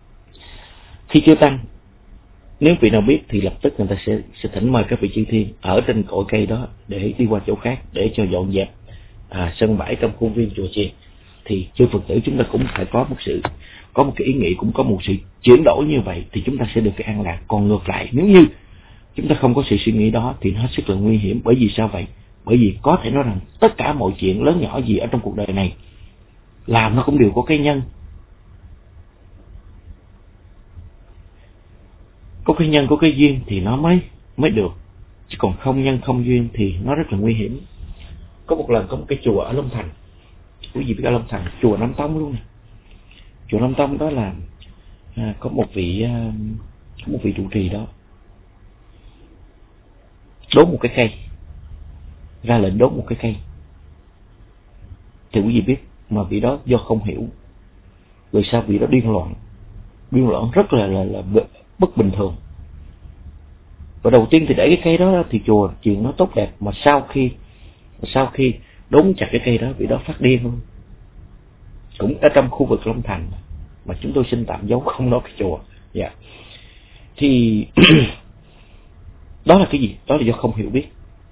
Khi chưa tăng, nếu vị nào biết thì lập tức người ta sẽ sẽ thỉnh mời các vị chư thiên ở trên cội cây đó để đi qua chỗ khác, để cho dọn dẹp à, sân bãi trong khuôn viên chùa chiền. Thì chư Phật tử chúng ta cũng phải có một sự có một cái ý nghĩ, cũng có một sự chuyển đổi như vậy thì chúng ta sẽ được cái an lạc. Còn ngược lại nếu như chúng ta không có sự suy nghĩ đó thì nó hết sức là nguy hiểm. Bởi vì sao vậy? Bởi vì có thể nói rằng tất cả mọi chuyện lớn nhỏ gì ở trong cuộc đời này làm nó cũng đều có cái nhân. Có cái nhân, có cái duyên thì nó mới mới được, chứ còn không nhân không duyên thì nó rất là nguy hiểm. Có một lần có một cái chùa ở Long Thành, quý vị biết ở Long Thành, chùa Nam Tông luôn nè. Chùa Nam Tông đó là à, có một vị à, có một vị trụ trì đó đốn một cái cây, ra lệnh đốn một cái cây. Thì quý vị biết mà vị đó do không hiểu, rồi sao vị đó điên loạn, điên loạn rất là là, là bất bình thường. Và đầu tiên thì để cái cây đó thì chùa chuyện nó tốt đẹp, mà sau khi sau khi đốn chặt cái cây đó, vị đó phát điên luôn. Cũng ở trong khu vực Long Thành, mà chúng tôi xin tạm giấu không nói cái chùa. Dạ. Yeah. Thì đó là cái gì? Đó là do không hiểu biết.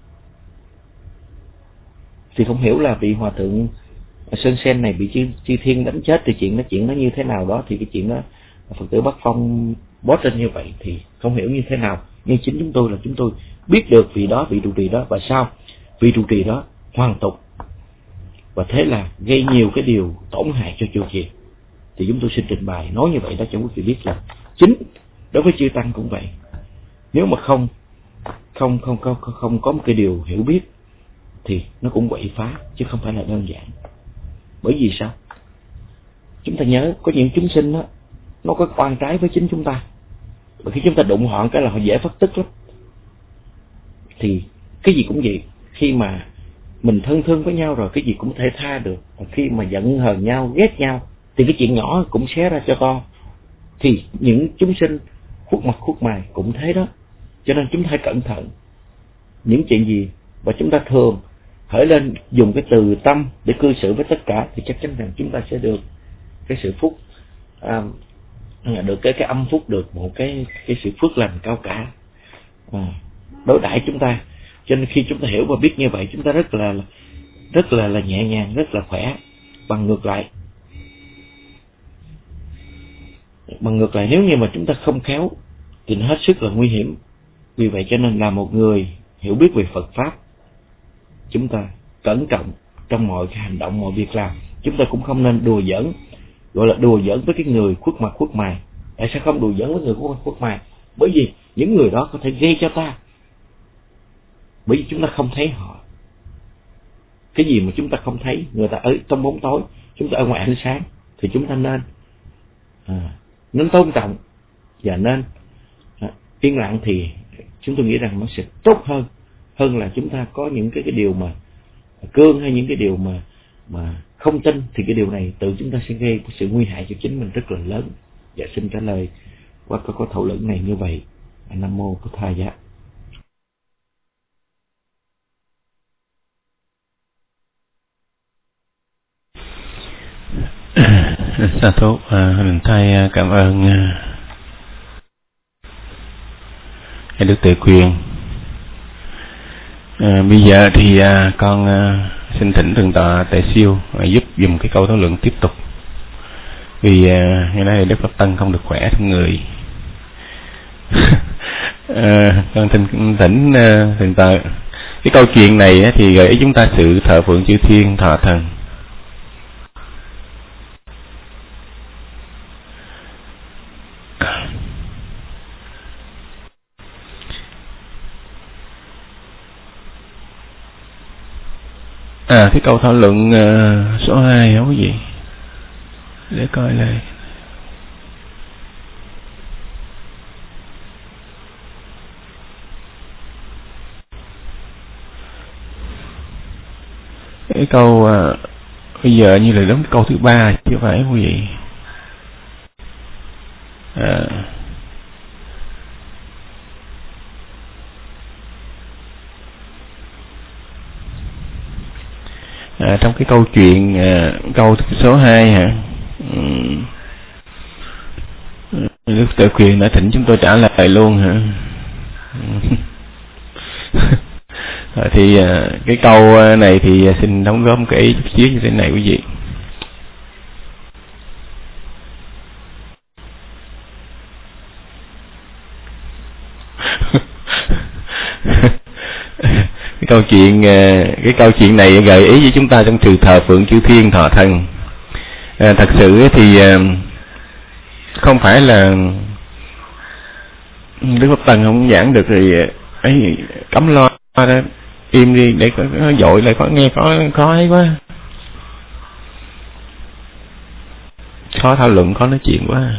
Thì không hiểu là vị hòa thượng Sơn Sen này bị chư, chư thiên đánh chết, thì chuyện nó chuyện nó như thế nào đó, thì cái chuyện đó Phật tử Bắc Phong bó trên như vậy thì không hiểu như thế nào. Nhưng chính chúng tôi là chúng tôi biết được vị đó, vị trụ trì đó, và sao vị trụ trì đó hoàn tục, và thế là gây nhiều cái điều tổn hại cho chùa chiền. Thì chúng tôi xin trình bày nói như vậy đó cho quý vị biết là chính đối với chư tăng cũng vậy. Nếu mà không không không không không có một cái điều hiểu biết thì nó cũng quậy phá, chứ không phải là đơn giản. Bởi vì sao? Chúng ta nhớ có những chúng sinh đó, nó có oan trái với chính chúng ta. Và khi chúng ta đụng họ cái là họ dễ phát tức lắm. Thì cái gì cũng vậy, khi mà mình thân thương với nhau rồi cái gì cũng thể tha được. Và khi mà giận hờn nhau, ghét nhau thì cái chuyện nhỏ cũng xé ra cho to. Thì những chúng sinh khuất mặt khuất mày cũng thế đó. Cho nên chúng ta hãy cẩn thận những chuyện gì. Và chúng ta thường hãy lên dùng cái từ tâm để cư xử với tất cả, thì chắc chắn rằng chúng ta sẽ được cái sự phúc, à, được cái cái âm phúc, được một cái cái sự phước lành cao cả à, đối đãi chúng ta. Cho nên khi chúng ta hiểu và biết như vậy, chúng ta rất là rất là là nhẹ nhàng, rất là khỏe. Bằng ngược lại, bằng ngược lại nếu như mà chúng ta không khéo thì nó hết sức là nguy hiểm. Vì vậy cho nên là một người hiểu biết về Phật pháp, chúng ta cẩn trọng trong mọi cái hành động, mọi việc làm. Chúng ta cũng không nên đùa giỡn, gọi là đùa giỡn với cái người khuất mặt khuất mày. Tại sao không đùa giỡn với người khuất mặt khuất mày? Bởi vì những người đó có thể gây cho ta, bởi vì chúng ta không thấy họ. Cái gì mà chúng ta không thấy, người ta ở trong bóng tối, chúng ta ở ngoài ánh sáng, thì chúng ta nên à, nên tôn trọng và nên à, yên lặng. Thì chúng tôi nghĩ rằng nó sẽ tốt hơn hơn là chúng ta có những cái cái điều mà cương hay những cái điều mà mà không tin. Thì cái điều này tự chúng ta sẽ gây sự nguy hại cho chính mình rất là lớn. Dạ xin trả lời qua có, có thảo luận này như vậy. Nam mô Bổn Thầy Giá. Sa thú Huỳnh Thầy cảm ơn Đức Tuệ Quyền. À, bây giờ thì à, con à, xin thỉnh Thượng tọa Tề Siêu à, giúp dùm cái câu thảo luận tiếp tục. Vì à, ngày nay Đức Pháp Tân không được khỏe trong người. à, con thỉnh thỉnh à, Thượng tọa, cái câu chuyện này á, thì gợi ý chúng ta sự thờ phượng chư thiên thọ thần. À, cái câu thảo luận uh, số hai không có gì để coi lại. Cái câu uh, bây giờ như là đúng câu thứ ba chứ phải không quý vị? À, À, trong cái câu chuyện à, câu số hai hả, Đức Tuệ Quyền đã thỉnh chúng tôi trả lời luôn hả? à, thì à, cái câu này thì xin đóng góp cái ý chút xíu như thế này quý vị. Cái câu chuyện cái câu chuyện này gợi ý với chúng ta trong sự thờ phượng chư thiên thọ thần. À, thật sự thì không phải là Đức Pháp Tần không giảng được thì ấy cấm lo đó, im đi để có dội lại, có nghe có có ấy quá, khó thảo luận, khó nói chuyện quá.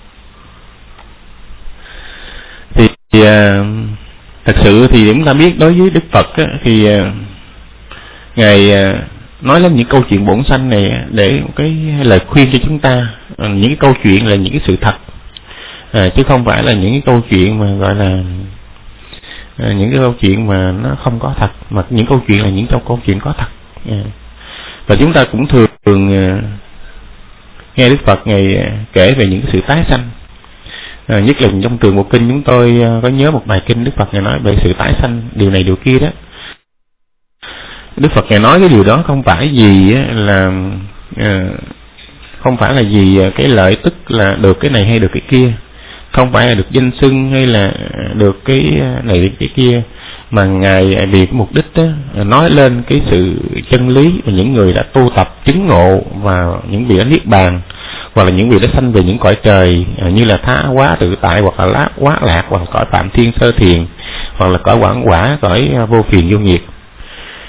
Thì, thì thật sự thì chúng ta biết đối với Đức Phật á, thì uh, Ngài uh, nói lên những câu chuyện bổn sanh này để một cái lời khuyên cho chúng ta. uh, Những cái câu chuyện là những cái sự thật, uh, chứ không phải là những cái câu chuyện mà gọi là uh, những cái câu chuyện mà nó không có thật, mà những câu chuyện là những câu, câu chuyện có thật. uh. Và chúng ta cũng thường, thường uh, nghe Đức Phật Ngài uh, kể về những cái sự tái sanh. À, nhất là trong Tường Bộ Kinh chúng tôi uh, có nhớ một bài kinh Đức Phật Ngài nói về sự tái sanh, điều này điều kia đó. Đức Phật Ngài nói cái điều đó không phải gì là uh, không phải là gì cái lợi tức là được cái này hay được cái kia, không phải là được danh xưng hay là được cái này cái kia, mà Ngài vì cái mục đích đó, nói lên cái sự chân lý mà những người đã tu tập chứng ngộ và những vị đã niết bàn, hoặc là những vị đã sanh về những cõi trời như là Tha Hóa Tự Tại, hoặc là Lát Hóa Lạc, hoặc là cõi Phạm Thiên Sơ Thiền, hoặc là cõi Quảng Quả, cõi Vô Phiền Vô Nghiệp.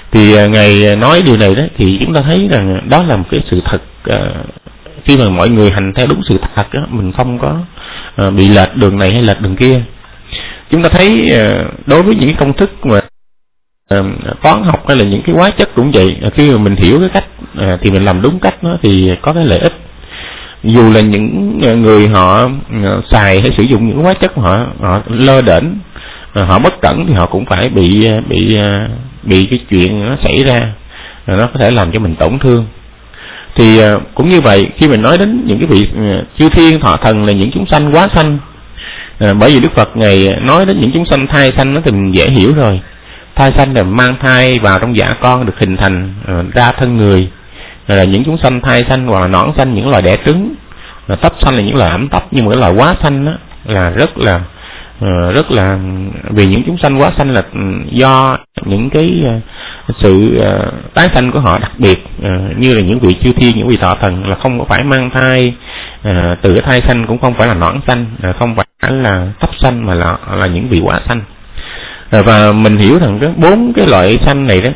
Thì Ngài nói điều này đó thì chúng ta thấy rằng đó là một cái sự thật. Khi mà mọi người hành theo đúng sự thật đó, mình không có bị lệch đường này hay lệch đường kia. Chúng ta thấy đối với những công thức mà toán học hay là những cái hóa chất cũng vậy, khi mà mình hiểu cái cách thì mình làm đúng cách đó, thì có cái lợi ích. Dù là những người họ xài hay sử dụng những hóa chất họ họ lơ đễnh, họ bất cẩn thì họ cũng phải bị bị bị cái chuyện nó xảy ra, nó có thể làm cho mình tổn thương. Thì cũng như vậy, khi mình nói đến những cái vị chư thiên thọ thần là những chúng sanh quá sanh, à, bởi vì Đức Phật Ngài nói đến những chúng sanh thai sanh nó thì mình dễ hiểu rồi. Thai sanh là mang thai vào trong dạ con được hình thành à, ra thân người, là những chúng sanh thai sanh hoặc là nõn sanh, những loài đẻ trứng, là tấp sanh là những loài ẩm tấp. Nhưng mà cái loài quá sanh đó là rất là uh, rất là vì những chúng sanh quá sanh là do những cái uh, sự uh, tái sanh của họ đặc biệt, uh, như là những vị chư thiên, những vị thọ thần là không có phải mang thai uh, từ cái thai sanh, cũng không phải là nõn sanh, uh, không phải là tấp sanh, mà là là những vị quá sanh. Uh, và mình hiểu rằng cái bốn cái loại sanh này đó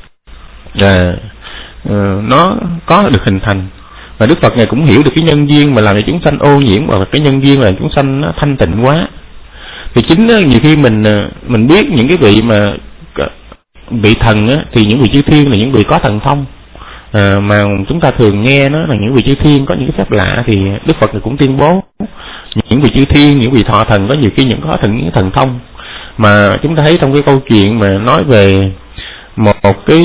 uh, uh, nó có được hình thành. Và Đức Phật Ngài cũng hiểu được cái nhân duyên mà làm cho chúng sanh ô nhiễm, và cái nhân duyên là chúng sanh nó thanh tịnh quá. Thì chính đó, nhiều khi mình mình biết những cái vị mà vị thần á, thì những vị chư thiên là những vị có thần thông, à, mà chúng ta thường nghe nó là những vị chư thiên có những cái phép lạ. Thì Đức Phật cũng tuyên bố những vị chư thiên, những vị thọ thần có nhiều khi những có thần những thần thông. Mà chúng ta thấy trong cái câu chuyện mà nói về một, một cái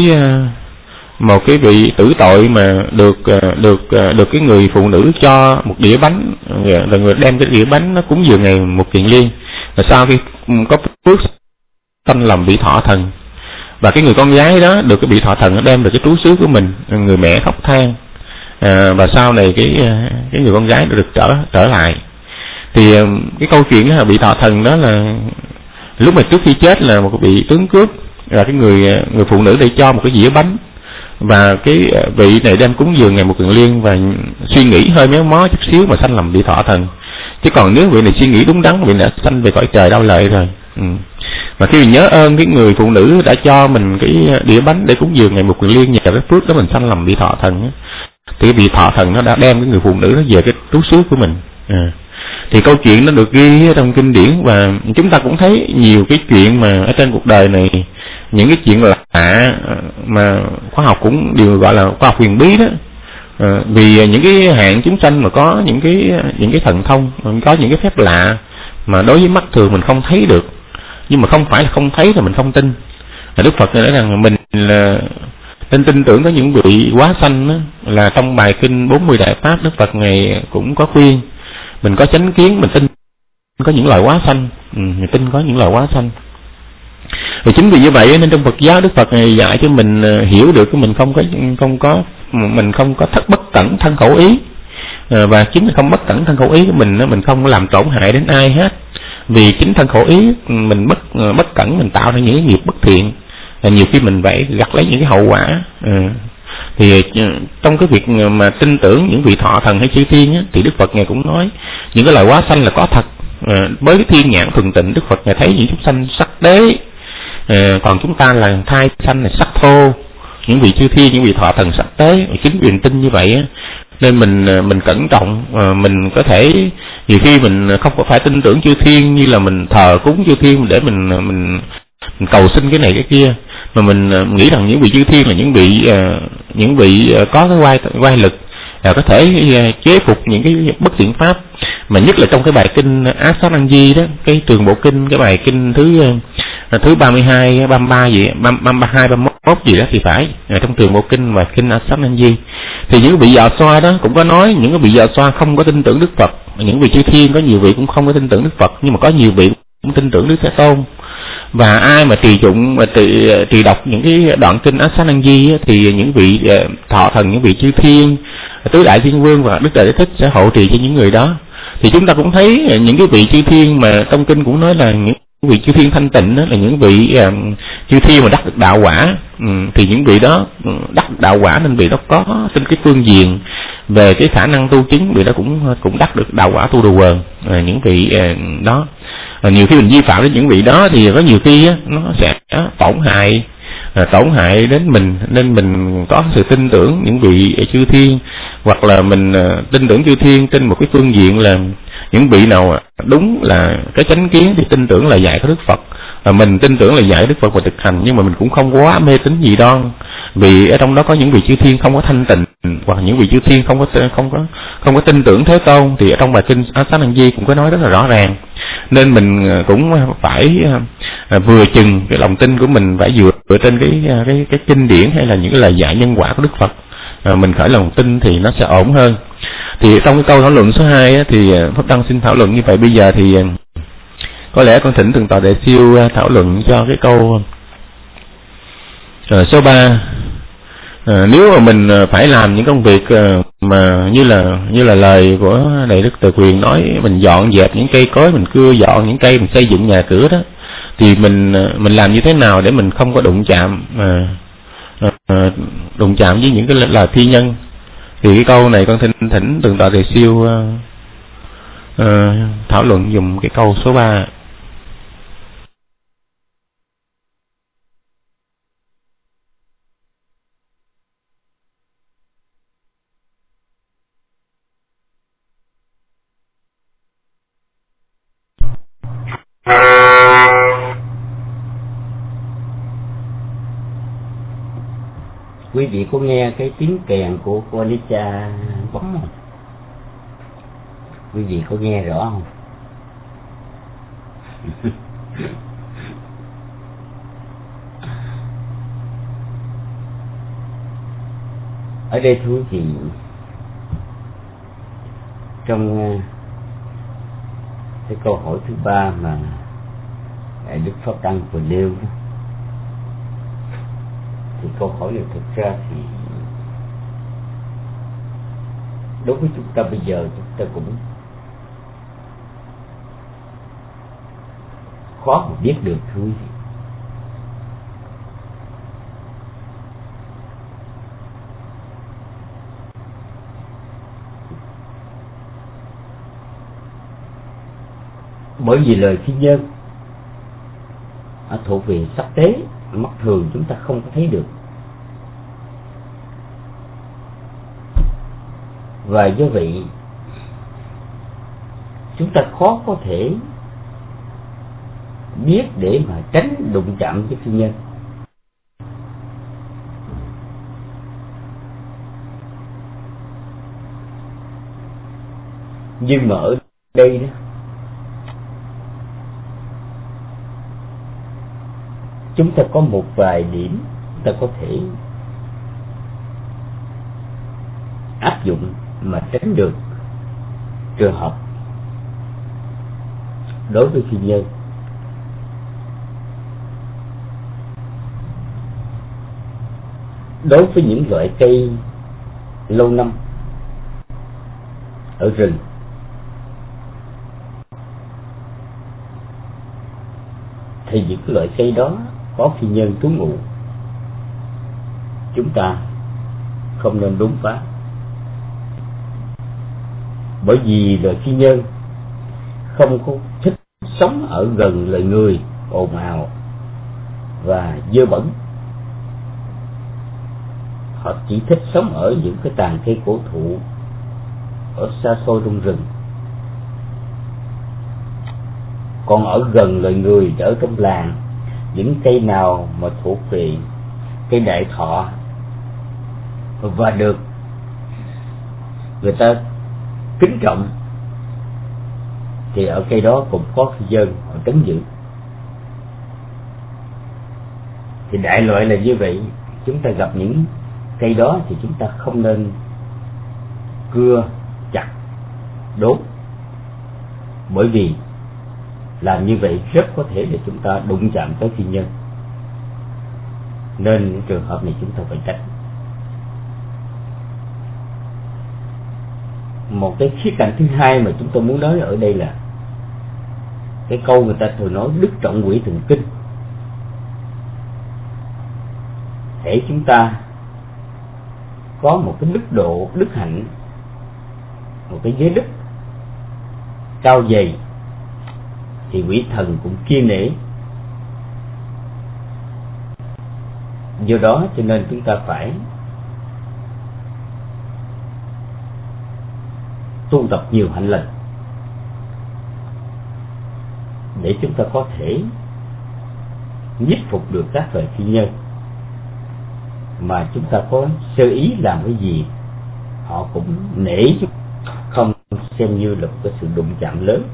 một cái vị tử tội mà được được được cái người phụ nữ cho một đĩa bánh, là người đem cái đĩa bánh nó cúng dường Ngài Mục Kiền Liên, và sau khi có phước sanh làm vị thọ thần, và cái người con gái đó được cái vị thọ thần nó đem được cái trú xứ của mình, người mẹ khóc than, à, và sau này cái cái người con gái được trở trở lại. Thì cái câu chuyện đó, vị thọ thần đó là lúc mà trước khi chết là một vị tướng cướp, là cái người người phụ nữ để cho một cái dĩa bánh, và cái vị này đem cúng dường Ngài Mục Kiền Liên và suy nghĩ hơi méo mó chút xíu mà sanh làm vị thọ thần. Chứ còn nếu vị này suy nghĩ đúng đắn, vị này sanh về cõi trời đau lợi rồi. Ừ. Mà khi mình nhớ ơn cái người phụ nữ đã cho mình cái đĩa bánh để cúng dường Ngài Mục Kiền Liên, nhờ cái phước đó mình sanh làm vị thọ thần, thì cái vị thọ thần nó đã đem cái người phụ nữ nó về cái trú xứ của mình. À. Thì câu chuyện nó được ghi trong kinh điển, và chúng ta cũng thấy nhiều cái chuyện mà ở trên cuộc đời này, những cái chuyện lạ mà khoa học cũng đều gọi là khoa học huyền bí đó. À, vì những cái hạng chúng sanh mà có những cái những cái thần thông, có những cái phép lạ mà đối với mắt thường mình không thấy được, nhưng mà không phải là không thấy là mình không tin. Là Đức Phật nói rằng mình là tin tin tưởng có những vị quá sanh đó, là trong bài kinh bốn mươi Đại Pháp, Đức Phật Ngài cũng có khuyên mình có chánh kiến, mình tin có những loài quá sanh, ừ, mình tin có những loài quá sanh. Và chính vì như vậy nên trong Phật giáo Đức Phật Ngài dạy cho mình hiểu được cái mình không có không có mình không có thất bất cẩn thân khẩu ý, à, và chính là không bất cẩn thân khẩu ý của mình, mình không có làm tổn hại đến ai hết. Vì chính thân khẩu ý mình bất bất cẩn, mình tạo ra những cái nghiệp bất thiện, là nhiều khi mình phải gặt lấy những cái hậu quả. À, thì trong cái việc mà tin tưởng những vị thọ thần hay chư thiên á, thì Đức Phật Ngài cũng nói những cái loài quá sanh là có thật. À, với cái thiên nhãn thuần tịnh, Đức Phật Ngài thấy những chúng sanh sắc đế, à, còn chúng ta là thai sanh là sắc thô. Những vị chư thiên, những vị thọ thần sắc tế, chính vì tin như vậy á, nên mình mình cẩn trọng, à, mình có thể nhiều khi mình không có phải tin tưởng chư thiên như là mình thờ cúng chư thiên để mình mình, mình cầu xin cái này cái kia, mà mình nghĩ rằng những vị chư thiên là những vị uh, những vị uh, có cái oai oai lực, uh, có thể uh, chế phục những cái bất thiện pháp. Mà nhất là trong cái bài kinh Át Sát Năng Di đó, cái Trường Bộ Kinh, cái bài kinh thứ uh, thứ ba mươi hai, ba mươi ba gì, ba mươi hai, ba mươi mốt gì đó thì phải, uh, trong Trường Bộ Kinh và kinh Át Sát Năng Di, thì những vị Dạ Xoa đó cũng có nói những cái vị Dạ Xoa không có tin tưởng Đức Phật, những vị chư thiên có nhiều vị cũng không có tin tưởng Đức Phật, nhưng mà có nhiều vị cũng tin tưởng Đức Thế Tôn. Và ai mà trì dụng mà trì, trì đọc những cái đoạn kinh Át Sát Năng Di thì những vị thọ thần, những vị chư thiên, tứ đại thiên vương và Đức Đại Đế Thích sẽ hộ trì cho những người đó. Thì chúng ta cũng thấy những cái vị chư thiên mà trong kinh cũng nói là những vị chư thiên thanh tịnh đó, là những vị uh, chư thiên mà đắc được đạo quả. Ừ, thì những vị đó đắc được đạo quả nên vị đó có trên cái phương diện về cái khả năng tu chứng, vị đó cũng cũng đắc được đạo quả tu đồ quần. À, những vị uh, đó, và nhiều khi mình vi phạm đến những vị đó thì có nhiều khi á, nó sẽ tổn hại à, tổn hại đến mình, nên mình có sự tin tưởng những vị chư thiên, hoặc là mình à, tin tưởng chư thiên trên một cái phương diện là những vị nào đúng là cái chánh kiến thì tin tưởng là dạy của Đức Phật, và mình tin tưởng là dạy Đức Phật và thực hành, nhưng mà mình cũng không quá mê tín dị đoan, vì ở trong đó có những vị chư thiên không có thanh tịnh, hoặc những vị chư thiên không có không có không có tin tưởng Thế Tôn, thì ở trong bài kinh Xá Năng Di cũng có nói rất là rõ ràng. Nên mình cũng phải vừa chừng cái lòng tin của mình, phải dựa dựa trên cái cái cái kinh điển hay là những cái lời dạy nhân quả của Đức Phật, à, mình khởi lòng tin thì nó sẽ ổn hơn. Thì trong cái câu thảo luận số hai á, thì Pháp Đăng xin thảo luận như vậy. Bây giờ thì có lẽ con thỉnh Thượng tọa Đại Siêu thảo luận cho cái câu uh, số ba. À, nếu mà mình phải làm những công việc uh, mà như là như là lời của Đại Đức Từ Quyền nói, mình dọn dẹp những cây cối, mình cưa dọn những cây, mình xây dựng nhà cửa đó, thì mình mình làm như thế nào để mình không có đụng chạm uh, uh, đụng chạm với những cái là thi nhân? Thì cái câu này con thỉnh thỉnh Thượng tọa Đại Siêu uh, uh, thảo luận dùng cái câu số ba. Quý vị có nghe cái tiếng kèn của cô Anicca bấm không? Quý vị có nghe rõ không? Ở đây thưa quý vị, trong cái câu hỏi thứ ba mà Đức Pháp Đăng vừa nêu, thì câu hỏi này thực ra thì đối với chúng ta bây giờ chúng ta cũng khó mà biết được thôi. Bởi vì lời phi nhân thuộc về sắc tế, mắt thường chúng ta không có thấy được, và do vậy chúng ta khó có thể biết để mà tránh đụng chạm với phi nhân. Nhưng mà ở đây đó, chúng ta có một vài điểm ta có thể áp dụng mà tránh được trường hợp đối với phi nhân. Đối với những loại cây lâu năm ở rừng, thì những loại cây đó có phi nhân trú ngụ, chúng ta không nên đốn phá. Bởi vì loài phi nhân không có thích sống ở gần loài người ồn ào và dơ bẩn, họ chỉ thích sống ở những cái tàn cây cổ thụ ở xa xôi trong rừng. Còn ở gần loài người, ở trong làng, những cây nào mà thuộc về cây đại thọ và được người ta kính trọng thì ở cây đó cũng có phi nhân họ trấn giữ. Thì đại loại là như vậy. Chúng ta gặp những cây đó thì chúng ta không nên cưa chặt đốt, bởi vì làm như vậy rất có thể để chúng ta đụng chạm tới phi nhân, nên trường hợp này chúng ta phải tránh. Một cái khía cạnh thứ hai mà chúng tôi muốn nói ở đây là cái câu người ta thường nói đức trọng quỷ thường kinh. Để chúng ta có một cái đức độ, đức hạnh, một cái giới đức cao dày, thì quỷ thần cũng kiêng nể. Do đó cho nên chúng ta phải tu tập nhiều hạnh lành để chúng ta có thể nhiếp phục được các loài phi nhân mà chúng ta có sơ ý làm cái gì họ cũng nể, không xem như là một cái sự đụng chạm lớn.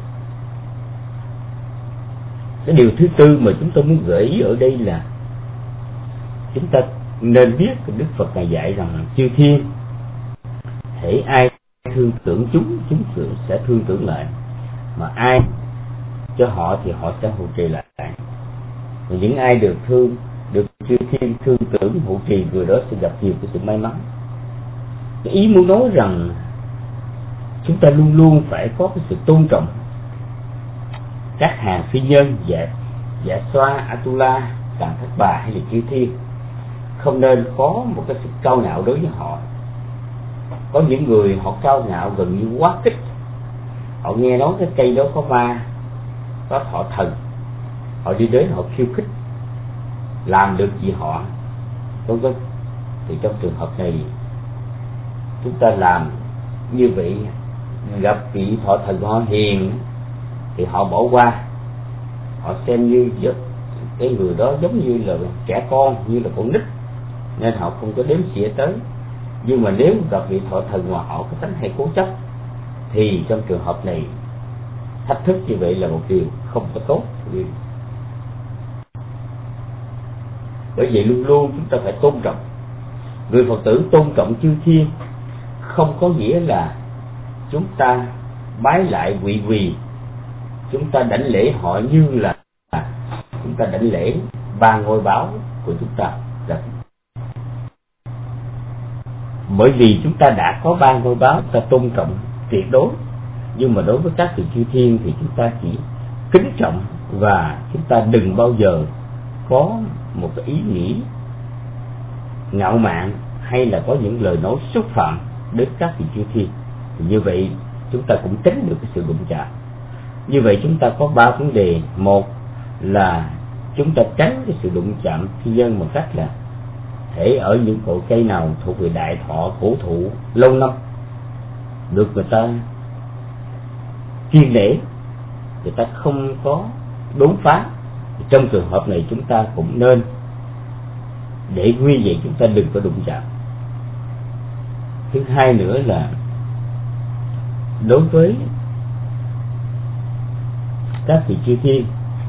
Cái điều thứ tư mà chúng tôi muốn gợi ý ở đây là chúng ta nên biết Đức Phật Ngài dạy rằng chư thiên hễ ai thương tưởng chúng, chúng sẽ thương tưởng lại, mà ai cho họ thì họ sẽ hộ trì lại. Và những ai được thương, được chư thiên thương tưởng hộ trì, người đó sẽ gặp nhiều cái sự may mắn. Cái ý muốn nói rằng chúng ta luôn luôn phải có cái sự tôn trọng các hàng phi nhân, dạ dạ xoa, Atula, Càn Thất Bà hay là chư thiên, không nên có một cái sự cao ngạo đối với họ. Có những người họ cao ngạo gần như quá kích, họ nghe nói cái cây đó có ma, có thọ thần, họ đi đến họ khiêu khích, làm được gì họ vân vân. Thì trong trường hợp này chúng ta làm như vậy, gặp vị thọ thần họ hiền thì họ bỏ qua, họ xem như cái người đó giống như là trẻ con, như là con nít, nên họ không có đếm xỉa tới. Nhưng mà nếu gặp vị thọ thần mà họ có tánh hay cố chấp thì trong trường hợp này thách thức như vậy là một điều không có tốt. Bởi vậy luôn luôn chúng ta phải tôn trọng. Người Phật tử tôn trọng chư thiên không có nghĩa là chúng ta bái lại quỳ quỳ, chúng ta đảnh lễ họ như là chúng ta đảnh lễ ba ngôi báo của chúng ta. Bởi vì chúng ta đã có ba ngôi báo, ta tôn trọng tuyệt đối. Nhưng mà đối với các vị chư thiên thì chúng ta chỉ kính trọng, và chúng ta đừng bao giờ có một cái ý nghĩ ngạo mạn hay là có những lời nói xúc phạm đến các vị chư thiên. Thì như vậy chúng ta cũng tránh được cái sự đụng chạm. Như vậy chúng ta có ba vấn đề. Một là chúng ta tránh cái sự đụng chạm phi nhân bằng cách là thể ở những cội cây nào thuộc về đại thọ cổ thụ lâu năm, được người ta kiêng nể, người ta không có đốn phá. Trong trường hợp này chúng ta cũng nên để nguyên vậy, chúng ta đừng có đụng chạm. Thứ hai nữa là đối với các vị chư thiên,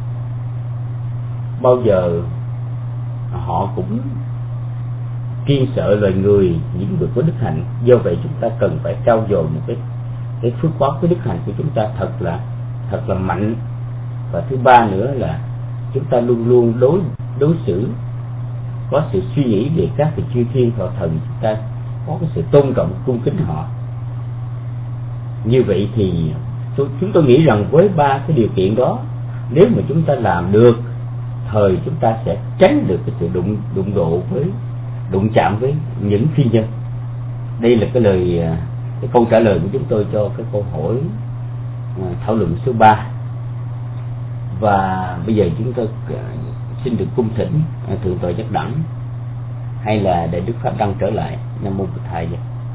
bao giờ họ cũng kiêng sợ loài người, những người có đức hạnh. Do vậy chúng ta cần phải trau dồi một cái cái phước báo, cái đức hạnh của chúng ta thật là thật là mạnh. Và thứ ba nữa là chúng ta luôn luôn đối đối xử, có sự suy nghĩ về các vị chư thiên thọ thần, chúng ta có cái sự tôn trọng cung kính họ. Như vậy thì chúng tôi nghĩ rằng với ba cái điều kiện đó, nếu mà chúng ta làm được, thời chúng ta sẽ tránh được cái sự đụng đụng độ với đụng chạm với những phi nhân. Đây là cái lời cái câu trả lời của chúng tôi cho cái câu hỏi thảo luận số ba. Và bây giờ chúng tôi xin được cung thỉnh thượng tọa Giác Đẳng hay là Đại Đức Pháp Đăng trở lại. Nam mô Bụt Thầy.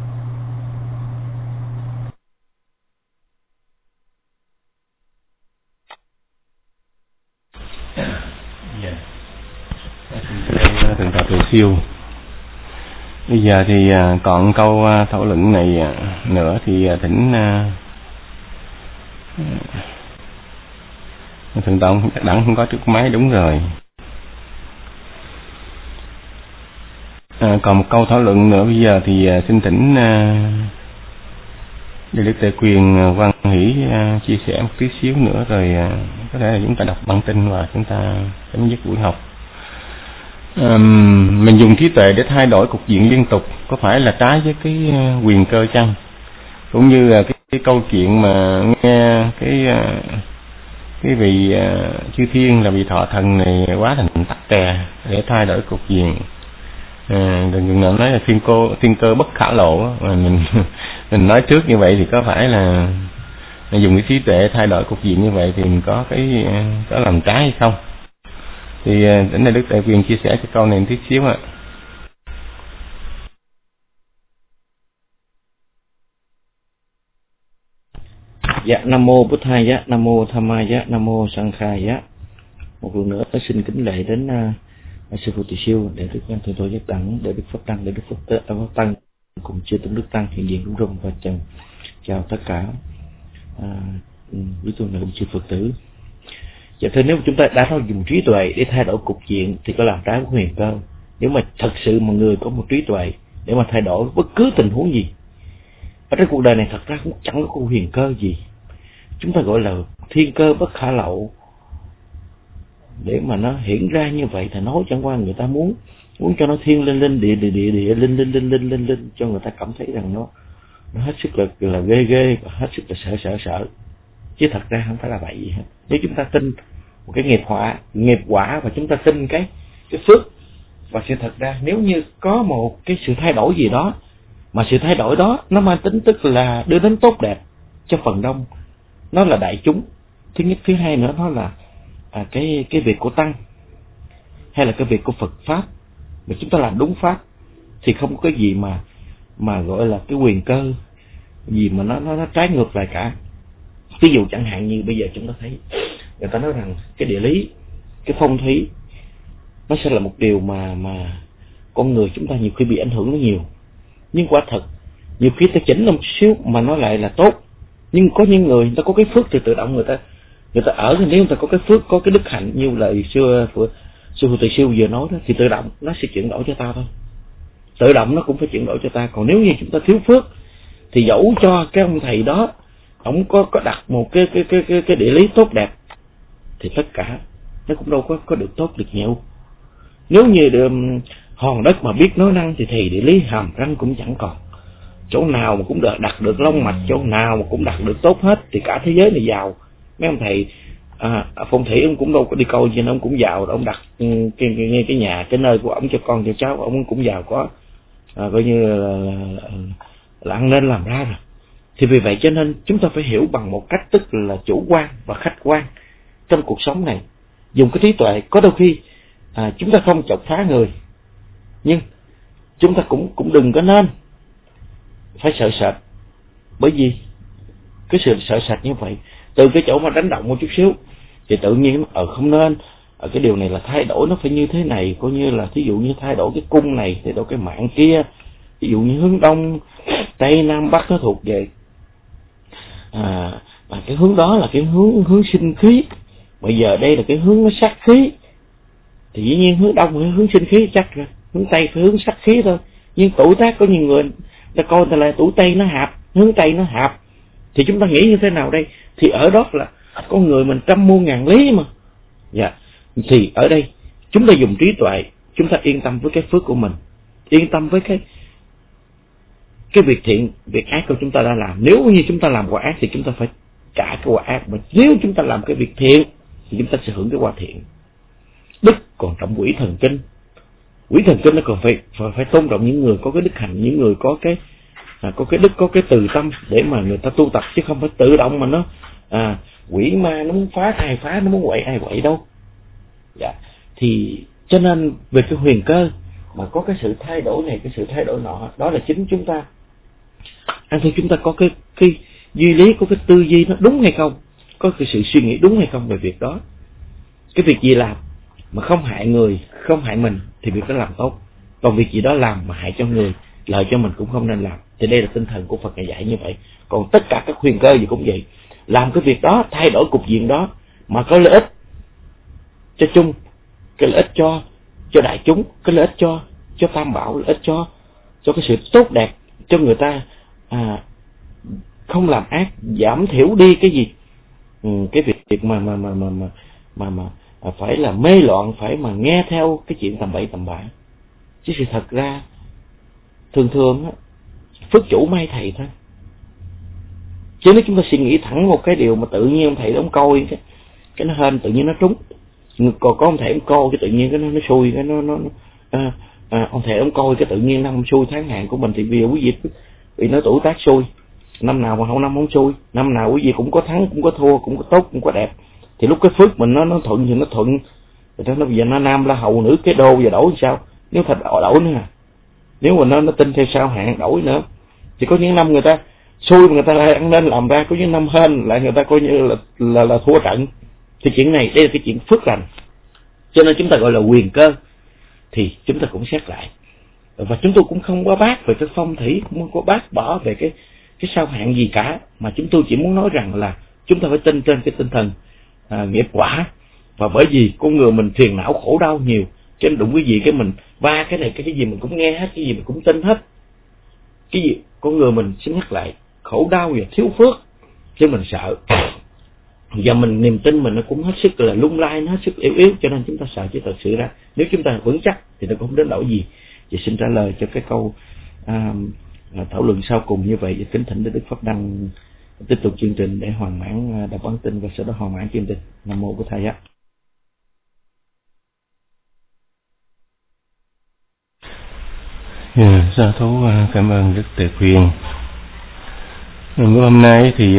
Thượng tọa Từ Siêu. Bây giờ thì còn câu thảo luận này nữa thì thỉnh thượng tọa Giác Đẳng không có trước máy, đúng rồi. À, còn một câu thảo luận nữa, bây giờ thì xin thỉnh Đại Đức Tề Quyền Văn Hỷ chia sẻ một tí xíu nữa, rồi có thể là chúng ta đọc bản tin và chúng ta chấm dứt buổi học. À, mình dùng trí tuệ để thay đổi cục diện liên tục có phải là trái với cái quyền cơ chăng? Cũng như là cái, cái câu chuyện mà nghe cái cái vị chư thiên là vị thọ thần này quá thành tắc kè để thay đổi cục diện. À, đừng nào nói là thiên cô thiên cơ bất khả lộ, mà mình mình nói trước như vậy thì có phải là dùng cái trí tuệ thay đổi cục diện như vậy thì mình có cái có làm trái hay không? Thì đến đây Đức Đại Quyền chia sẻ cái câu này một tí xíu ạ. Dạ, Nam mô Bụt Thầy giá, Nam mô Tham Mai giá, Nam mô Sang Khai giá. Một lần nữa xin kính lễ đến uh, sư phụ Tỳ Siêu, để Đức Thượng Tọa Giác Đẳng, để Đức Pháp Tăng, để Đức Pháp Pháp Tăng cùng chư tôn đức tăng hiện diện cũng rung và chào chào tất cả quý tôn nữ chư Phật tử. Dạ thưa, nếu mà chúng ta đã nói dùng trí tuệ để thay đổi cục diện thì có làm trái của huyền cơ. Nếu mà thật sự mà người có một trí tuệ để mà thay đổi bất cứ tình huống gì ở trên cuộc đời này, thật ra cũng chẳng có huyền cơ gì. Chúng ta gọi là thiên cơ bất khả lậu, để mà nó hiện ra như vậy thì nói chẳng qua người ta muốn muốn cho nó thiên linh linh, địa địa địa địa linh linh linh linh linh linh cho người ta cảm thấy rằng nó nó hết sức là là ghê ghê và hết sức là sợ sợ sợ, chứ thật ra không phải là vậy gì hết. Nếu chúng ta tin một cái nghiệp họa nghiệp quả và chúng ta tin cái cái phước, và sự thật ra nếu như có một cái sự thay đổi gì đó mà sự thay đổi đó nó mang tính tức là đưa đến tốt đẹp cho phần đông, nó là đại chúng. Thứ nhất, thứ hai nữa nó là à, cái cái việc của tăng hay là cái việc của Phật pháp, mà chúng ta làm đúng pháp thì không có cái gì mà mà gọi là cái quyền cơ gì mà nó nó, nó trái ngược lại cả. Ví dụ chẳng hạn như bây giờ chúng ta thấy người ta nói rằng cái địa lý, cái phong thủy nó sẽ là một điều mà mà con người chúng ta nhiều khi bị ảnh hưởng nó nhiều. Nhưng quả thật nhiều khi ta chỉnh một xíu mà nó lại là tốt. Nhưng có những người, người ta có cái phước thì tự động người ta người ta ở, nếu người ta có cái phước, có cái đức hạnh như lời xưa sư phụ Tỳ Siêu vừa nói đó, thì tự động nó sẽ chuyển đổi cho ta thôi. Tự động nó cũng phải chuyển đổi cho ta. Còn nếu như chúng ta thiếu phước thì dẫu cho cái ông thầy đó ông có có đặt một cái cái cái cái, cái địa lý tốt đẹp thì tất cả nó cũng đâu có có được tốt được nhiều. Nếu như được, hòn đất mà biết nói năng thì thầy địa lý hàm răng cũng chẳng còn. Chỗ nào mà cũng được đặt được long mạch, chỗ nào mà cũng đặt được tốt hết thì cả thế giới này giàu. Mấy ông thầy à, phong thủy ông cũng đâu có đi coi, cho nên ông cũng giàu, ông đặt cái, cái, cái nhà, cái nơi của ông cho con cho cháu, ông cũng giàu có, à, coi như là, là, là ăn nên làm ra rồi. Thì vì vậy cho nên chúng ta phải hiểu bằng một cách tức là chủ quan và khách quan trong cuộc sống này. Dùng cái trí tuệ, có đôi khi à, chúng ta không chọc phá người, nhưng chúng ta cũng cũng đừng có nên phải sợ sệt. Bởi vì cái sự sợ sệt như vậy, từ cái chỗ mà đánh động một chút xíu thì tự nhiên ở không nên, ở cái điều này là thay đổi nó phải như thế này, coi như là thí dụ như thay đổi cái cung này, thay đổi cái mạng kia, ví dụ như hướng đông tây nam bắc nó thuộc về à, và cái hướng đó là cái hướng hướng sinh khí, bây giờ đây là cái hướng nó sát khí, thì dĩ nhiên hướng đông phải hướng sinh khí chắc rồi, hướng tây phải hướng sát khí thôi. Nhưng tuổi tác có nhiều người ta coi ta là tuổi tây nó hạp, hướng tây nó hạp, thì chúng ta nghĩ như thế nào đây? Thì ở đó là con người mình trăm muôn ngàn lý mà. Dạ. Thì ở đây chúng ta dùng trí tuệ, chúng ta yên tâm với cái phước của mình, yên tâm với cái cái việc thiện, việc ác của chúng ta đã làm. Nếu như chúng ta làm quả ác thì chúng ta phải trả cái quả ác, mà nếu chúng ta làm cái việc thiện thì chúng ta sẽ hưởng cái quả thiện. Đức còn trọng quỷ thần kinh. Quỷ thần kinh nó còn phải phải, phải tôn trọng những người có cái đức hạnh, những người có cái à, có cái đức, có cái từ tâm để mà người ta tu tập, chứ không phải tự động mà nó à, quỷ ma nó muốn phá ai phá, nó muốn quậy ai quậy đâu. Dạ. Thì cho nên về cái huyền cơ mà có cái sự thay đổi này, cái sự thay đổi nọ, đó là chính chúng ta ăn thôi, chúng ta có cái cái duy lý, có cái tư duy nó đúng hay không, có cái sự suy nghĩ đúng hay không về việc đó. Cái việc gì làm mà không hại người, không hại mình thì việc đó làm tốt. Còn việc gì đó làm mà hại cho người, lợi cho mình cũng không nên làm. Thì đây là tinh thần của Phật ngày dạy như vậy. Còn tất cả các huyền cơ gì cũng vậy, làm cái việc đó, thay đổi cục diện đó mà có lợi ích cho chung, cái lợi ích cho cho đại chúng, cái lợi ích cho cho tam bảo, lợi ích cho cho cái sự tốt đẹp cho người ta, à, không làm ác, giảm thiểu đi cái gì, ừ, cái việc mà mà mà mà mà mà, mà à, phải là mê loạn, phải mà nghe theo cái chuyện tầm bậy tầm bạ. Chứ sự thật ra thường thường á, phước chủ may thầy thôi. Chứ nếu chúng ta suy nghĩ thẳng một cái điều mà tự nhiên ông thầy ông coi cái cái nó hên tự nhiên nó trúng, còn có ông thầy ông coi cái tự nhiên cái nó nó xui, cái nó nó à, à, ông thầy ông coi cái tự nhiên năm xui tháng hạn của mình thì vì quý vị vì nó tuổi tác xui, năm nào mà hậu năm không xui, năm nào quý vị cũng có thắng, cũng có thua, cũng có tốt, cũng có đẹp. Thì lúc cái phước mình nó nó thuận thì nó thuận, rồi nó bây giờ nó nam la hầu nữ cái đô giờ đổi sao? Nếu thật đổi, đổi nữa à? Nếu mà nó nó tin theo sao hạn đổi nữa, thì có những năm người ta xui mà người ta lại ăn nên làm ra có như năm hên, lại người ta coi như là là, là thua trận. Thì chuyện này đây là cái chuyện phước lành, cho nên chúng ta gọi là quyền cơ. Thì chúng ta cũng xét lại, và chúng tôi cũng không có bác về cái phong thủy, cũng không có bác bỏ về cái cái sao hạn gì cả, mà chúng tôi chỉ muốn nói rằng là chúng ta phải tin trên cái tinh thần à, nghiệp quả. Và bởi vì con người mình phiền não khổ đau nhiều, cho nên đụng cái gì cái mình va cái này cái cái gì mình cũng nghe hết, cái gì mình cũng tin hết. Cái gì con người mình xin nhắc lại, khổ đau và thiếu phước, chứ mình sợ. Và mình niềm tin mình nó cũng hết sức là lung lay, nó hết sức yếu yếu, cho nên chúng ta sợ. Chứ thật sự ra nếu chúng ta vững chắc thì nó cũng không đến nỗi gì. Thì xin trả lời cho cái câu à, thảo luận sau cùng như vậy. Và kính thỉnh Đức Pháp Đăng tiếp tục chương trình để hoàn mãn đọc bản tin và sau đó hoàn mãn chương trình. Nam mô Bổn Thầy Giá. Yeah, sa thú cảm ơn Đức Tề Khuyên. Bữa hôm nay thì uh,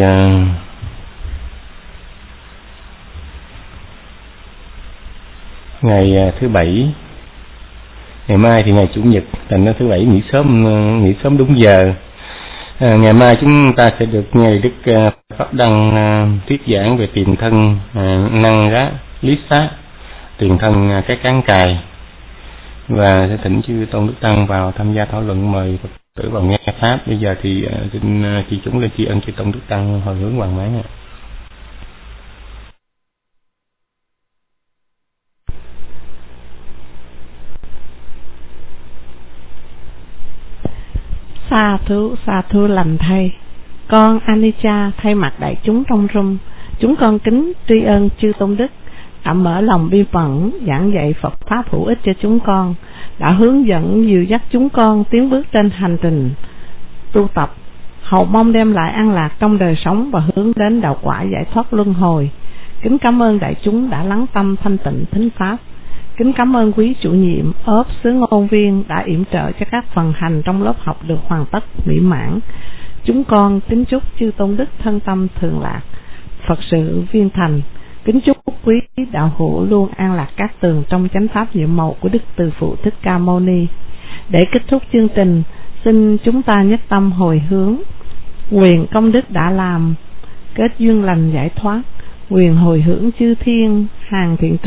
ngày thứ bảy, ngày mai thì ngày chủ nhật, thành ra thứ bảy nghỉ sớm, nghỉ sớm đúng giờ. À, ngày mai chúng ta sẽ được nghe Đức uh, Pháp Đăng uh, thuyết giảng về tiền thân uh, năng rá lý xá, tiền thân uh, cái cán cài, và sẽ thỉnh chư Tôn Đức Tăng vào tham gia thảo luận, mời Phật tử vào nghe pháp. Bây giờ thì uh, xin uh, chị chúng lên tri ân chư Tôn Đức Tăng hồi hướng hoàn mãn. Sa thú, sa thú lành thay. Con Anicca thay mặt đại chúng trong room, chúng con kính tri ân chư Tôn Đức đã mở lòng bi mẫn giảng dạy Phật pháp hữu ích cho chúng con, đã hướng dẫn dìu dắt chúng con tiến bước trên hành trình tu tập, hầu mong đem lại an lạc trong đời sống và hướng đến đạo quả giải thoát luân hồi. Kính cảm ơn đại chúng đã lắng tâm thanh tịnh thính pháp. Kính cảm ơn quý chủ nhiệm ốp xứ ngôn viên đã yểm trợ cho các phần hành trong lớp học được hoàn tất mỹ mãn. Chúng con kính chúc chư Tôn Đức thân tâm thường lạc, Phật sự viên thành. Kính chúc quý đạo hữu luôn an lạc các tường trong chánh pháp diệu màu của Đức Từ Phụ Thích Ca Mâu Ni. Để kết thúc chương trình, xin chúng ta nhất tâm hồi hướng quyền công đức đã làm, kết duyên lành giải thoát, quyền hồi hướng chư thiên hàng thiện